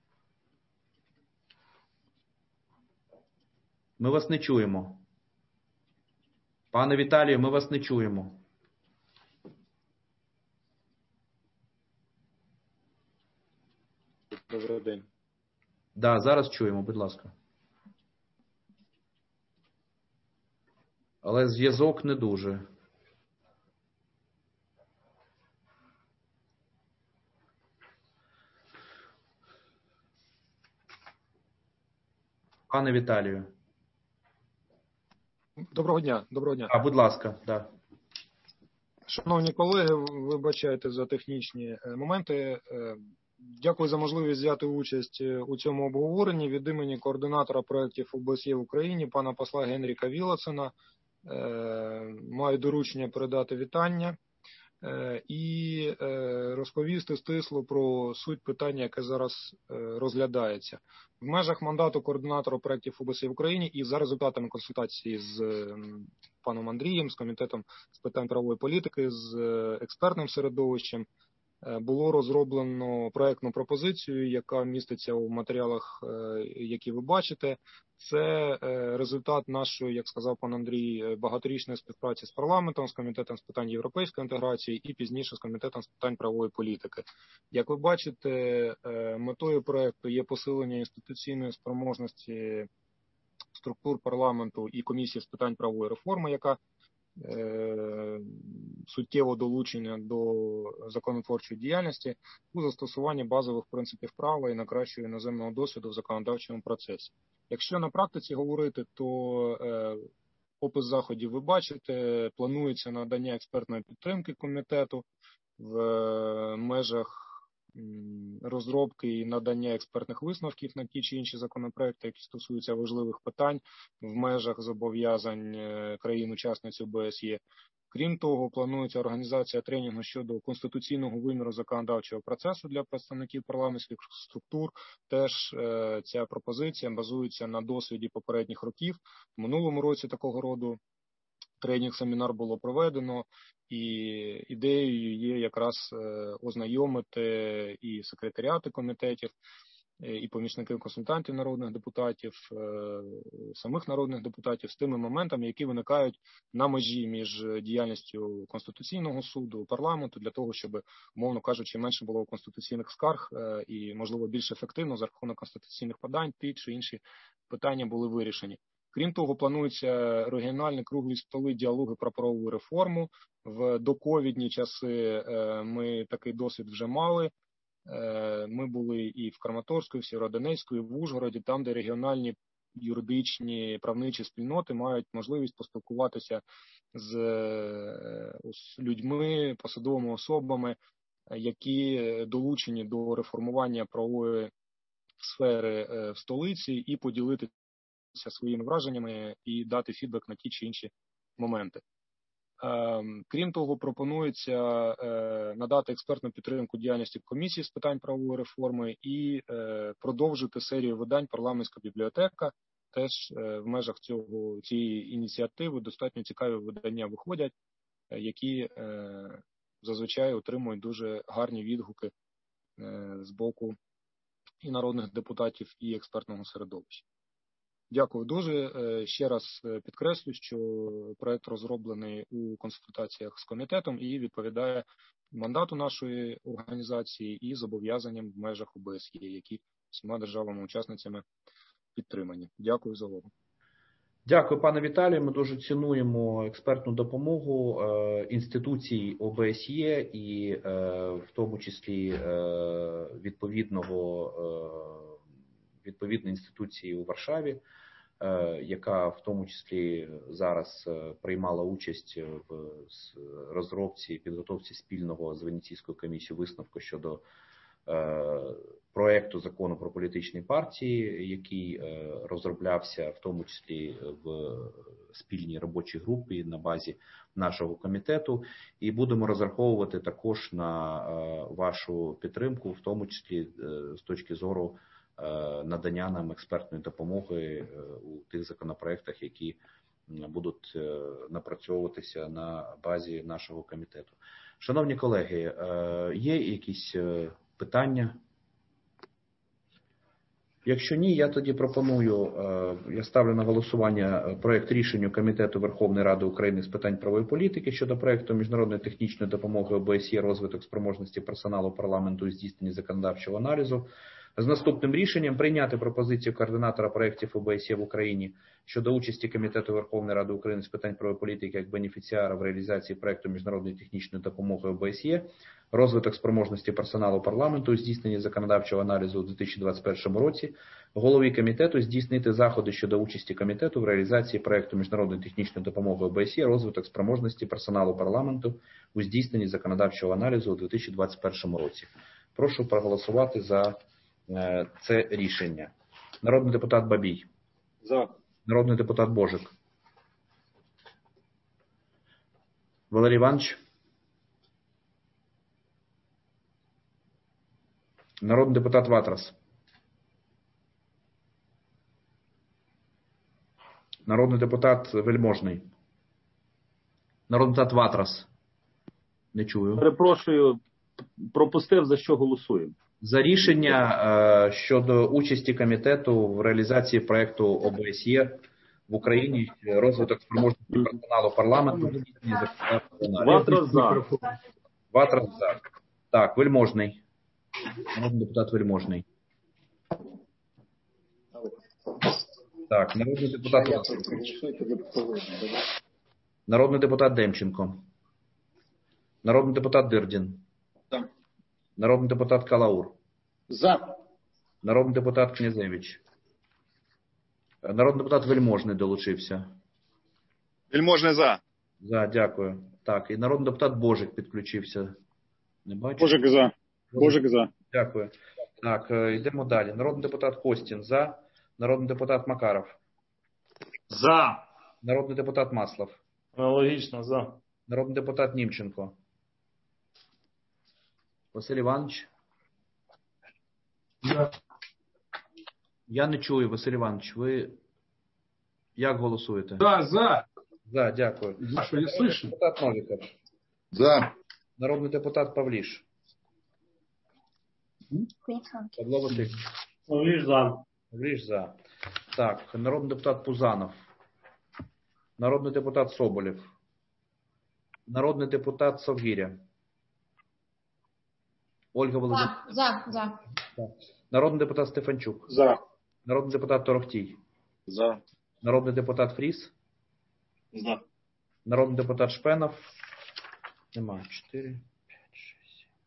Ми вас не чуємо. Пане Віталію, ми вас не чуємо. Добрий день. Да, зараз чуємо, будь ласка. Але зв'язок не дуже. Пане Віталію. Доброго дня. Доброго дня. Будь ласка, да. Шановні колеги, вибачайте за технічні моменти. Дякую за можливість взяти участь у цьому обговоренні. Від імені координатора проєктів ОБСЄ в Україні, пана посла Генріка Вілацена, маю доручення передати вітання і розповісти стисло про суть питання, яке зараз розглядається. В межах мандату координатора проєктів ОБСЄ в Україні і за результатами консультації з паном Андрієм, з Комітетом з питань правової політики, з експертним середовищем, було розроблено проєктну пропозицію, яка міститься у матеріалах, які ви бачите. Це результат нашої, як сказав пан Андрій, багаторічної співпраці з парламентом, з Комітетом з питань європейської інтеграції і пізніше з Комітетом з питань правової політики. Як ви бачите, метою проєкту є посилення інституційної спроможності структур парламенту і комісії з питань правової реформи, яка суттєво долучення до законотворчої діяльності у застосуванні базових принципів права і на кращого іноземного досвіду в законодавчому процесі. Якщо на практиці говорити, то опис заходів ви бачите, планується надання експертної підтримки комітету в межах розробки і надання експертних висновків на ті чи інші законопроекти, які стосуються важливих питань в межах зобов'язань країн-учасниць ОБСЄ. Крім того, планується організація тренінгу щодо конституційного виміру законодавчого процесу для представників парламентських структур. Теж ця пропозиція базується на досвіді попередніх років. В минулому році такого роду тренінг-семінар було проведено, і ідеєю є якраз ознайомити і секретаріати комітетів, і помічники консультантів народних депутатів, самих народних депутатів з тими моментами, які виникають на межі між діяльністю Конституційного суду, парламенту, для того, щоб, умовно кажучи, менше було конституційних скарг і, можливо, більш ефективно за рахунок конституційних подань ті чи інші питання були вирішені. Крім того, плануються регіональні круглі столи, діалоги про правову реформу. В доковідні часи ми такий досвід вже мали. Ми були і в Краматорську, і в Сєвєродонецьку, і в Ужгороді, там, де регіональні юридичні правничі спільноти мають можливість поспілкуватися з людьми, посадовими особами, які долучені до реформування правової сфери в столиці, і поділитися своїми враженнями і дати фідбек на ті чи інші моменти. Крім того, пропонується надати експертну підтримку діяльності комісії з питань правової реформи і продовжити серію видань «Парламентська бібліотека». Теж в межах цієї ініціативи достатньо цікаві видання виходять, які зазвичай отримують дуже гарні відгуки з боку і народних депутатів, і експертного середовища. Дякую дуже. Ще раз підкреслю, що проект розроблений у консультаціях з комітетом і відповідає мандату нашої організації і зобов'язанням в межах ОБСЄ, які всіма державами-учасницями підтримані. Дякую за увагу. Дякую, пане Віталію. Ми дуже цінуємо експертну допомогу інституцій ОБСЄ і в тому числі відповідної інституції у Варшаві, яка в тому числі зараз приймала участь в розробці і підготовці спільного з Венеційською комісією висновку щодо проекту закону про політичні партії, який розроблявся в тому числі в спільній робочій групі на базі нашого комітету. І будемо розраховувати також на вашу підтримку, в тому числі з точки зору надання нам експертної допомоги у тих законопроектах, які будуть напрацьовуватися на базі нашого комітету. Шановні колеги, є якісь питання? Якщо ні, я тоді пропоную, я ставлю на голосування проект рішення Комітету Верховної Ради України з питань правової політики щодо проекту міжнародної технічної допомоги ОБСЄ, розвиток спроможності персоналу парламенту у здійсненні законодавчого аналізу. З наступним рішенням прийняти пропозицію координатора проєктів ОБСЄ в Україні щодо участі Комітету Верховної Ради України з питань правової політики як бенефіціара в реалізації проєкту міжнародної технічної допомоги ОБСЄ, розвиток спроможності персоналу парламенту у здійсненні законодавчого аналізу у 2021 році, голові комітету здійснити заходи щодо участі комітету в реалізації проєкту міжнародної технічної допомоги ОБСЄ, розвиток спроможності персоналу парламенту у здійсненні законодавчого аналізу у 2021 році. Прошу проголосувати за це рішення. Народний депутат Бабій. За. Народний депутат Божик. Валерій Іванович. Народний депутат Ватрас. Народний депутат Вельможний. Народний депутат Ватрас. Не чую. Перепрошую, пропустив, за що голосуємо. За рішення щодо участі комітету в реалізації проєкту ОБСЄ в Україні, розвиток спроможності персоналу парламенту. Ватрас за. Ватрас за. Так, Вельможний. Народний депутат Вельможний. Так, народний депутат Народний депутат Демченко. Народний депутат Дирдін. Народний депутат Калаур. За. Народний депутат Князевич. Народний депутат Вельможний долучився. Вельможний за. За, дякую. Так, і народний депутат Божик підключився. Не бачу. Божик за. Божик за. Дякую. Так, йдемо далі. Народний депутат Костін за. Народний депутат Макаров. За. Народний депутат Маслов. Аналогічно, за. Народний депутат Німченко. Василь Іванович. За. Я не чую, Василь Іванович. Ви як голосуєте? За. За, дякую. За, що я слышу? Народний депутат Новіков. За. Народний депутат Павліш. Павло Васильович. Павліш за. Павліш за. Так, народний депутат Пузанов. Народний депутат Соболєв. Народний депутат Совгиря. Ольга Володимирівна. За. Народний депутат Стефанчук. За. Народний депутат Торохтій. За. Народний депутат Фріс. За. Народний депутат Шпенов. Нема. 4, 5, 6, 7,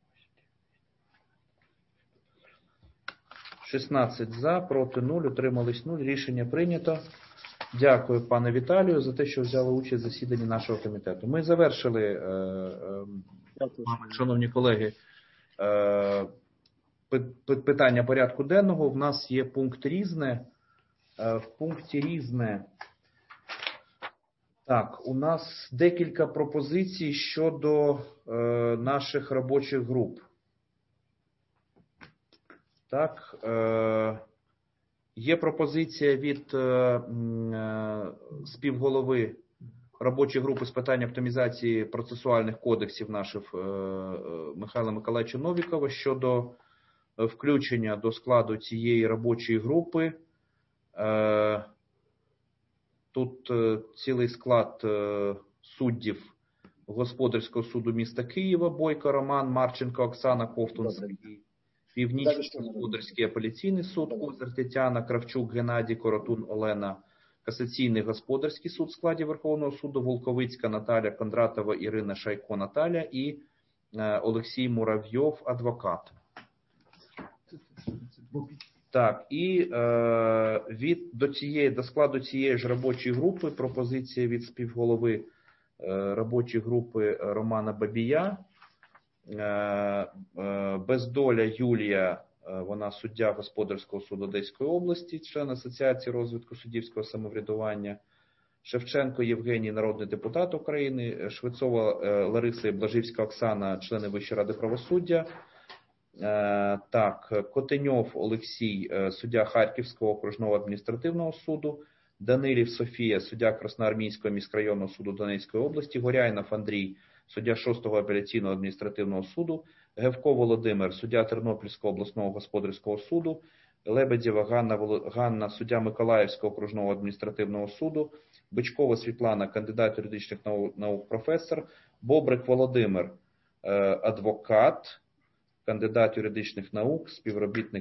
16 за, проти 0, утримались 0. Рішення прийнято. Дякую, пане Віталію, за те, що взяли участь в засіданні нашого комітету. Ми завершили, шановні колеги, питання порядку денного. В нас є пункт «Різне». В пункті «Різне» так, у нас декілька пропозицій щодо наших робочих груп. Так, є пропозиція від співголови робочої групи з питань оптимізації процесуальних кодексів наших Михайла Миколаївича Новікова щодо включення до складу цієї робочої групи. Тут цілий склад суддів Господарського суду міста Києва: Бойко Роман, Марченко Оксана, Ковтун Сергій. Північний господарський апеляційний суд: Козир Тетяна, Кравчук Геннадій, Коротун Олена. Касаційний господарський суд в складі Верховного суду: Волковицька Наталя, Кондратова Ірина, Шайко Наталя і Олексій Муравйов, адвокат. Так, і до складу цієї ж робочої групи пропозиція від співголови робочої групи Романа Бабія. Бездоля Юлія, вона суддя Господарського суду Одеської області, член Асоціації розвитку суддівського самоврядування. Шевченко Євгеній, народний депутат України. Швецова Лариса і Блажівська Оксана, члени Вищої ради правосуддя. Так, Котеньов Олексій, суддя Харківського окружного адміністративного суду. Данилів Софія, суддя Красноармійського міськрайонного суду Донецької області. Горяйнов Андрій, суддя 6-го апеляційного адміністративного суду. Гевко Володимир, суддя Тернопільського обласного господарського суду. Лебедєва Ганна, суддя Миколаївського окружного адміністративного суду. Бичкова Світлана, кандидат юридичних наук, професор. Бобрик Володимир, адвокат, кандидат юридичних наук, співробітник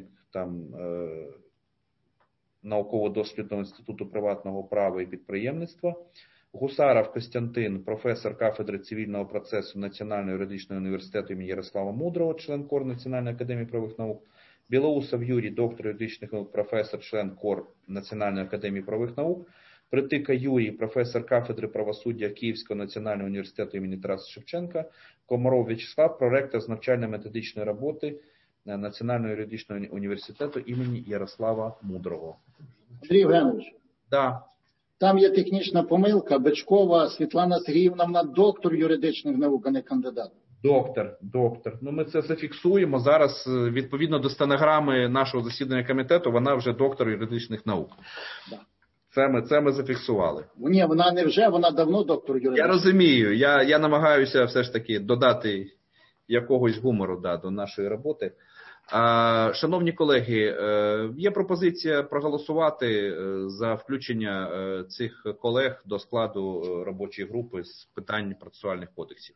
науково-дослідного інституту приватного права і підприємництва. Гусаров Костянтин, професор кафедри цивільного процесу Національного юридичного університету імені Ярослава Мудрого, член КОР Національної академії правових наук. Білоусов Юрій, доктор юридичних наук, професор, член КОР Національної академії правових наук. Притика Юрій, професор кафедри правосуддя Київського національного університету імені Тараса Шевченка. Комаров В'ячеслав, проректор з навчально-методичної роботи Національного юридичного університету імені Ярослава Мудрого. Андрій Євгенович, да. Там є технічна помилка. Бичкова Світлана Сергіївна, вона доктор юридичних наук, а не кандидат. Доктор. Ну, ми це зафіксуємо. Зараз, відповідно до стенограми нашого засідання комітету, вона вже доктор юридичних наук. Да. Це ми зафіксували. Ні, вона не вже, вона давно доктор юридичних. Я розумію. Я намагаюся все ж таки додати якогось гумору до нашої роботи. Шановні колеги, є пропозиція проголосувати за включення цих колег до складу робочої групи з питань процесуальних кодексів.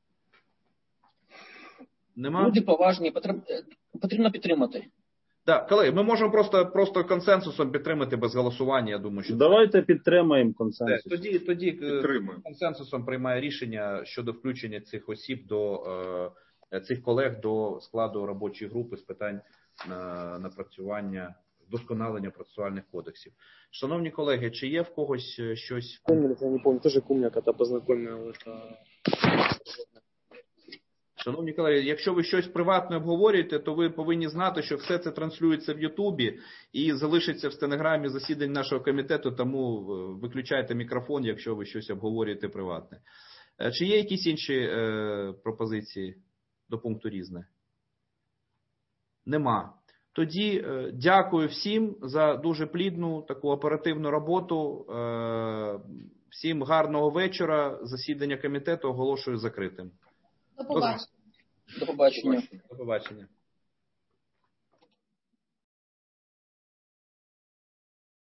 Нема? Люди поважні, потрібно підтримати. Так, колеги, ми можемо просто консенсусом підтримати без голосування, я думаю, що... Давайте підтримаємо консенсус. Тоді консенсусом приймає рішення щодо включення цих осіб цих колег до складу робочої групи з питань напрацювання, вдосконалення процесуальних кодексів. Шановні колеги, чи є в когось щось? Я не пам'ятаю, теж Кумняка та познайомили. Шановні колеги, якщо ви щось приватне обговорюєте, то ви повинні знати, що все це транслюється в Ютубі і залишиться в стенограмі засідань нашого комітету, тому виключайте мікрофон, якщо ви щось обговорюєте приватне. Чи є якісь інші пропозиції до пункту «Різне»? Нема. Тоді дякую всім за дуже плідну таку оперативну роботу. Всім гарного вечора. Засідання комітету оголошую закритим. До побачення. До побачення. До побачення.